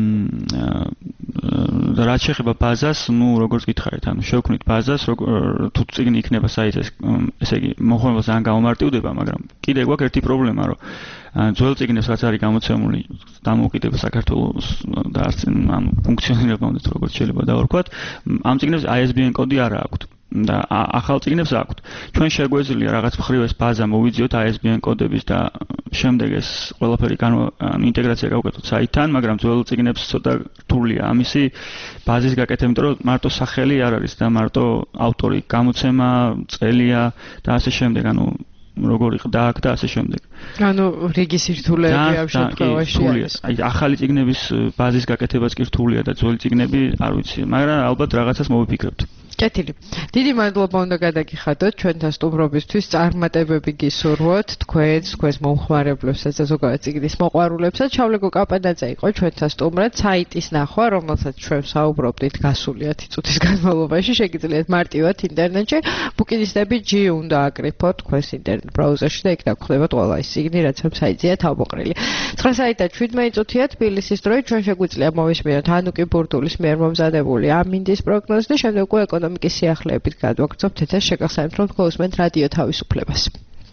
რაც შეეხება ბაზას, ну, როგორც გითხარით, ანუ შევქმნით ბაზას, თუ წიგნი იქნება საიტზე, ესე იგი, მომხმარებელს ძალიან გამომარტივდება, მაგრამ კიდე გვაქვს ერთი პრობლემა, რომ ძველ წიგნებს რაც არის გამოცემული დამოუკიდებელ საქართველოს და არც ანუ ფუნქციონირებამდე როგორც შეიძლება დავარქვათ, ამ წიგნებს I S B N კოდი არ აქვს და ახალ წიგნებს აქვს. ჩვენ შეგვეძლია რაღაც მხრივ ეს ბაზა მოვიძიოთ I S B N კოდების და შემდეგ ეს ყველაფერი ანუ ინტეგრაცია გავუკეთოთ საიტთან, მაგრამ ძველ წიგნებს ცოტა რთულია ამისი ბაზის გაკეთება, იმიტომ რომ მარტო სახელი არ არის და მარტო ავტორი, გამოცემა, წელია და ასე შემდეგ, ანუ როგორი ყდა აქ და ასე შემდეგ. ანუ რიგის რთულეები ამ შემთხვევაში არის. აი ახალი წიგნების ბაზის გაკეთებაც კი რთულია და ძველი წიგნები არ ვიცი, მაგრამ ალბათ რაღაცას მოვიფიქრებთ. კეთილი. დიდი მადლობა უნდა გადაგიხადოთ ჩვენთან სტუმრობისთვის, წარმატებები გისურვოთ თქვენს, თქვენს მომხმარებლებსაც და ზოგადად წიგნის მოყვარულებსაც. ჩავლეგო კაპანაძე იყო ჩვენთან სტუმრად, საიტის ნახვა, რომელსაც ჩვენ საუბრობდით გასული ათი წუთის განმავლობაში, შეგიძლიათ მარტივად ინტერნეტში ბუკინგისტები ჯი უნდა აკრიფოთ თქვენს ინტერნეტ ბრაუზერში და იქ დაგხვდებათ ყველა ის წიგნი, რაც ამ საიტზეა თავმოყრილი. ცხრა საიტად შვიდმეტი წუთია თბილისის დროით, ჩვენ შეგვიძლია მოვისმინოთ ანუკი ბურდულის მიერ მომზადებული ამინდის პროგნოზი და შემდეგ უკვე ეკონომიკის სიახლეებით გადავაგრძობთ ეთერს შეგახსენებთ რომ გულისხმობთ რადიო თავისუფლებას.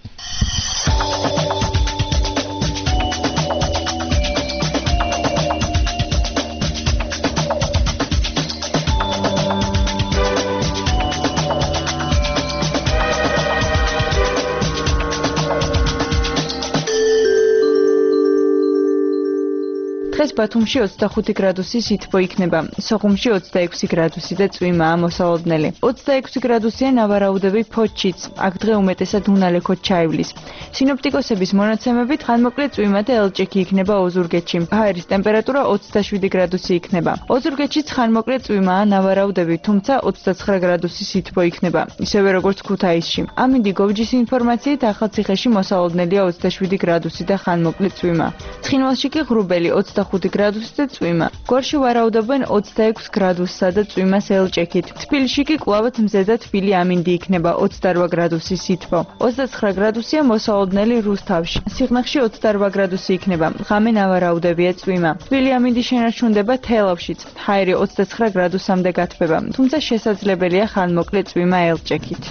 დღეს ბათუმში ოცდახუთი გრადუსი სითბო იქნება, სოხუმში ოცდაექვსი გრადუსი და წვიმაა მოსალოდნელი. ოცდაექვსი გრადუსია ნავარაუდები ფოთშიც, აქ დღე უმეტესად უნალექოდ ჩაივლის. სინოპტიკოსების მონაცემებით ხანმოკლე წვიმა და ელჭექი იქნება ოზურგეთში. ჰაერის ტემპერატურა ოცდაშვიდი გრადუსი იქნება. ოზურგეთშიც ხანმოკლე წვიმაა ნავარაუდები, თუმცა ოცდაცხრა გრადუსი სითბო იქნება, ისევე როგორც ქუთაისში. ამინდი გოვჯის ინფორმაციით ახალციხეში მოსალოდნელია ოცდაშვიდი გრადუსი და ხანმოკლე წვიმა. ცხინვალში კი ღრუბელი ოცდახუთი გრადუსი და წვიმა. გორში ვარაუდობენ ოცდაექვსი გრადუსსა და წვიმას ელჭექით. თბილისში კი კვლავაც მზე და თბილი ამინდი იქნება ოცდარვა გრადუსი სითბო. ოცდაცხრა გრადუსია მოსალოდნელი რუსთავში. სიღნაღში ოცდარვა გრადუსი იქნება. ღამე ნავარაუდებია წვიმა. თბილი ამინდი შენარჩუნდება თელავშიც. ჰაერი ოცდაცხრა გრადუსამდე გათბება, თუმცა შესაძლებელია ხანმოკლე წვიმა ელჭექით.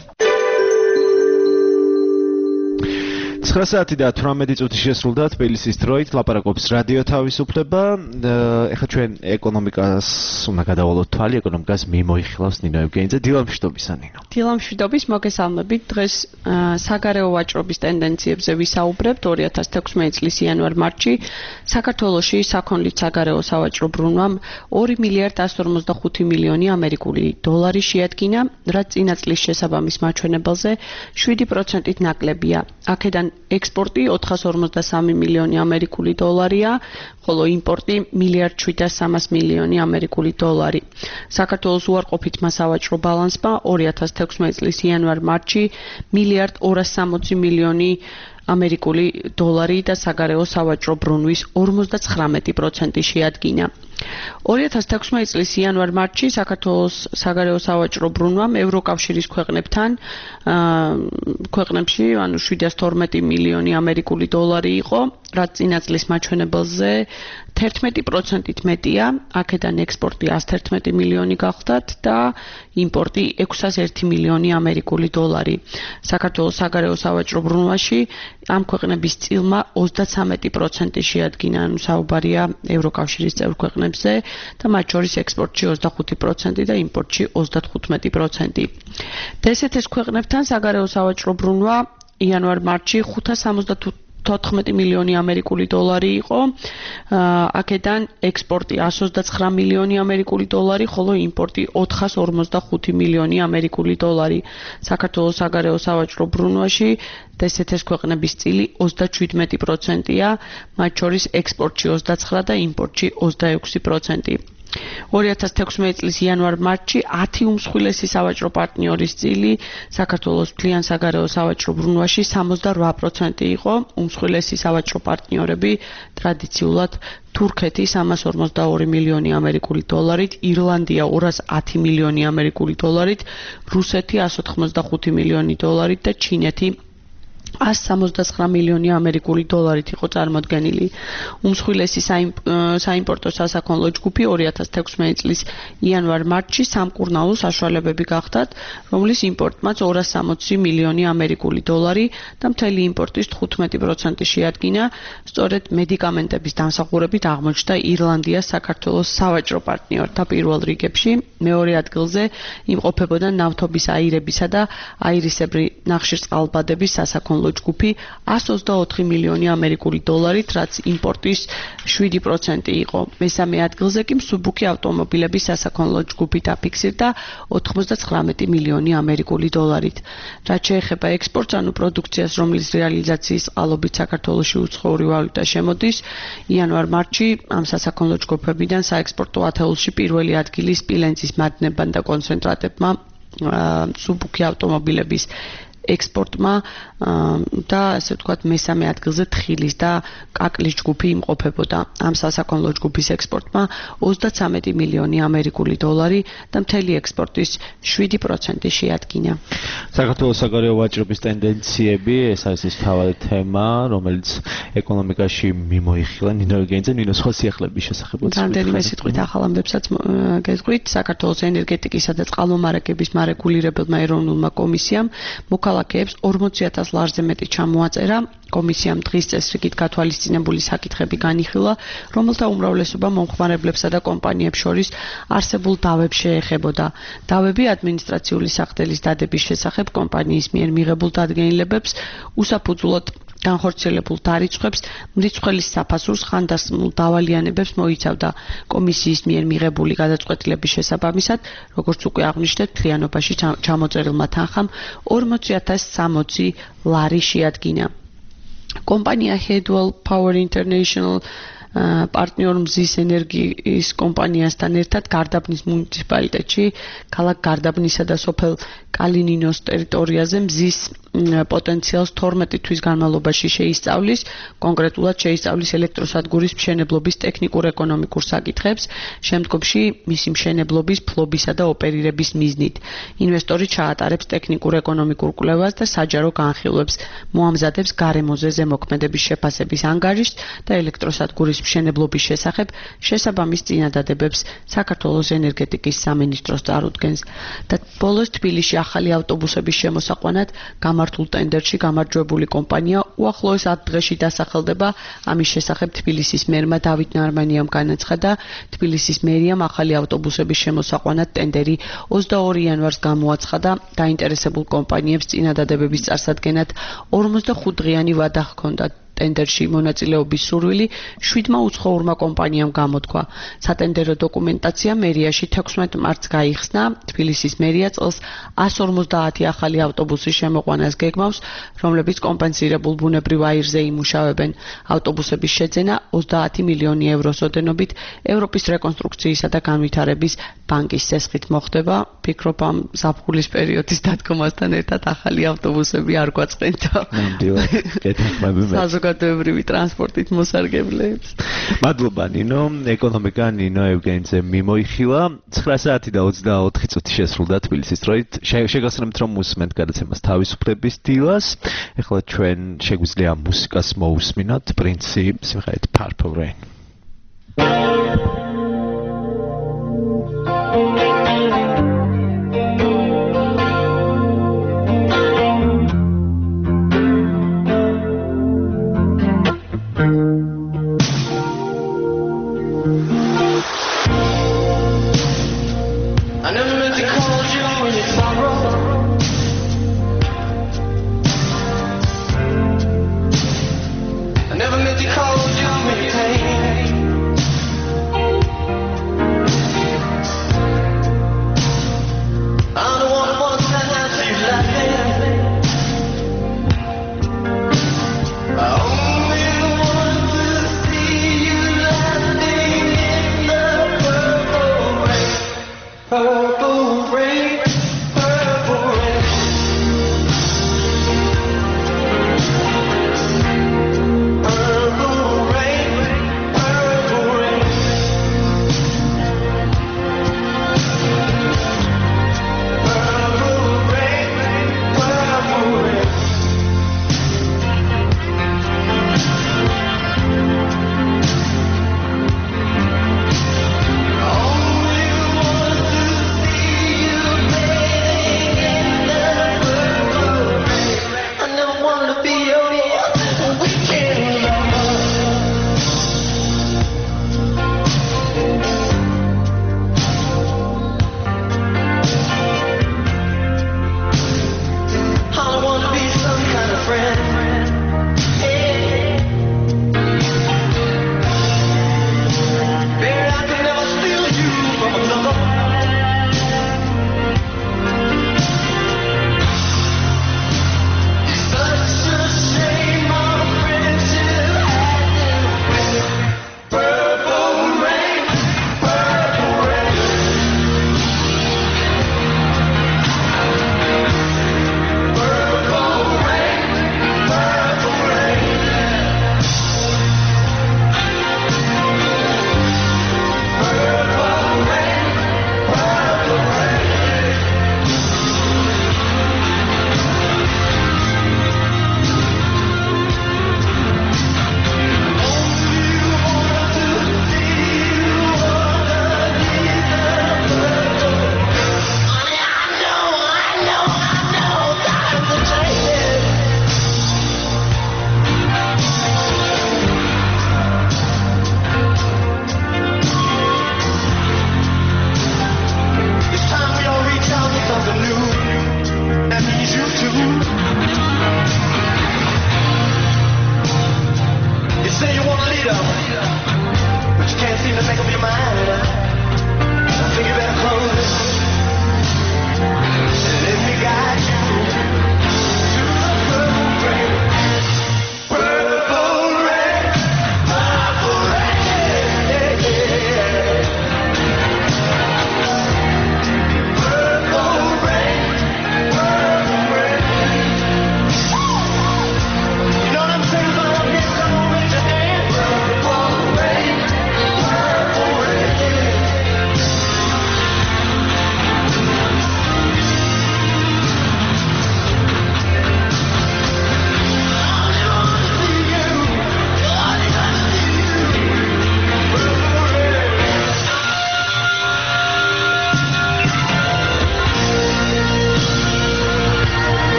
ცხრა საათი და თვრამეტი წუთი შესრულდა თბილისის დროით, ლაპარაკობს რადიო თავისუფლება. ეხლა ჩვენ ეკონომიკას უნდა გადავალოთ თვალი, ეკონომიკას მიმოიხილავს ნინო ევგენიძე. დილამშვიდობისა ნინო. დილამშვიდობის, მოგესალმებით. დღეს საგარეო ვაჭრობის ტენდენციებზე ვისაუბრებთ. ორი ათას თექვსმეტი წლის იანვარ-მარტში საქართველოში საქონლით საგარეო სავაჭრო ბრუნვამ ორი მილიარდი ასი ორმოცდახუთი მილიონი ამერიკული დოლარი შეადგინა, რაც წინა წლის შესაბამის მაჩვენებელზე შვიდი პროცენტით ნაკლებია. აქედან ექსპორტი ოთხას ორმოცდასამი მილიონი ამერიკული დოლარია, ხოლო იმპორტი მილიარდ შვიდას სამას მილიონი ამერიკული დოლარი. საქართველოს უარყოფითმა სავაჭრო ბალანსმა ორი ათას თექვსმეტი წლის იანვარ-მარტში მილიარდ ორას სამოცი მილიონი ამერიკული დოლარი და საგარეო სავაჭრო ბრუნვის ორმოცდაცხრამეტი პროცენტი შეადგინა. ორი ათას თექვსმეტი წლის იანვარ-მარტში საქართველოს საგარეო სავაჭრო ბრუნვამ ევროკავშირის ქვეყნებთან ქვეყნებში ანუ შვიდას თორმეტი მილიონი ამერიკული დოლარი იყო, რაც წინა წლის მაჩვენებელზე თერთმეტი პროცენტით მეტია, აქედან ექსპორტი εκατს თერთმეტი მილიონი გახლდათ და იმპორტი ექვსას ერთი მილიონი ამერიკული დოლარი. საქართველოს საგარეო სავაჭრო ბრუნვაში ამ ქვეყნების წილმა ოცდათვრამეტი პროცენტი შეადგინა, ანუ საუბარია ევროკავშირის წევრ ქვეყნებზე და მათ შორის ექსპორტში ოცდახუთი პროცენტი და იმპორტში ოცდათხუთმეტი პროცენტი. დსთ-ის ქვეყნებთან საგარეო სავაჭრო ბრუნვა იანვარ-მარტში ხუთას ოცდათოთხმეტი მილიონი ამერიკული დოლარი იყო. აქედან ექსპორტი εκατს ოცდაცხრა მილიონი ამერიკული დოლარი, ხოლო იმპორტი ოთხას ორმოცდახუთი მილიონი ამერიკული დოლარი. საქართველოს საგარეო სავაჭრო ბრუნვაში დსთ-ის ქვეყნების წილი ოცდაშვიდმეტი პროცენტია, მათ შორის ექსპორტში ოცდაცხრა და იმპორტში ოცდაექვსი პროცენტი. ორი ათას თექვსმეტი წლის იანვარ-მარტში ათი უმსხვილესი სავაჭრო პარტნიორის წილი საქართველოს მთლიან საგარეო სავაჭრო ბრუნვაში სამოცდარვა პროცენტი იყო. უმსხვილესი სავაჭრო პარტნიორები ტრადიციულად თურქეთი სამას ორმოცდაორი მილიონი ამერიკული დოლარით, ირლანდია ორას ათი მილიონი ამერიკული დოლარით, რუსეთი εκατს ოთხმოცდახუთი მილიონი დოლარით და ჩინეთი εκατს სამოცდაცხრა მილიონი ამერიკული დოლარით იყო წარმოდგენილი. უმსხვილესი საიმპორტო სასაქონლო ჯგუფი ორი ათას თექვსმეტი წლის იანვარ-მარტში სამკურნალო საშუალებები გახდათ, რომლის იმპორტმაც ორას სამოცი მილიონი ამერიკული დოლარი და მთელი იმპორტის თხუთმეტი პროცენტი შეადგინა. სწორედ მედიკამენტების დამსახურებით აღმოჩნდა ირლანდია საქართველოს სავაჭრო პარტნიორთა პირველ რიგებში. მეორე ადგილზე იმყოფებოდა ნავთობის აირებისა და აირისებრი ნახშირწყალბადების სასაქონლო ჯგუფი εκατს ოცდაოთხი მილიონი ამერიკული დოლარით, რაც იმპორტის შვიდი პროცენტი იყო. მესამე ადგილზე კი მსუბუქი ავტომობილების სასაქონლო ჯგუფი დაფიქსირდა ოთხმოცდაცხრამეტი მილიონი ამერიკული დოლარით. რაც შეეხება ექსპორტს, ანუ პროდუქციას, რომლის რეალიზაციის წყალობით საქართველოში უცხოური ვალუტა შემოდის, იანვარ-მარტში ამ სასაქონლო ჯგუფებიდან საექსპორტო ათეულში პირველი ადგილი სპილენძის მადნებთან და კონცენტრატებმა, მსუბუქი ავტომობილების ექსპორტმა და ასე ვთქვათ მესამე ადგილზე თხილის და კაკლის ჯგუფი იმყოფებოდა. ამ სასაქონლო ჯგუფის ექსპორტმა ოცდათვრამეტი მილიონი ამერიკული დოლარი და მთელი ექსპორტის შვიდი პროცენტი შეადგინა. საქართველოს საგარეო ვაჭრობის ტენდენციები, ეს არის ის თავად თემა, რომელიც ეკონომიკაში მიმოიხილა. ნინო გენძე, ნინო სხვა სიახლეების შესახებ. რამდენიმე სიტყვით ახალ ამბებსაც გეტყვით. საქართველოს ენერგეტიკისა და წყალმომარაგების მარეგულირებელმა ეროვნულმა კომისიამ მოქალაქეებს ორმოცი ათას ლარზე მეტი ჩამოაწერა. კომისიამ დღის წესრიგით გათვალისწინებული საკითხები განიხილა, რომელთა უმრავლესობა მომხმარებლებსა და კომპანიებს შორის არსებულ დავებს შეეხებოდა. დავები ადმინისტრაციული სახდელის დადების შესახებ კომპანიის მიერ მიღებულ დადგენილებებს, უსაფუძვლოდ განხორციელებულ დარიცხვებს, მრიცხველის საფასურს, ხანდასმულ დავალიანებებს მოიცავდა. კომისიის მიერ მიღებული გადაწყვეტილების შესაბამისად, როგორც უკვე აღვნიშნეთ, მთლიანობაში ჩამოწერილმა თანხამ ორმოცი ათას სამოცი ლარი შეადგინა. კომპანია Headwell Power International პარტნიორ მზის ენერგიის კომპანიასთან ერთად გარდაბნის მუნიციპალიტეტში, ქალაქ გარდაბნისა და სოფელ კალინინოს ტერიტორიაზე მზის პოტენციალს თორმეტი თვის განმავლობაში შეისწავლის, კონკრეტულად შეისწავლის ელექტროსადგურის მშენებლობის ტექნიკურ-ეკონომიკურ საკითხებს, შემდგომში მისი მშენებლობის, ფლობისა და ოპერირების მიზნით. ინვესტორი ჩაატარებს ტექნიკურ-ეკონომიკურ კვლევას და საჯარო განხილვებს, მოამზადებს გარემოზე ზემოქმედების შეფასების ანგარიშს და ელექტროსადგურის მშენებლობის შესახებ შესაბამის წინადადებებს საქართველოს ენერგეტიკის სამინისტროს წარუდგენს. და ბოლოს თბილისში ახალი ავტობუსების შემოსაყვანად გამართულ ტენდერში გამარჯვებული კომპანია უახლოეს ათ დღეში დასახელდება. ამის შესახებ თბილისის მერმა დავით ნარმანიამ განაცხადა, თბილისის მერიამ ახალი ავტობუსების შემოსაყვანად ტენდერი ოცდაორი იანვარს გამოაცხადა. დაინტერესებულ კომპანიებს წინადადებების წარსადგენად ორმოცდახუთ დღიანი ვადა ჰქონდათ. ტენდერში მონაწილეობის სურვილი შვიდმა უცხოურმა კომპანიამ გამოთქვა. სატენდერო დოკუმენტაცია მერიაში თექვსმეტ მარტს გაიხსნა. თბილისის მერია წელს εκατს ორმოცდაათი ახალი ავტობუსის შემოყვანას გეგმავს, რომლებიც კომპენსირებულ ბუნებრივ აირზე იმუშავებენ. ავტობუსების შეძენა ოცდაათი მილიონი ევროს ოდენობით ევროპის რეკონსტრუქციისა და განვითარების ბანკის წესხით მოხდება. ფიქრობ ამ ზაფხულის პერიოდის დადგომასთან ერთად ახალი ავტობუსები არ გვაწყენდა. ნამდვილად. საზოგადოებრივი ტრანსპორტით მოსარგებლეებს. მადლობა ნინო, ეკონომიკა ნინო ევგენიძე მიმოიხილა. ცხრა საათი და ოცდაოთხი წუთი შესრულდა თბილისის დროით. შეგახსენებთ რომ უსმენთ გადაცემას თავისუფლების დილას. ეხლა ჩვენ შეგვიძლია მუსიკას მოусმინოთ პრინცი სიმღერით Purple Rain.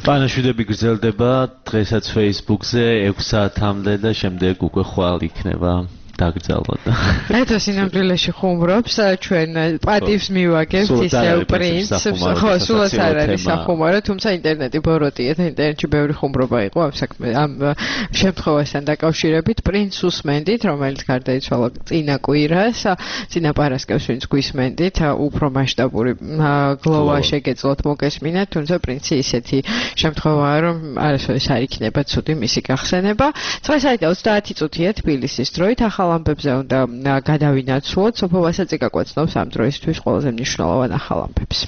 პანაშვიდები გრძელდება დღესაც Facebook-ზე ექვს საათამდე და შემდეგ უკვე ხვალ იქნება დაგრძელოთ. ეთო სინამდვილეში ხუმრობს, ჩვენ პატივს მივაგებთ ისევ პრინცს, ხო, სულაც არ არის სახუმარო, თუმცა ინტერნეტი ბოროტია და ინტერნეტში ბევრი ხუმრობა იყო ამ საქმე ამ შემთხვევასთან დაკავშირებით. პრინცს უსმენდით, რომელიც გარდაიცვალა წინა კვირას, წინა პარასკევს ვინც გვისმენდით, უფრო მასშტაბური გლოვა შეგეძლოთ მოგესმინათ, თუმცა პრინცი ისეთი შემთხვევაა, რომ არასოდეს არ იქნება ცუდი მისი გახსენება. ცხრა საათი და ოცდაათი წუთია თბილისის დროით ახალ ამბებზე უნდა გადავინაცვლოთ. სოფო ვასაწი გაგვაცნობს ამ დროისთვის ყველაზე მნიშვნელოვან ახალ ამბებს.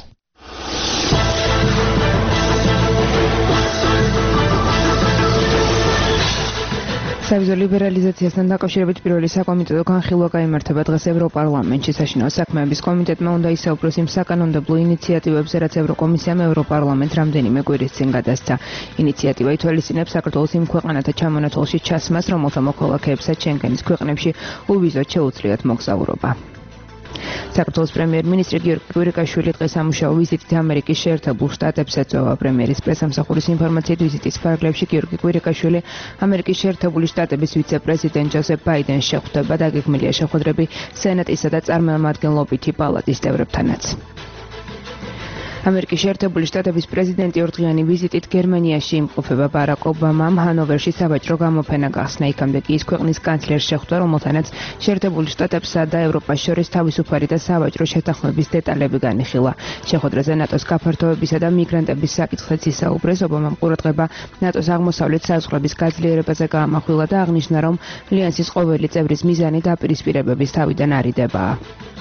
სავიზო ლიბერალიზაციასთან დაკავშირებით პირველი საკომიტეტო განხილვა გაიმართება დღეს ევროპარლამენტში. საშინაო საქმეების კომიტეტმა უნდა ისაუბროს იმ საკანონმდებლო ინიციატივებზე, რაც ევროკომისიამ ევროპარლამენტს რამდენიმე კვირის წინ გადასცა. ინიციატივა ითვალისწინებს საქართველოს იმ ქვეყანათა ჩამონათვალში ჩასმას, რომელთა მოქალაქეებსაც შენგენის ქვეყნებში უვიზოდ შეუძლიათ მოგზაურობა. საქართველოს პრემიერ-მინისტრი გიორგი კვირიკაშვილი დღეს ამუშაო ვიზიტით ამერიკის შეერთებულ შტატებს ეწევა. პრემიერის პრესამსახურის ინფორმაციით ვიზიტის ფარგლებში გიორგი კვირიკაშვილი ამერიკის შეერთებული შტატების ვიცე-პრეზიდენტ ჯოზეფ ბაიდენს შეხვდება და გეგმილია შეხვედრები სენატისა და წარმომადგენლობითი პალატის წევრებთანაც. ამერიკის შეერთებული შტატების პრეზიდენტი ორდღიანი ვიზიტით გერმანიაში იმყოფება. ბარაკ ობამამ ჰანოვერში სავაჭრო გამოფენა გახსნა. იქამდე კი ის ქვეყნის კანცლერს შეხვდა, რომელთანაც შეერთებული შტატებსა და ევროპას შორის თავისუფალი და სავაჭრო შეთანხმების დეტალები განიხილა. შეხვედრაზე ნატოს გაფართოებისა და მიგრანტების საკითხიც ისაუბრეს. ობამამ ყურადღება ნატოს აღმოსავლეთ საზღვრების გაძლიერებაზე გაამახვილა და აღნიშნა, რომ ალიანსის ყოველი წევრის მიზანი დაპირისპირებების თავიდან არიდებაა.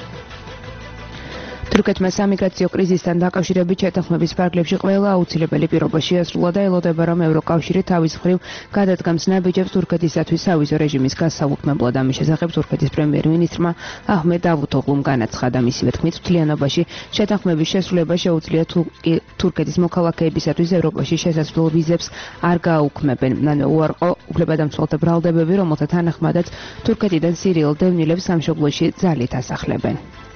თურქეთმა სამიგრაციო კრიზისთან დაკავშირებით შეთანხმების ფარგლებში ყველა აუცილებელი პირობა შეასრულა და ელოდება, რომ ევროკავშირი თავის მხრივ გადადგამს ნაბიჯებს თურქეთისათვის სავიზო რეჟიმის გასაუქმებლად. ამის შესახებ თურქეთის პრემიერ-მინისტრმა აჰმედ დავუთოღლუმ განაცხადა. მისივე თქმით, მთლიანობაში შეთანხმების შესრულება შეუძლია თურქეთის მოქალაქეებისათვის ევროპაში შესაძლო ვიზებს არ გააუქმებენ. ნანო უარყო უფლებადამცველთა ბრალდებები, რომელთა თანახმადაც თურქეთიდან სირიელ დევნილებს სამშობლოში ძალით ასახლებენ.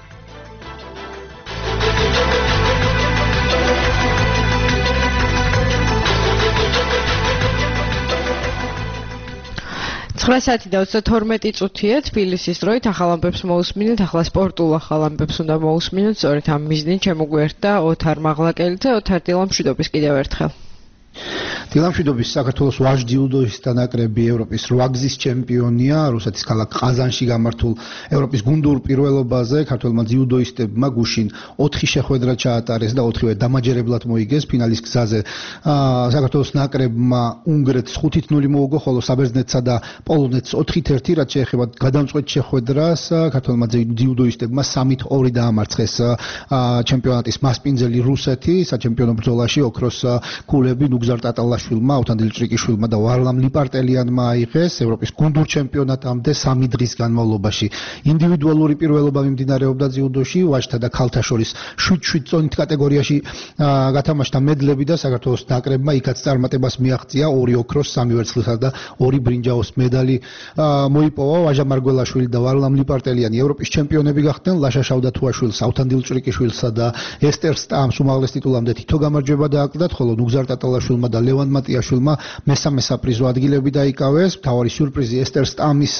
ცხრა საათი და ოცდათორმეტი წუთია თბილისის დროით. ახალ ამბებს მოусმინეთ, ახლა სპორტულ ახალ ამბებს უნდა მოусმინოთ. სწორედ ამ მიზნით შემოგვერთა ოთარ მაღლაკელიძე. ოთარ, დილამშვიდობის კიდევ ერთხელ. დილამშვიდობის. საქართველოს ვაჟ-ძიუდოისტთა ნაკრები ევროპის რვაგზის ჩემპიონია. რუსეთის ქალაქ ყაზანში გამართულ ევროპის გუნდურ პირველობაზე ქართველმა ძიუდოისტებმა გუშინ ოთხი შეხვედრა ჩაატარეს და ოთხივე დამაჯერებლად მოიგეს. ფინალის გზაზე საქართველოს ნაკრებმა უნგრეთს ხუთით ნული მოუგო, ხოლო საბერძნეთსა და პოლონეთს ოთხით ერთი, რაც შეეხება გადამწყვეტ შეხვედრას. ქართველმა ძიუდოისტებმა სამით ორი დაამარცხეს ჩემპიონატის მასპინძელი რუსეთი. საჩემპიონო ბრძოლაში ოქროს კულები ნუგზარ ტატალაშვილმა, ავთანდილ ჭრიკიშვილმა და ვარლამ ლიპარტელიანმა აიღეს. ევროპის გუნდურ ჩემპიონატამდე სამი დღის განმავლობაში ინდივიდუალური პირველობა მიმდინარეობდა ძიუდოში. ვაჟთა და ქალთა შორის შვიდ შვიდ წონით კატეგორიაში გათამაშდა მედლები და საქართველოს ნაკრებმა იქაც წარმატებას მიაღწია. ორი ოქროს, სამი ვერცხლისა და ორი ბრინჯაოს მედალი მოიპოვა. ვაჟა მარგველაშვილი და ვარლამ ლიპარტელიანი ევროპის ჩემპიონები გახდნენ. ლაშა შავდათუაშვილს, ავთანდილ ჭრიკიშვილსა და ესტერ სტამს უმაღლეს ტიტულამდე თითო გამარჯვება დააკლდათ, ხოლო ნუგზარ ტატალაშვილმა და ლევან მატიაშვილმა მესამე საპრიზო ადგილები დაიკავეს. მთავარი სიურპრიზი ესტერ სტამის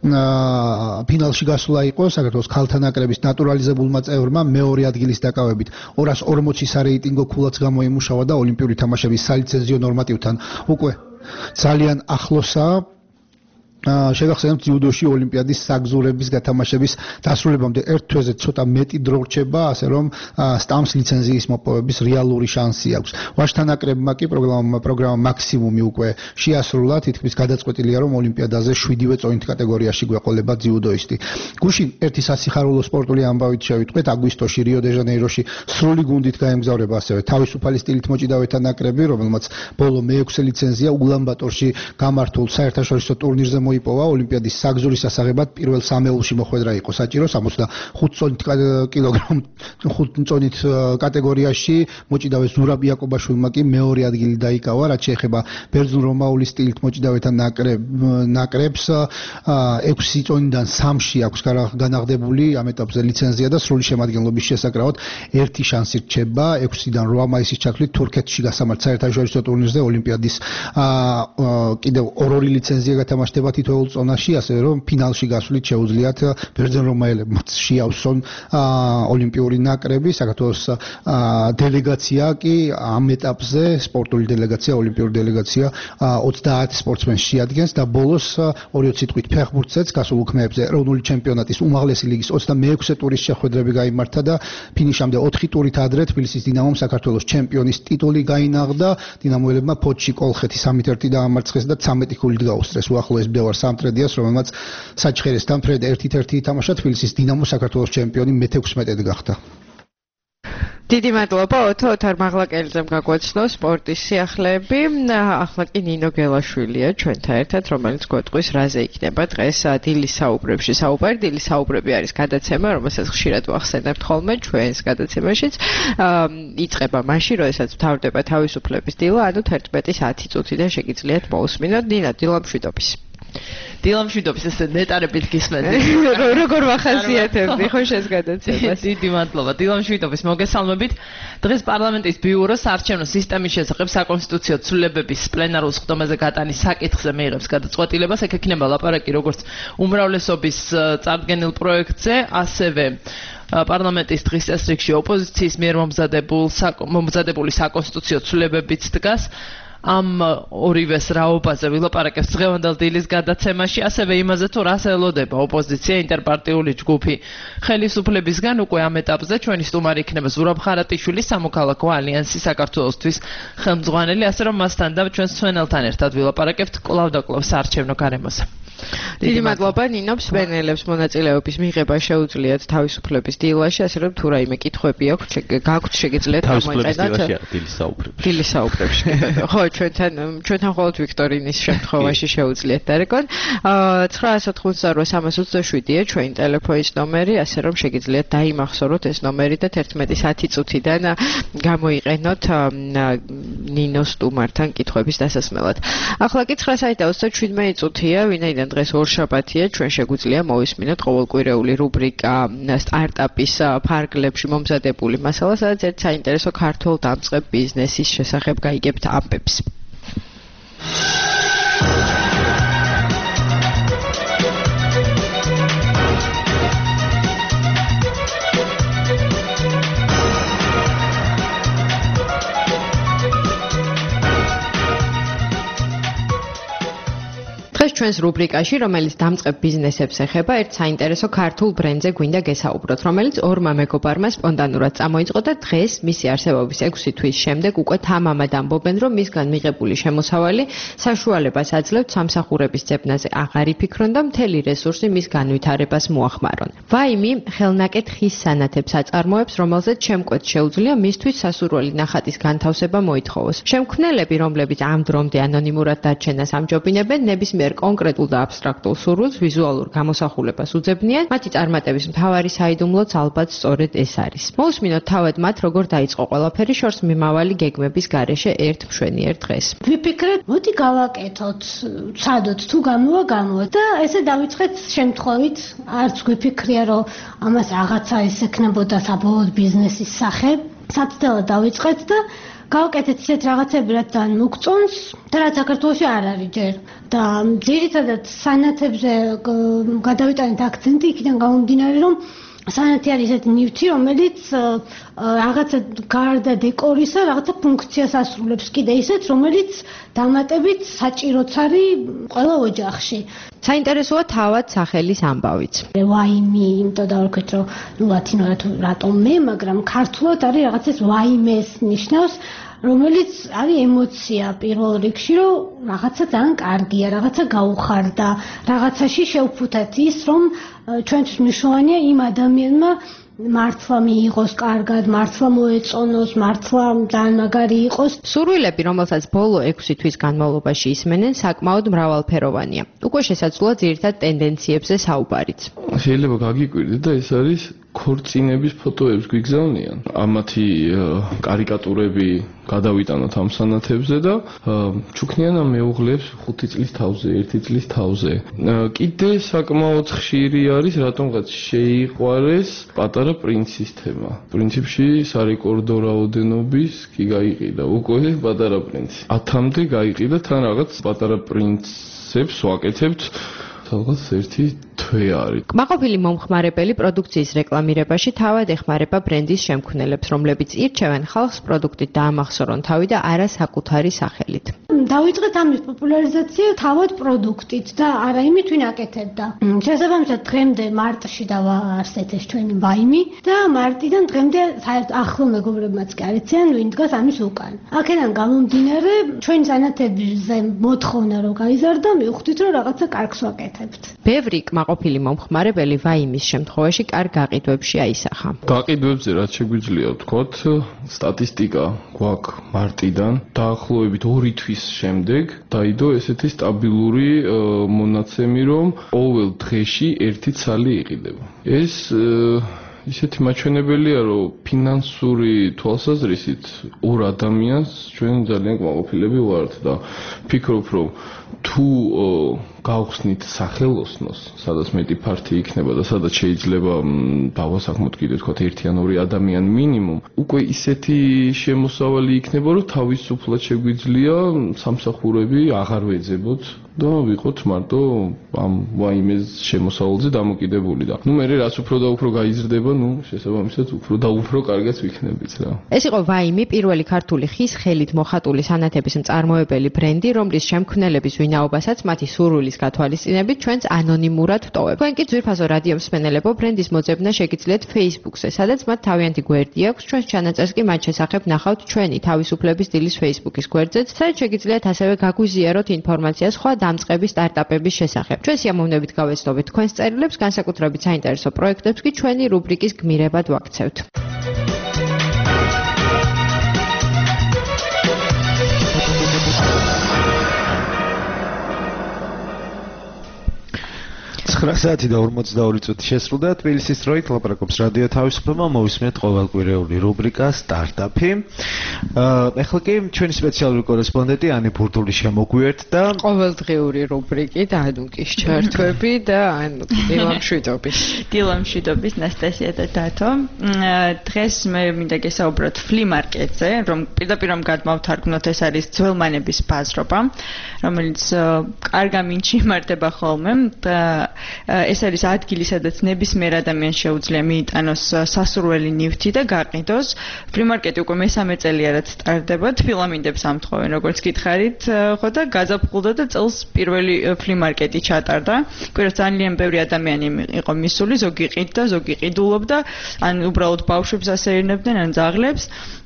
ფინალში გასვლა იყო. საქართველოს ქალთა ნაკრების ნატურალიზებულმა წევრმა მეორე ადგილის დაკავებით ორას ორმოცი სარეიტინგო ქულაც გამოიმუშავა და ოლიმპიური თამაშების სალიცენზიო ნორმატივთან უკვე ძალიან ახლოსაა. შეგახსენებთ, ძიუდოში ოლიმპიადის საგზურების გათამაშების დასრულებამდე ერთ თვეზე ცოტა მეტი დრო რჩება, ასე რომ სტამს ლიცენზიის მოპოვების რეალური შანსი აქვს. ვაჟთა ნაკრებმა კი პროგრამა პროგრამა მაქსიმუმი უკვე შეასრულა. თითქმის გადაწყვეტილია, რომ ოლიმპიადაზე შვიდივე წონით კატეგორიაში გვეყოლება ძიუდოისტი. გუშინ ერთი სასიხარულო სპორტული ამბავით შევიტყვეთ. აგვისტოში რიო-დე-ჟანეიროში სრული გუნდით გაემგზავრება ასევე თავისუფალი სტილით მოჭიდავეთა ნაკრები, რომელმაც ბოლო მეექვსე ლიცენზია ულან-ბატორში გამართულ საერთაშორისო ტურნირზე მოიპოვა ოლიმპიადის საგზურის სასაღებად პირველ სამეულში მოხვედრა იყო საჭირო ოცდახუთ კილოგრამ ხუთ წონით კატეგორიაში მოჭიდავე ზურაბ იაკობაშვილმა კი მეორე ადგილი დაიკავა რაც შეეხება ბერძნულ-რომაული სტილით მოჭიდავეთა ნაკრებს ექვსი წონიდან სამში აქვს განაღდებული ამ ეტაპზე ლიცენზია და სრული შემადგენლობის შესაკრავად ერთი შანსი რჩება ექვსიდან რვა მაისის ჩათვლით თურქეთში გასამართ საერთაშორისო ტურნირზე ოლიმპიადის კიდევ ორ-ორი ლიცენზია გათამაშდება თითოეულ წონაში, ასევე რომ ფინალში გასვლით შეუძლიათ ბერძენ-რომაელებმა შეავსონ ოლიმპიური ნაკრები, საქართველოს დელეგაცია კი ამ ეტაპზე სპორტული დელეგაცია, ოლიმპიური დელეგაცია ოცდაათ სპორტსმენს შეადგენს და ბოლოს ორი სიტყვით ფეხბურთზეც გასულ უქმეებზე ეროვნული ჩემპიონატის უმაღლესი ლიგის ოცდამეექვსე ტურის შეხვედრები გაიმართა და ფინიშამდე ოთხი ტურით ადრე თბილისის დინამომ საქართველოს ჩემპიონის ტიტული გაინაღდა. დინამოელებმა ფოთში კოლხეთი სამით ერთი დაამარცხეს და ცამეტი ქულით გაუსწრეს უახლოეს მდევარ სამტრედიას, რომელმაც საჩხერესთან ფრედ ერთით ერთი ითამაშა. თბილისის დინამო საქართველოს ჩემპიონი მეთექვსმეტედ გახდა. დიდი მადლობა ოთო ოთარ მაღლაკელიძემ გაგვეცნო სპორტის სიახლეები. ახლა კი ნინო გელაშვილია ჩვენთან ერთად, რომელიც გვეტყვის რაზე იქნება დღეს დილის საუბრებში საუბარი. დილის საუბრები არის გადაცემა, რომელსაც ხშირად ვახსენებთ ხოლმე ჩვენს გადაცემაშიც. იწყება მაშინ, როდესაც მთავრდება თავისუფლების დილა, ანუ თერთმეტი საათი წუთიდან შეგიძლიათ მოусმინოთ. ნინა, დილა მშვიდობის. დილა მშვიდობის, ესე ნეტარებით გისმენთ. როგორ ვახასიათებდი ხო შენს გადაცემას? დიდი მადლობა. დილა მშვიდობის, მოგესალმებით. დღეს პარლამენტის ბიუროს არჩევნო სისტემის შესახებ საკონსტიტუციო ცვლილებების პლენარულ სხდომაზე გატანის საკითხზე მიიღებს გადაწყვეტილებას. ეგ იქნება ლაპარაკი როგორც უმრავლესობის წარდგენილ პროექტზე, ასევე პარლამენტის დღის წესრიგში ოპოზიციის მიერ მომზადებული საკონსტიტუციო ცვლილებებიც დგას. ამ ორივეს რაობაზე ვილაპარაკებს დღევანდელ დილის გადაცემაში, ასევე იმაზე თუ რას ელოდება ოპოზიცია ინტერპარტიული ჯგუფი ხელისუფლებისგან. უკვე ამ ეტაპზე ჩვენი სტუმარი იქნება ზურაბ ხარატიშვილი, სამოქალაქო ალიანსის საქართველოსთვის ხელმძღვანელი, ასე რომ მასთან და ჩვენს მცვენელთან ერთად ვილაპარაკებთ კვლავ და კვლავ საარჩევნო გარემოზე. დიდი მადლობა ნინო, მსმენელებს მონაწილეობის მიღება შეუძლიათ თავისუფლების დილაში, ასე რომ თუ რაიმე კითხვები აქვთ, გაქვთ შეგიძლიათ გამოიყენოთ დილის საუბრებში. დილის საუბრებში. ხო, ჩვენთან ჩვენთან მხოლოდ ვიქტორინის შემთხვევაში შეუძლიათ დარეკონ. ცხრაას ოთხმოცდარვა სამას ოცდაშვიდია ჩვენი ტელეფონის ნომერი, ასე რომ შეგიძლიათ დაიმახსოვროთ ეს ნომერი და თერთმეტი საათი წუთიდან გამოიყენოთ ნინოს სტუმართან კითხვების დასასმელად. ახლა კი ცხრასი და ოცდაშვიდმეტი წუთია, ვინაიდან დღეს ორშაბათია, ჩვენ შეგვიძლია მოვისმინოთ ყოველკვირეული რუბრიკა სტარტაპის ფარგლებში მომზადებული მასალა, სადაც ერთ საინტერესო ქართულ დამწყებ ბიზნესის შესახებ გაიგებთ ამბებს. დღეს ჩვენს რუბრიკაში, რომელიც დამწყებ ბიზნესებს ეხება, ერთ საინტერესო ქართულ ბრენდზე გვინდა გესაუბროთ, რომელიც ორმა მეგობარმა სპონტანურად წამოიწყო და დღეს მისი არსებობის ექვსი თვის შემდეგ უკვე თამამად ამბობენ, რომ მისგან მიღებული შემოსავალი საშუალებას აძლევთ სამსახურების ძებნაზე აღარ იფიქრონ და მთელი რესურსი მის განვითარებას მოახმარონ. ვაიმი ხელნაკეთ ხის სანათებს აწარმოებს, რომელზეც შემკვეთს შეუძლია მისთვის სასურველი ნახატის განთავსება მოითხოვოს. შემქმნელები, რომლებიც ამ დრომდე ანონიმურად დარჩენას ამჯობინებენ, ნებისმიერ კონკრეტულ და აბსტრაქტულ სურვილს ვიზუალურ გამოსახულებას უძებნიან, მათი წარმატების მთავარი საიდუმლოც ალბათ სწორედ ეს არის. მოусმინოთ თავად მათ, როგორ დაიწყო ყველაფერი შორს მიმავალი გეგმების გარეშე ერთ მშვენიერ დღეს. ვიფიქრეთ, მოდი გავაკეთოთ, ვცადოთ თუ გამოვა გამოვა და ესე დავიწყეთ შემთხვევით, არც გვიფიქრია, რომ ამას რაღაცა ისექნებოდა საბოლოოდ ბიზნესის სახე. საცდელად დავიწყეთ და გავაკეთეთ ისეთ რაღაცები, რაც ძალიან მოგწონს და რაც საქართველოში არ არის ჯერ. და ძირითადად სანათებზე გადავიტანეთ აქცენტი, იქიდან გამომდინარე, რომ სანათი არის ესეთი ნივთი, რომელიც რაღაცა გარდა დეკორისა, რაღაცა ფუნქციას ასრულებს კიდე ისეთ, რომელიც დამატებით საჭიროც არის ყველა ოჯახში. საინტერესოა თავად სახელის ამბავიც. ვაიმი, იმიტომ დავარქვით, რომ ნუ ლათინურად რატომ მე, მაგრამ ქართულად არის რაღაცას ვაიმეს ნიშნავს, რომელიც არის ემოცია პირველ რიგში, რომ რაღაცა ძალიან კარგია, რაღაცა გაუხარდა, რაღაცაში შევფუთეთ ის, რომ ჩვენთვის მნიშვნელოვანია იმ ადამიანმა მართლა მიიღოს კარგად, მართლა მოეწონოს, მართლა ძალიან მაგარი იყოს. სურვილები, რომელსაც ბოლო ექვსი თვის განმავლობაში ისმენენ, საკმაოდ მრავალფეროვანია. უკვე შესაძლოა ძირითად ტენდენციებზე საუბარიც. შეიძლება გაგიკვირდეთ და ეს არის ქორწინების ფოტოებს გვიგზავნიან. ამათი კარიკატურები გადავიტანოთ ამ სანათებზე და ჩუქნიან ამ მეუღლეებს ხუთი წლის თავზე, ერთი წლის თავზე. კიდე საკმაოდ ხშირი არის რატომღაც შეიყვარეს პატარა პრინცის თემა. პრინციპში სარეკორდო რაოდენობის კი გაიყიდა უკვე პატარა პრინცი. ათამდე გაიყიდა თან რაღაც პატარა პრინცებს ვაკეთებთ თალღაც ერთი თვე არის. კმაყოფილი მომხმარებელი პროდუქციის რეკლამირებაში თავად ეხმარება ბრენდის შემქმნელებს, რომლებიც ირჩევენ ხალხს პროდუქტით დაამახსოვრონ თავი და არა საკუთარი სახელით. დავიწყეთ ამის პოპულარიზაცია თავად პროდუქტით და არა იმით ვინ აკეთებდა. შესაბამისად დღემდე მარტში დავაარსეთ ეს ჩვენი ვაიმი და მარტიდან დღემდე საერთოდ ახლო მეგობრებმაც კი არიციან ვინ დგას ამის უკან. აქედან გამომდინარე ჩვენი სანათებზე მოთხოვნა რომ გაიზარდა, მივხვდით რომ რაღაცა კარგს ვაკეთებთ. ბევრი კმაყოფილი მომხმარებელი ვაიმის შემთხვევაში კარგ გაყიდვებში აისახა. გაყიდვებზე რაც შეგვიძლია ვთქვათ, სტატისტიკა გვაქვს მარტიდან დაახლოებით ორი თვის შემდეგ დაიდო ესეთი სტაბილური მონაცემი, რომ ყოველ დღეში ერთი ცალი იყიდება. ეს ისეთი მაჩვენებელია, რომ ფინანსური თვალსაზრისით ორ ადამიანს ჩვენ ძალიან კმაყოფილები ვართ და ვფიქრობ, რომ თუ გავხსნით სახელოსნოს, სადაც მეტი ფართი იქნება და სადაც შეიძლება დავასახმოთ კიდე თქვათ ერთი ან ორი ადამიანი მინიმუმ, უკვე ისეთი შემოსავალი იქნება, რომ თავისუფლად შეგვიძლია სამსახურები აღარ ვეძებოთ და ვიყოთ მარტო ამ ვაიმეს შემოსავალზე დამოკიდებული და ნუ მე რაც უფრო და უფრო გაიზრდება, ნუ შესაბამისად უფრო და უფრო კარგაც ვიქნებით რა. ეს იყო ვაიმი, პირველი ქართული ხის ხელით მოხატული სანათების მწარმოებელი ბრენდი, რომლის შემქმნელების ვინაობასაც მათი სურვილის გათვალისწინებით ჩვენც ანონიმურად ვტოვებთ. თქვენ კი ძვირფასო რადიო მსმენელებო, ბრენდის მოძებნა შეგიძლიათ Facebook-ზე, სადაც მათ თავიანთი გვერდი აქვს. ჩვენს ჩანაწერს კი მათ შესახებ ნახავთ ჩვენი თავისუფლების დილის Facebook-ის გვერდზეც, სადაც შეგიძლიათ ასევე გაგვიზიაროთ ინფორმაცია სხვა დამწყები სტარტაპების შესახებ. ჩვენ სიამოვნებით გავეცდობით თქვენს წერილებს, განსაკუთრებით საინტერესო პროექტებს კი ჩვენი რუბრიკის გმირებად ვაქცევთ. ცხრა საათი და ორმოცდაორი წუთი შესრულდა. თბილისის დროით ლაპარაკობს რადიო თავისუფლება, მოვისმენთ ყოველკვირეული რუბრიკა სტარტაპი. ეხლა კი ჩვენი სპეციალური კორესპონდენტი ანი ბურდული შემოგვიერთდა. ყოველდღიური რუბრიკი და ანუკის ჩართვები და ანუკი დილამშვიდობის. დილამშვიდობის ნასტასია და დათო. დღეს მე მინდა გესაუბროთ ფლიმარკეტზე, რომ პირდაპირ რომ გადმოვთარგმნოთ, ეს არის ძველმანების ბაზრობა, რომელიც კარგ ამინჩი იმართება ხოლმე და ეს არის ადგილი, სადაც ნებისმიერ ადამიანს შეუძლია მიიტანოს სასურველი ნივთი და გაყიდოს. ფლიმარკეტი უკვე მესამე წელია რაც სტარდება, თბილამინდებს ამთხოვენ, როგორც გითხარით, ხო და გაზაფხულდა და წელს პირველი ფლიმარკეტი ჩატარდა. კვირას ძალიან ბევრი ადამიანი იყო მისული, ზოგი ყიდდა, ზოგი ყიდულობდა, ან უბრალოდ ბავშვებს ასეირნებდნენ, ან ძაღლებს.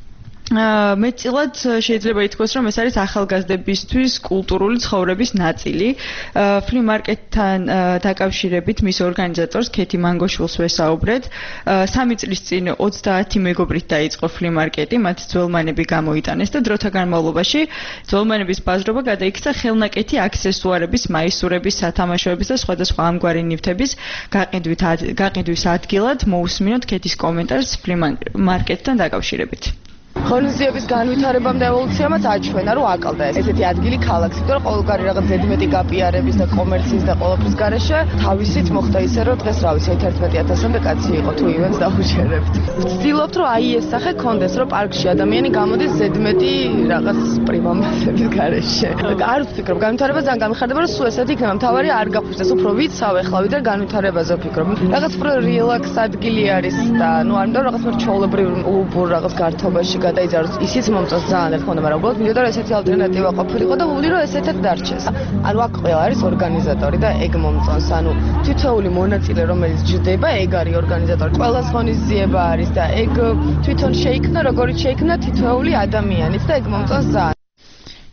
მეტწილად შეიძლება ითქვას, რომ ეს არის ახალგაზრდებისთვის კულტურული ცხოვრების ნაწილი. ფლიმარკეტთან დაკავშირებით მის ორგანიზატორს ქეთი მანგოშვილს ვესაუბრეთ. სამი წლის წინ ოცდაათი მეგობრით დაიწყო ფლიმარკეტი, მათ ძველმანები გამოიტანეს და დროთა განმავლობაში ძველმანების ბაზრობა გადაიქცა ხელნაკეთი აქსესუარების, მაისურების, სათამაშოების და სხვადასხვა ამგვარი ნივთების გაყიდვით გაყიდვის ადგილად. მოусმინოთ ქეთის კომენტარს ფლიმარკეტთან დაკავშირებით. ღონისძიების განვითარებამ და ევოლუციამაც აჩვენა, რომ აკალდა ესეთი ადგილი ქალაქს, იმიტომ რომ ყოველგვარი რაღაც ზედმეტი გაპიარების და კომერციის და ყოველფრის გარეშე თავისით მოხდა ისე, რომ დღეს რა ვიცი ათერთმეტი ათასამდე კაცი იყო თუ ივენს დაუჩერებთ. ვცდილობთ, რომ აი ეს სახე კონდეს, რომ პარკში ადამიანი გამოდის ზედმეტი რაღაც პრიმამასების გარეშე. არ ვფიქრობ, განვითარება ძალიან გამიხარდება, რომ სულ ესეთი იქნება. მთავარი არ გაფუძნდეს, უფრო ვიცავ ეხლა ვიდრე განვითარებაზე ვფიქრობ. რაღაც უფრო რელაქს ადგილი არის და ნუ არ მინდა რაღაც მე ჩაოლებრივ უბურ რაღაც გართობაში გადაიძაროს. ისიც მომწონს ძალიან ერთხელ, მაგრამ უბრალოდ მინდოდა რომ ესეთი ალტერნატივა ყოფილიყო და ვუვლი რომ ესეთად დარჩეს. ანუ აქ ყველა არის ორგანიზატორი და ეგ მომწონს. ანუ თითოეული მონაწილე რომელიც ჯდება, ეგ არის ორგანიზატორი. ყველას ღონისძიება არის და ეგ თვითონ შეიქმნა, როგორიც შეიქმნა თითოეული ადამიანიც და ეგ მომწონს ძალიან.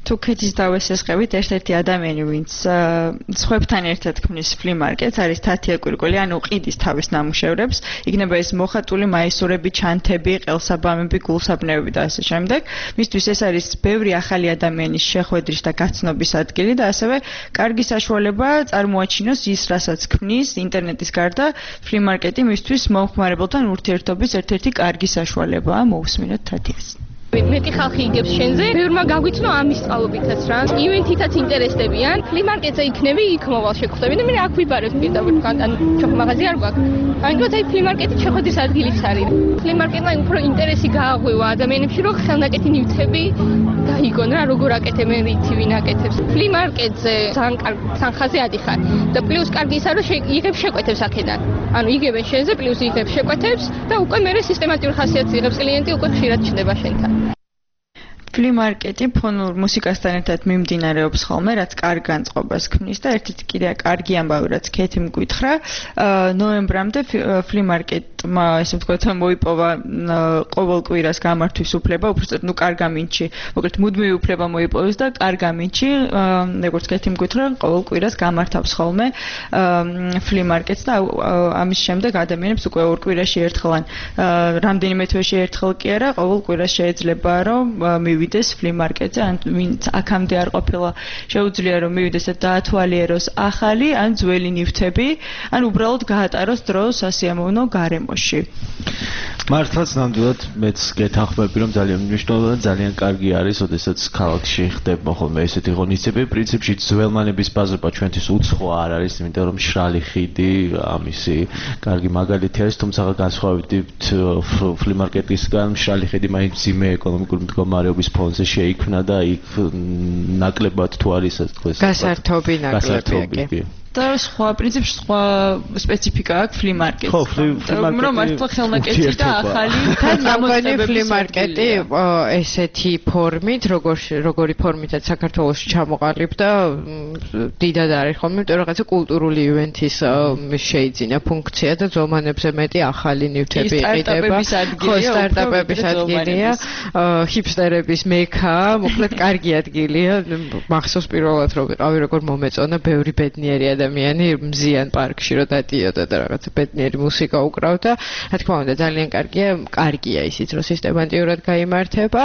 თურქეთის დავესესყევით ერთ-ერთი ადამიანი, ვინც სხვებთან ერთად ქმნის ფლიმარკეტს, არის თათია კვირკველი, ანუ ყიდის თავის ნამუშევრებს, იქნება ეს მოხატული მაისურები, ჩანთები, ყელსაბამები, გულსაბნევები და ასე შემდეგ. მისთვის ეს არის ბევრი ახალი ადამიანის შეხვედრის და გაცნობის ადგილი და ასევე კარგი საშუალება წარმოაჩინოს ის, რასაც ქმნის ინტერნეტის გარდა ფლიმარკეტი მისთვის მომხმარებელთან ურთიერთობის ერთ-ერთი კარგი საშუალებაა. მოусმინოთ თათიას. მეტი ხალხი იგებს შენზე, ბევრმა გაგვიცნო ამის სწავლობითაც რა. ივენთითაც ინტერესდებიან, ფლიმარკეტზე იქნები, იქ მოვალ შეგხვდები და მე აქ ვიბარებ პირდაპირ თქვენ, ან ჩვენ მაღაზია არ გვაქვს. ამიტომ აი ფლიმარკეტი შეხვედრის ადგილიც არის. ფლიმარკეტმა უფრო ინტერესი გააღვივა ადამიანებში, რომ ხელნაკეთი ნივთები გაიგონ რა, როგორ აკეთებენ, რითი ვინ აკეთებს. ფლიმარკეტზე ძალიან კარგი თანხაზე ადიხარ და პლუს კარგი ისაა, რომ იღებს შეკვეთებს აქედან. ანუ იგებენ შენზე, პლუს იღებს შეკვეთებს და უკვე მე სისტემატიური ხასიათს იღებს კლიენტი, უკვე ხშირად ჩნდება შენთან. ფლიმარკეტი ფონურ მუსიკასთან ერთად მიმდინარეობს ხოლმე, რაც კარგ განწყობას ქმნის და ერთ-ერთი კიდე კარგი ამბავი, რაც ქეთიმ გვითხრა, ნოემბრამდე ფლიმარკეტმა, ესე ვთქვათ, მოიპოვა ყოველ კვირას გამართვის უფლება, უბრალოდ ნუ კარგ ამინჩი, მოკლედ მუდმივი უფლება მოიპოვეს და კარგ ამინჩი, როგორც ქეთიმ გვითხრა, ყოველ კვირას გამართავს ხოლმე ფლიმარკეტს და ამის შემდეგ ადამიანებს უკვე ორ კვირაში ერთხელ ან რამდენიმე თვეში ერთხელ კი არა, ყოველ კვირას შეიძლება რომ მივიდეს ფლიმარკეტზე, ან ვინც აქამდე არ ყოფილა, შეუძლია რომ მივიდეს და დაათვალიეროს ახალი ან ძველი ნივთები, ან უბრალოდ გაატაროს დრო სასიამოვნო გარემოში. მართლაც ნამდვილად მეც გეთანხმები, რომ ძალიან მნიშვნელოვანი და ძალიან კარგი არის, ოდესაც ქალაქში ხდება ხოლმე ესეთი ღონისძიებები. პრინციპში ძველმანების ბაზრობა ჩვენთვის უცხო არ არის, იმიტომ რომ შრალი ხიდი ამისი კარგი მაგალითი არის, თუმცა განსხვავებით ფლიმარკეტისგან შრალი ხიდი მაინც ძიმე ეკონომიკური მდგომარეობის ფონზე შეიქმნა და იქ ნაკლებად თუ არის ასე თქვა გასართობი ნაკლებია. და სხვა პრინციპში სხვა სპეციფიკა აქვს ფლიმარკეტს. ხო, ფლიმარკეტი. რომ მართლა ხელნაკეთი და ახალი გამონი ფლიმარკეტი ესეთი ფორმით, როგორ როგორი ფორმითაც საქართველოში ჩამოყალიბდა, დიდად არის ხოლმე, იმიტომ რომ რაღაცა კულტურული ივენთის შეიძინა ფუნქცია და ზომანებზე მეტი ახალი ნივთები იყიდება. ხო, სტარტაპების ადგილია, ჰიპსტერების მექა, მოკლედ კარგი ადგილია. მახსოვს პირველად რომ ვიყავი როგორ მომეწონა ბევრი ბედნიერი ადამიანი მზიან პარკში რომ დადიოდა და რაღაცა ბედნიერი მუსიკა უკრავდა. რა თქმა უნდა ძალიან კარგია, კარგია ისიც რომ სისტემატიურად გაიმართება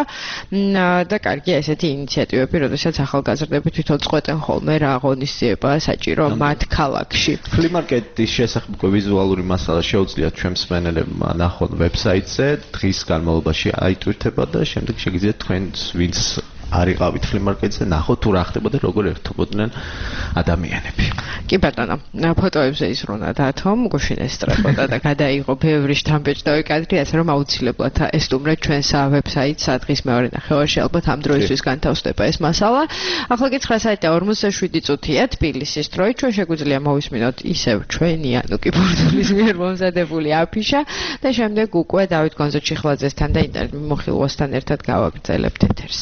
და კარგია ესეთი ინიციატივები, როდესაც ახალგაზრდები თვითონ წყვეტენ ხოლმე რა ღონისძიება საჭირო მათ ქალაქში. ფლიმარკეტის შესახებ ვიზუალური მასალა შეუძლიათ ჩვენ მსმენელებმა ნახონ ვებსაიტზე, დღის განმავლობაში აიტვირთება და შემდეგ შეგიძლიათ თქვენც ვინც არიყავით ფლიმარკეტზე, ნახოთ თუ რა ხდება და როგორ ერთობოდნენ ადამიანები. კი ბატონო, ფოტოებზე ისრუნა დათომ, გუშინ ესწრებოდა და გადაიღო ბევრი შთამბეჭდავი კადრი, ასე რომ აუცილებლად ესტუმრეთ ჩვენს ვებსაიტს დღის მეორე ნახევარში, ალბათ ამ დროისთვის განთავსდება ეს მასალა. ახლა კი ცხრა საათი და ორმოცდაშვიდი წუთია თბილისის დროით, ჩვენ შეგვიძლია მოვისმინოთ ისევ ჩვენი ანუკი ბურდულის მიერ მომზადებული აფიშა და შემდეგ უკვე დავით გონზო-ჩიხლაძესთან და ინტერვიუ მოხილვასთან ერთად გავაგრძელებთ ეთერს.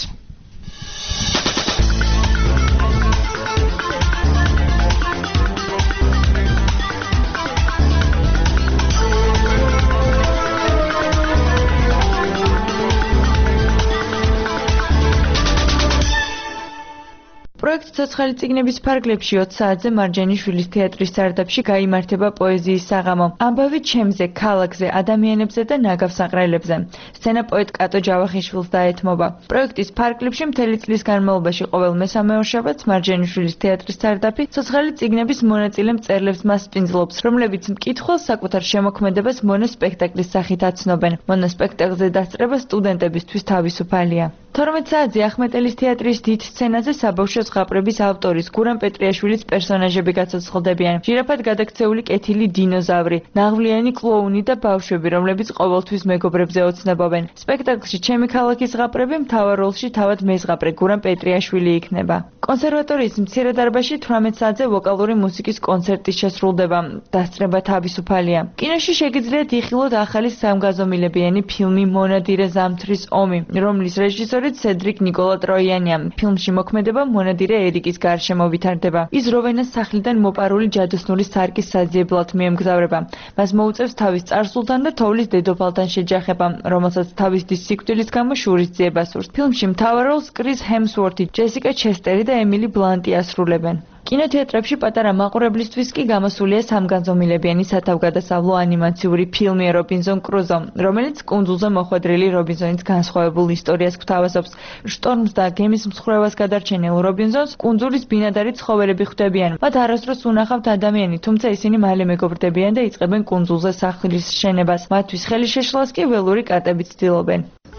პროექტ ცოცხალი წიგნების ფარგლებში ოც საათზე მარჯანიშვილის თეატრის სარდაფში გაიმართება პოეზიის საღამო. ამბავი ჩემზე, ქალაქზე, ადამიანებზე და ნაგავ საყრელებზე. სცენა პოეტ კატო ჯავახიშვილს დაეთმობა. პროექტის ფარგლებში მთელი წლის განმავლობაში ყოველ მესამე ორშაბათს მარჯანიშვილის თეატრის სარდაფი ცოცხალი წიგნების მონაწილე მწერლებს მასპინძლობს, რომლებიც მკითხველს საკუთარ შემოქმედებას მონოსპექტაკლის სახით აცნობენ. მონოსპექტაკლზე დასწრება სტუდენტებისთვის თავისუფალია. თორმეტ საათზე ახმეტელის თეატრის დიდ სცენაზე საბავშვო ზღაპრების ავტორის გურამ პეტრიაშვილის პერსონაჟები გაცოცხლდებიან. ჟირაფად გადაქცეული კეთილი დინოზავრი, ნაღვლიანი კლოუნი და ბავშვები, რომლებიც ყოველთვის მეგობრებზე ოცნებობენ. სპექტაკლში ჩემი ქალაქის ზღაპრები მთავარ როლში თავად მეზღაპრე გურამ პეტრიაშვილი იქნება. კონსერვატორიის მცირე დარბაზში თვრამეტ საათზე ვოკალური მუსიკის კონცერტი შესრულდება. დასწრება თავისუფალია. კინოში შეგიძლიათ იხილოთ ახალი სამგაზომილებიანი ფილმი მონადირე ზამთრის ომი, რომლის რეჟისორი რეჟისორი ცედრიკ ნიკოლა ტროიანია. ფილმში მოქმედება მონადირე ერიკის გარშემო ვითარდება. ის როვენას სახლიდან მოპარული ჯადოსნური სარკის საძიებლად მიემგზავრება. მას მოუწევს თავის წარსულთან და თოვლის დედოფალთან შეჯახება, რომელსაც თავის დის სიკვდილის გამო შურის ძიება სურს. ფილმში მთავარ როლს კრის ჰემსვორთი, ჯესიკა ჩესტერი და ემილი ბლანტი ასრულებენ. კინოთეატრებში პატარა მაყურებლისთვის კი გამოსულია სამგანზომილებიანი სათავგადასავლო ანიმაციური ფილმი რობინზონ კრუზო, რომელიც კუნძულზე მოხვედრილი რობინზონის განსხვავებულ ისტორიას გვთავაზობს. შტორმს და გემის მსხვრევას გადარჩენილ რობინზონს კუნძულის ბინადარი ცხოველები ხვდებიან. მათ არასდროს უნახავთ ადამიანი, თუმცა ისინი მალე მეგობრდებიან და იწყებენ კუნძულზე სახლის შენებას. მათთვის ხელი შეშლას კი ველური კატები ცდილობენ.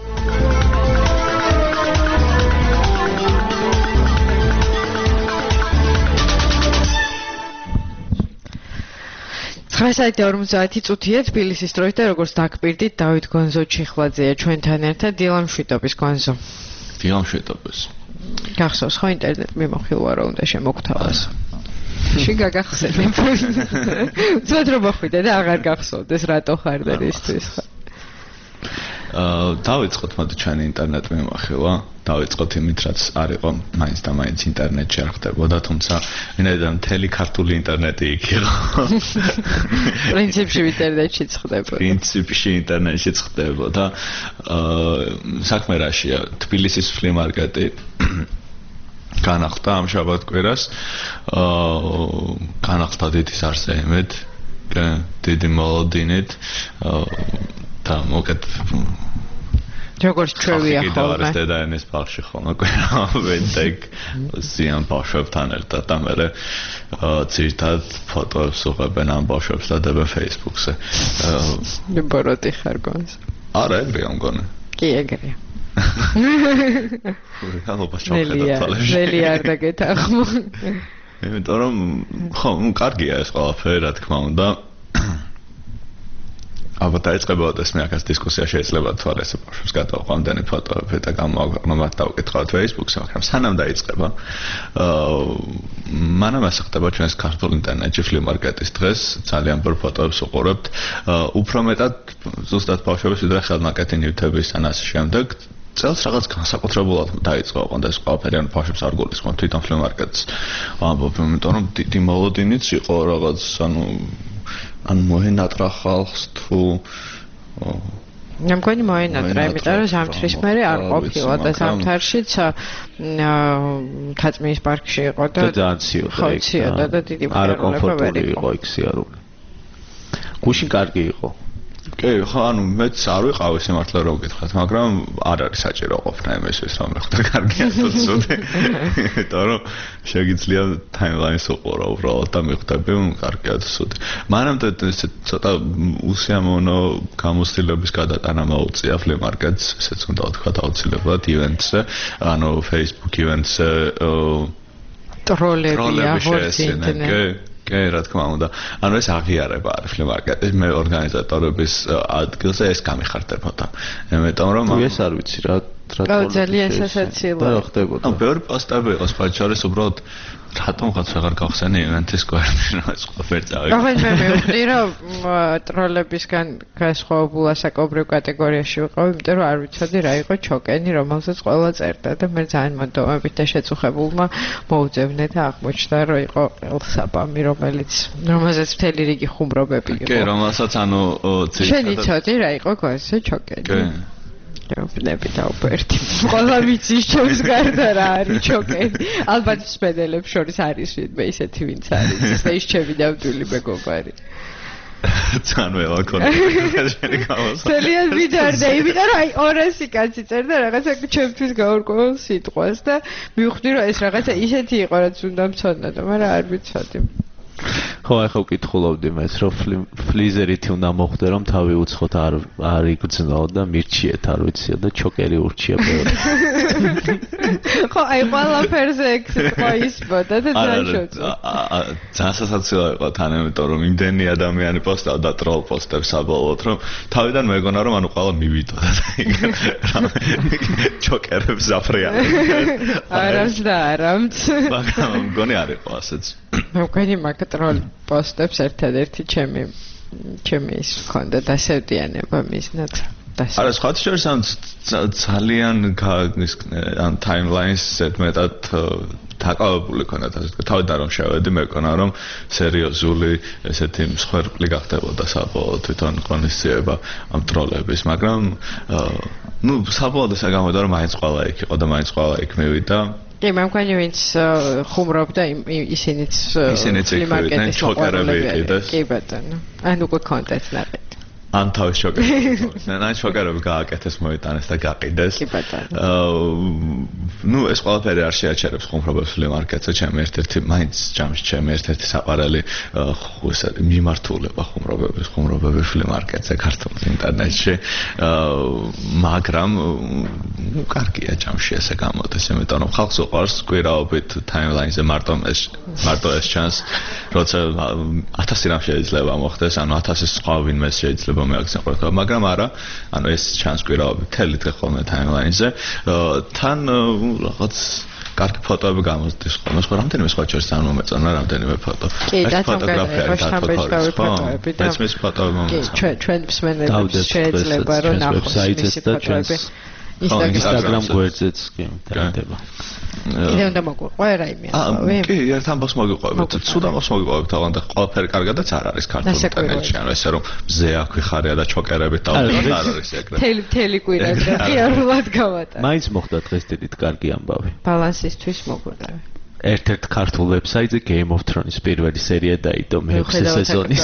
ცხრა საათი და ორმოცდაათი წუთია თბილისის დროით და როგორც დაგპირდით დავით გონზო ჩიხვლაძეა ჩვენთან ერთად. დილამ შვიდობის გონზო. დილამ შვიდობის. გახსოვს ხო ინტერნეტ მიმოხილვა რომ უნდა შემოგთავაზ. შე გაგახსენებ. უცბად რომ მოხვიდე და აღარ გახსოვდეს რატო ხარ დაისთვის ხარ. აა დავიწყოთ მოდი ჩვენი ინტერნეტ მიმოხილვა. დავიწყოთ იმით, რაც არ იყო მაინც და მაინც ინტერნეტში არ ხდებოდა, თუმცა ვინაიდან მთელი ქართული ინტერნეტი იქ იყო. პრინციპში ინტერნეტშიც ხდებოდა. პრინციპში ინტერნეტშიც ხდებოდა. აა საქმე რაშია, თბილისის ფლიმარკეტი განახლდა ამ შაბათ-კვირას. აა განახლდა დიდი სარსეიმით, დიდი მოლოდინით და მოკეთ როგორც ჩვევია ხოლმე. და დედაენის ბაღში ხოლმე კვირა-ვენდეკ ზიან ბავშვებთან ერთად და მე ძირითად ფოტოებს უღებენ ამ ბავშვებს და დებენ Facebook-ზე. ბოროტი ხარ გონს. არა, ეგრეა მგონი. კი, ეგრეა. ხალხობა ჩავხედავ თვალებში. ველი არ დაგეთახმო. იმიტომ რომ ხო, კარგია ეს ყველაფერი, რა თქმა უნდა. აბა დაიწყებოდა ეს მეაქაც დისკუსია შეიძლება თუ არა ესე ბავშვებს გადავყვა ამდენი ფოტოები და გამოაქვეყნო მათ დავკითხავთ Facebook-ზე, მაგრამ სანამ დაიწყება აა მანამ ასახდება ჩვენს ქართულ ინტერნეტში ფლიმარკეტის დღეს ძალიან ბევრ ფოტოებს უყურებთ, უფრო მეტად ზუსტად ბავშვების ვიდრე ხელნაკეთი ნივთების ან ასე შემდეგ. წელს რაღაც განსაკუთრებულად დაიწყო ოღონდ ეს ყველაფერი, ან ბავშვებს არ გულისხმობ თვითონ ფლიმარკეტს. ამბობ, იმიტომ რომ დიდი მოლოდინიც იყო რაღაც, ანუ ან მოენატრა ხალხს თუ ნამკვენი მოენატრა, იმიტომ რომ ზამთრის მერე არ ყოფილა და ზამთარშიც თაწმის პარკში იყო და ძალიან ციოდა და დიდი არაკომფორტული იყო იქ სიარული. გუშინ კარგი იყო. კი, ხო, ანუ მეც არ ვიყავი სიმართლე რომ გითხრათ, მაგრამ არ არის საჭირო ყოფნა იმისთვის, რომ მეხდა კარგია თუ ცუდი. იმიტომ რომ შეგიძლია ტაიმლაინს უყურო უბრალოდ და მიხვდები, კარგია თუ ცუდი. მანამდე ესე ცოტა უსიამოვნო გამოცდილების გადატანა მოუწია ფლიმარკეტს, ესეც უნდა ვთქვა აუცილებლად ივენტზე, ანუ Facebook ივენტზე ტროლები აღორცინდნენ. კი, რა თქმა უნდა. ანუ ეს აღიარება არის ფლიმარკეტის მე ორგანიზატორების ადგილზე ეს გამიხარდებოდა. იმიტომ რომ ეს არ ვიცი რა რა ძალიან სასაცილოა. რა ხდებოდა? ანუ ბევრი პოსტები იყო სხვა შორის უბრალოდ რატომღაც აღარ გავხსენე ივენთის გვერდში რა ეს ყველაფერი წავიდა. აღარ მე მივხვდი რომ ტროლებისგან განსხვავებულ ასაკობრივ კატეგორიაში ვიყავ, იმიტომ რომ არ ვიცოდი რა იყო ჩოკენი, რომელსაც ყველა წერდა და მე ძალიან მონდომებით და შეწუხებულმა მოუძებნე და აღმოჩნდა რომ იყო ელსაბამი, რომელიც რომელსაც მთელი რიგი ხუმრობები იყო. კი, რომელსაც ანუ შენ იცოდი რა იყო გონსო ჩოკენი. კი. ნები დაუპერდი. ყველა ვიცის ჩემს გარდა რა არის ჩოკენი. ალბათ სპედელებს შორის არის ვინმე ისეთი ვინც არის. და ის ჩემი ნამდვილი მეგობარი. ძალიან ველა კონტაქტი გავასწავლე. ძალიან ვიდარდა, იმიტომ რომ აი ორასი კაცი წერდა რაღაცა ჩემთვის გაურკვეველ სიტყვას და მივხვდი რომ ეს რაღაცა ისეთი იყო რაც უნდა მცოდნოდა, მაგრამ არ ვიცოდი. ხო, ახლა ვკითხულობდი მეც რომ ფლიზერით უნდა მოხდე რომ თავი უცხოთ არ არ იგრძნო და მირჩიეთ არ ვიცია და ჩოკერი ურჩია ბევრი. ხო, აი ყველაფერზე ეგ სიტყვა ისბოდა და ძალიან შოწა. ძალიან სასაცილო იყო თან, იმიტომ რომ იმდენი ადამიანი პოსტავდა ტროლ პოსტებს საბოლოოდ რომ თავიდან მეგონა რომ ანუ ყველა მივიდოდა და იქ ჩოკერებს აფრიალებს. არამც და არამც. მაგრამ მგონი არ იყო ასეც. მგონი მაგ ტროლ პოსტებს ერთადერთი ჩემი ჩემი ის ქონდა დასევდიანება მისნაც. არა, სხვა შორის ამ ძალიან ან timelines-ზე მეტად დაკავებული ქონდათ, ასე ვთქვათ, თავიდან რომ შევედი, მეკონა რომ სერიოზული ესეთი მსხვერპლი გახდებოდა საბოლოოდ თვითონ ღონისძიება ამ ტროლების, მაგრამ ნუ საბოლოოდ ესე გამოდა რომ მაინც ყველა იქ იყო და მაინც ყველა იქ მივიდა. კი, მე მგონი ვინც ხუმრობდა ისინიც ფლიმარკეტის ჩოკერები იყიდეს. კი ბატონო. ან უკვე კონტენტს ნახეთ. ან თავის შოკერები. ნანა შოკერები გააკეთეს, მოიტანეს და გაყიდეს. კი ბატონო. აა ნუ ეს ყველაფერი არ შეაჩერებს ხუმრობებს ფლიმარკეტზე, ჩემი ერთ-ერთი მაინც ჯამში ჩემი ერთ-ერთი საყვარელი ესე მიმართულება ხუმრობების, ხუმრობების ფლიმარკეტზე ქართულ ინტერნეტში. აა მაგრამ ნუ კარგია ჯამში ესე გამოდის, იმიტომ რომ ხალხს უყვარს კვირაობით timeline-ზე მარტო ეს მარტო ეს ჩანს, როცა ათასი რამ შეიძლება მოხდეს, ანუ ათასი სხვა ვინმე შეიძლება მეაქცია ყურება, მაგრამ არა, ანუ ეს ჩანს კვირაობით თელი დღე ხოლმე timeline-ზე. თან რაღაც კარგი ფოტოები გამოსდის ხოლმე, სხვა რამდენიმე სხვა ჩერს არ მომეწონა რამდენიმე ფოტო. კი, და ფოტოგრაფია ფოტოები და ეს მის ფოტოები მომეწონა. კი, ჩვენ მსმენელებს შეიძლება რომ ნახოს მისი ფოტოები. Instagram გვერდზეც კი დაიდება. კიდე უნდა მოგვიყვე რაიმე ამბავი? კი, ერთ ამბავს მოგიყვებით. ცუდ ამბავს მოგიყვებით, თაღონდა ყველაფერი კარგადაც არ არის ქართულ ინტერნეტში, ანუ ესე რომ მზე აქვი ხარია და ჩოკერებით დავდოთ არ არის ეგრე. თელი თელი კვირაზე რეალურად გავატარე. მაინც მოხდა დღეს დიდით კარგი ამბავი. ბალანსისთვის მოგვიდევი. ერთ-ერთ ქართულ ვებსაიტზე Game of Thrones პირველი სერია დაიდო მეექვსე სეზონის.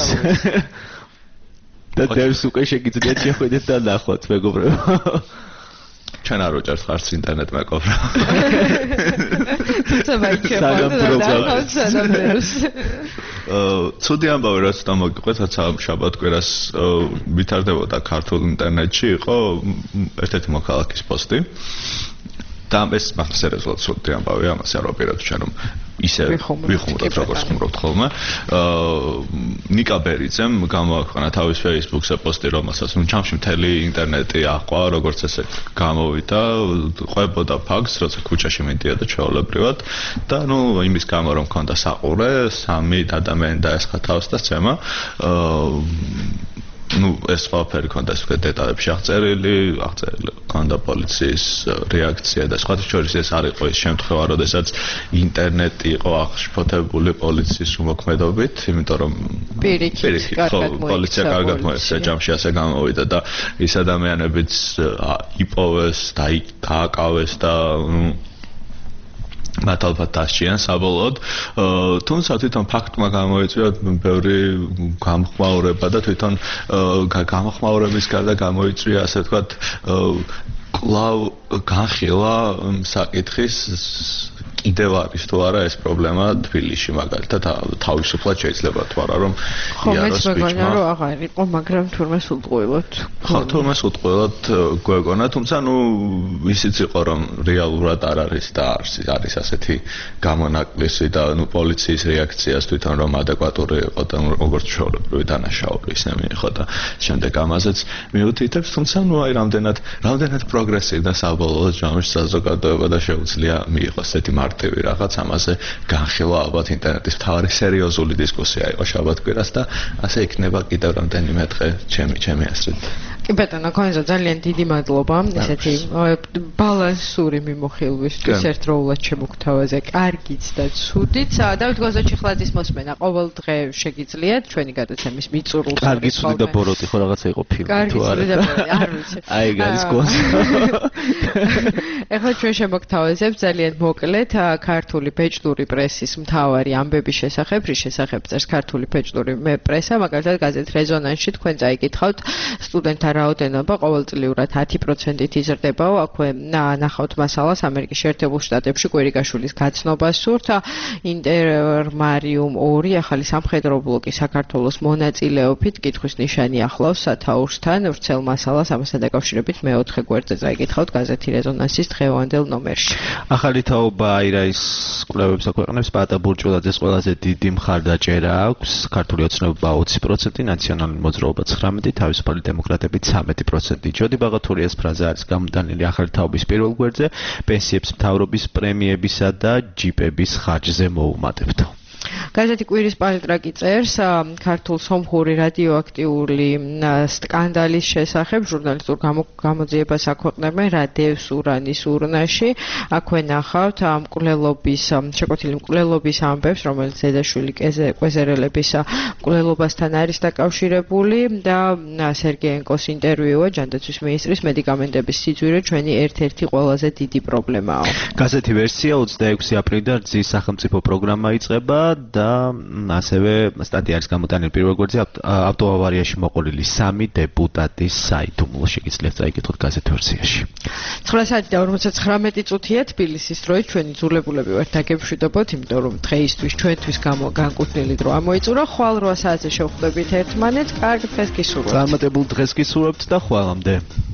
და დევს უკვე შეგიძლიათ შეხვიდეთ და ნახოთ მეგობრებო. ჩვენ არ უჭერს ხარც ინტერნეტ მეკობრა. თუმცა მაინც ცუდი ამბავი რაც და მოგიყვეთ, რაცა შაბათ კვირას ვითარდებოდა ქართულ ინტერნეტში, იყო ერთ-ერთი მოქალაქის პოსტი. და ეს მართლა სერიოზულად ცუდი ამბავია, ამას არ ვაპირებთ ჩვენ რომ ისე ვიხუმროთ როგორც ხუმრობთ ხოლმე. აა ნიკა ბერიძემ გამოაქვეყნა თავის Facebook-ზე პოსტი, რომელსაც ნუ ჩამში მთელი ინტერნეტი აყვა, როგორც ესე გამოვიდა, ყვებოდა ფაქტს, როცა ქუჩაში მიდიოდა ჩვეულებრივად და ნუ იმის გამო რომ მქონდა საყურე, სამი ადამიანი დაესხა თავს და სცემა. აა ну ეს ყველაფერი ქონდა ეს დეტალებში აღწერილი, აღწერილი ქონდა პოლიციის რეაქცია და სხვა შორის ეს არ იყო ის შემთხვევა, როდესაც ინტერნეტი იყო აღშფოთებული პოლიციის უმოქმედობით, იმიტომ რომ პირიქით პოლიცია კარგად მოექცა ჯამში ასე გამოვიდა და ის ადამიანებიც იპოვეს და დააკავეს და მათ ალბათ დასჭიან საბოლოოდ. თუმცა თვითონ ფაქტმა გამოიწვია ბევრი გამოხმაურება და თვითონ გამოხმაურების გარდა გამოიწვია ასე ვთქვათ კვლავ განხილა საკითხის კიდევ არის თუ არა ეს პრობლემა თბილისში მაგალითად თავისუფლად შეიძლება თუ არა რომ იაროს ბიჭმა რომ აღარ იყო, მაგრამ თურმე სულტყუილად ხო თურმე სულტყუილად გვეგონა, თუმცა ნუ ისიც იყო რომ რეალურად არ არის და არის არის ასეთი გამონაკლისი და ნუ პოლიციის რეაქციას თვითონ რომ ადეკვატური იყო და როგორც ჩვეულებრივი დანაშაული ისე მიიღო და შემდეგ ამაზეც მიუთითებს, თუმცა ნუ აი რამდენად რამდენად პროგრესივ და საბოლოოდ ჯამში საზოგადოება და შეუძლია მიიღოს ესეთი მარტივი რაღაც ამაზე განხილვა ალბათ ინტერნეტის მთავარი სერიოზული დისკუსია იყო შაბათ კვირას და ასე იქნება კიდევ რამდენიმე დღე ჩემი ჩემი აზრით. კი ბატონო, კონზო ძალიან დიდი მადლობა ესეთი ბალანსური მიმოხილვისთვის ერთდროულად შემოგთავაზე კარგიც და ცუდიც. დავით გოზოჩიხლაძის მოსმენა ყოველ დღე შეგიძლიათ ჩვენი გადაცემის მიწურულს. კარგი ცუდი და ბოროტი ხო რაღაცა იყო ფილმი თუ არა? არ ვიცი. აი გაის კონზო. ეხლა ჩვენ შემოგთავაზებთ ძალიან მოკლედ ქართული ბეჭდური პრესის მთავარი ამბების შესახებ, რის შესახებ წერს ქართული ბეჭდური პრესა, მაგალითად გაზეთ რეზონანსში თქვენ წაიკითხავთ სტუდენტთა რაოდენობა ყოველწლიურად ათი პროცენტით იზრდებაო, აქვე ნახავთ მასალას ამერიკის შეერთებულ შტატებში კვირიკაშვილის გაცნობა სურთ, ინტერმარიუმ ორი ახალი სამხედრო ბლოკი საქართველოს მონაწილეობით კითხვის ნიშანი ახლავს სათაურსთან, ვრცელ მასალას ამასთან დაკავშირებით მეოთხე გვერდზე წაიკითხავთ გაზეთი რეზონანსის დღევანდელ ნომერში. ახალი თაობა აირაის კვლევებს აქვეყნებს, პატა ბურჭულაძეს ყველაზე დიდი მხარდაჭერა აქვს, ქართული ოცნება ოცი პროცენტი, ნაციონალური მოძრაობა ცხრამეტი, თავისუფალი დემოკრატები ცამეტი პროცენტი. ჯოდი ბაღათურიას ფრაზა არის გამოდანილი ახალი თაობის პირველ გვერდზე, პენსიებს მთავრობის პრემიებისა და ჯიპების ხარჯზე მოუმატებთ. გაზეთი კვირის პალიტრაკი წერს ქართულ სომხური რადიოაქტიული სკანდალის შესახებ ჟურნალისტურ გამოძიებას აქვეყნებენ რადევს ურანის ურნაში. აქვე ნახავთ მკვლელობის შეკვეთილი მკვლელობის ამბებს, რომელიც ზედაშვილი კვეზერელების მკვლელობასთან არის დაკავშირებული და სერგეენკოს ინტერვიუა ჯანდაცვის მინისტრის მედიკამენტების სიძვირე ჩვენი ერთ-ერთი ყველაზე დიდი პრობლემაა. გაზეთი ვერსია ოცდაექვსი აპრილიდან რძის სახელმწიფო პროგრამა იწყება და ასევე სტატია არის გამოტანილი პირველ გვერდზე ავტოავარიაში მოყოლილი სამი დეპუტატის საიდუმლო შეგიძლიათ წაიკითხოთ გაზეთ ვერსიაში. ცხრა საათი და ორმოცდათხრამეტი წუთია თბილისის დროით ჩვენი ძულებულები ვართ დაგემშვიდობოთ, იმიტომ რომ დღეისთვის ჩვენთვის განკუთვნილი დრო ამოიწურა. ხვალ რვა საათზე შევხვდებით ერთმანეთს. კარგ დღეს გისურვებთ. წარმატებულ დღეს გისურვებთ და ხვალამდე.